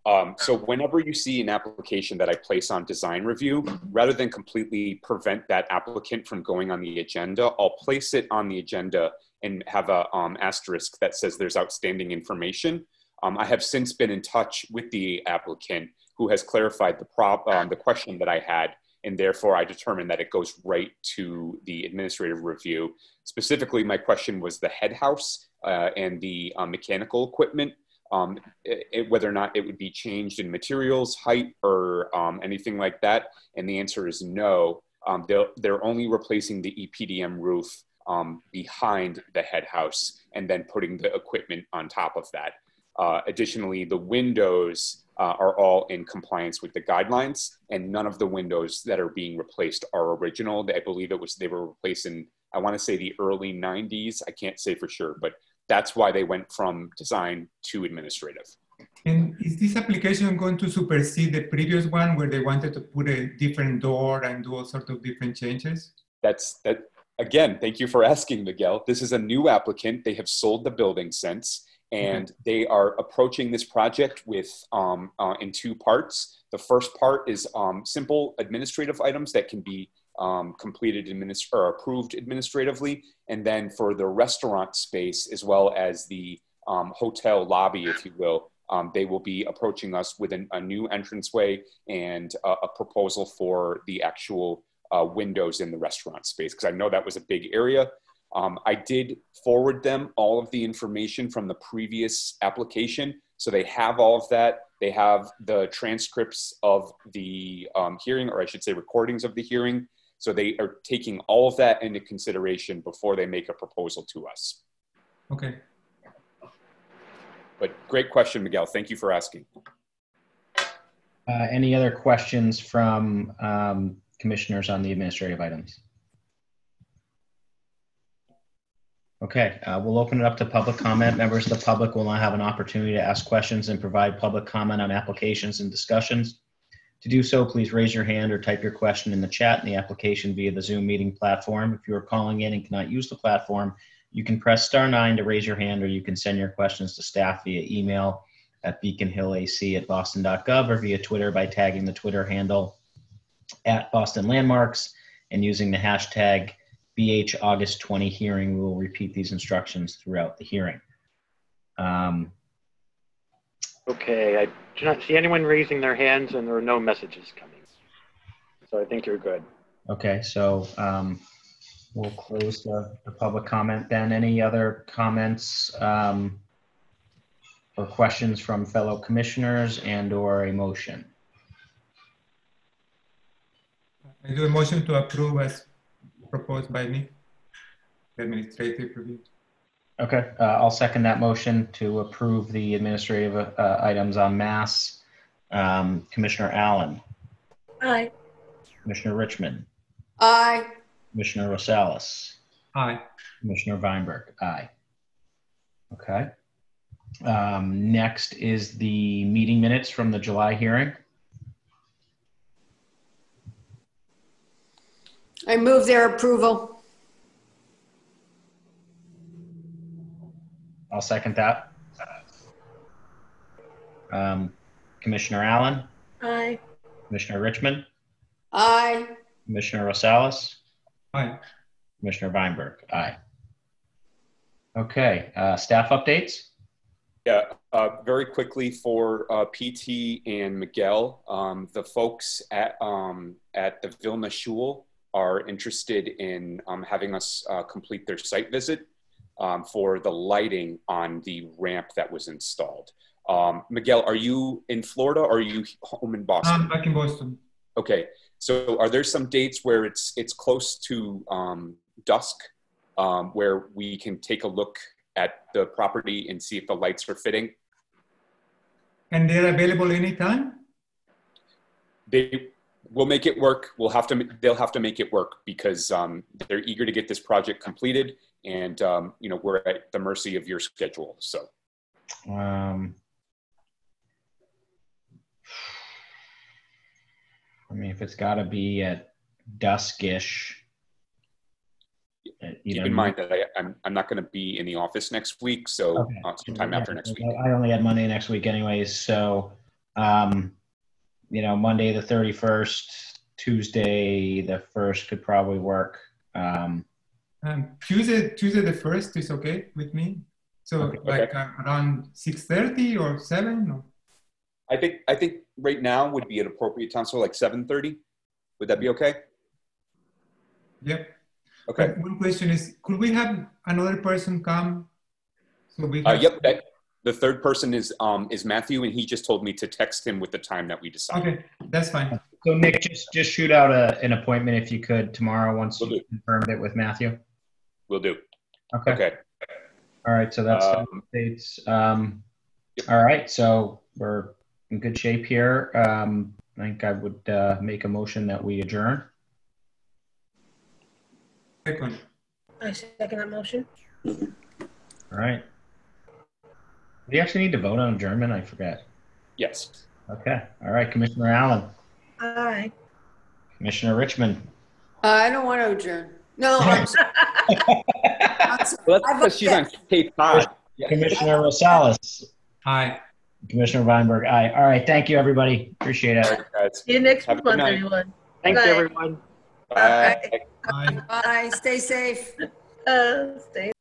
Um, so whenever you see an application that I place on design review, rather than completely prevent that applicant from going on the agenda, I'll place it on the agenda and have a um, asterisk that says there's outstanding information. Um, I have since been in touch with the applicant who has clarified the, prop, um, the question that I had, and therefore I determined that it goes right to the administrative review. Specifically, my question was the head house uh, and the uh, mechanical equipment. Um, it, it, whether or not it would be changed in materials, height, or um, anything like that. And the answer is no. Um, they're only replacing the E P D M roof um, behind the head house and then putting the equipment on top of that. Uh, additionally, the windows uh, are all in compliance with the guidelines, and none of the windows that are being replaced are original. I believe it was, they were replaced in, I want to say the early nineties. I can't say for sure, but that's why they went from design to administrative. And is this application going to supersede the previous one where they wanted to put a different door and do all sorts of different changes? That's that. Again, thank you for asking, Miguel. This is a new applicant. They have sold the building since, and mm-hmm. they are approaching this project with um, uh, in two parts. The first part is um, simple administrative items that can be Um, completed administ- or approved administratively, and then for the restaurant space as well as the um, hotel lobby, if you will, um, they will be approaching us with an, a new entranceway and a, a proposal for the actual uh, windows in the restaurant space, because I know that was a big area. Um, I did forward them all of the information from the previous application, so they have all of that. They have the transcripts of the um, hearing, or I should say recordings of the hearing. So they are taking all of that into consideration before they make a proposal to us. Okay. But great question, Miguel. Thank you for asking. Uh, any other questions from um, commissioners on the administrative items? Okay, uh, we'll open it up to public comment. Members of the public will now have an opportunity to ask questions and provide public comment on applications and discussions. To do so, please raise your hand or type your question in the chat in the application via the Zoom meeting platform. If you are calling in and cannot use the platform, you can press star nine to raise your hand, or you can send your questions to staff via email at beaconhillac at boston dot gov or via Twitter by tagging the Twitter handle at Boston Landmarks and using the hashtag B H August twenty hearing. We will repeat these instructions throughout the hearing. Um, Okay, I do not see anyone raising their hands, and there are no messages coming. So I think you're good. Okay, so um, we'll close the, the public comment then. Any other comments um, or questions from fellow commissioners and or a motion? I do a motion to approve as proposed by me, the administrative review. Okay, uh, I'll second that motion to approve the administrative uh, items en masse. Um, Commissioner Allen. Aye. Commissioner Richmond. Aye. Commissioner Rosales. Aye. Commissioner Weinberg. Aye. Okay. Um, next is the meeting minutes from the July hearing. I move their approval. I'll second that. Um, Commissioner Allen. Aye. Commissioner Richmond. Aye. Commissioner Rosales. Aye. Commissioner Weinberg. Aye. Okay, uh, staff updates. Yeah, uh, very quickly for uh, P T and Miguel, um, the folks at, um, at the Vilna Shul are interested in um, having us uh, complete their site visit. Um, for the lighting on the ramp that was installed. Um, Miguel, are you in Florida or are you home in Boston? I'm back in Boston. Okay, so are there some dates where it's it's close to um, dusk um, where we can take a look at the property and see if the lights are fitting? And they're available anytime? They will make it work. We'll have to, they'll have to make it work because um, they're eager to get this project completed. And, um, you know, we're at the mercy of your schedule, so. Um, I mean, if it's got to be at duskish. Keep in mind that I, I'm, I'm not going to be in the office next week, so okay. uh, sometime yeah, after next week. I only had Monday next week anyways, so Um, you know, Monday the thirty-first, Tuesday the first could probably work. Um, Um, Tuesday, Tuesday the first is okay with me. So Okay. like Okay. uh, around six thirty or seven? Or? I think I think right now would be an appropriate time, so like seven thirty. Would that be okay? Yep. Okay. But one question is, could we have another person come? So we Uh, have yep. That, the third person is um is Matthew, and he just told me to text him with the time that we decided. Okay, that's fine. so Nick, just just shoot out a, an appointment if you could tomorrow once Will you do. confirmed it with Matthew. We'll do. Okay. Okay. All right. So that's the Um, updates. Um, all right. So we're in good shape here. Um, I think I would uh, make a motion that we adjourn. Second. I second that motion. All right. Do you actually need to vote on adjournment? I forget. Yes. Okay. All right. Commissioner Allen, Aye. Commissioner Richmond. Uh, I don't want to adjourn. No, I'm sorry. I'm sorry. Well, that's I because vote she's on yes. Cape Cod. Commissioner Rosales. Hi. Commissioner Weinberg. Aye. All right. Thank you, everybody. Appreciate it. All right, guys. See you next Have a good month, night. everyone. Thanks, Bye. everyone. Bye. Bye. Bye. Stay safe. Uh, stay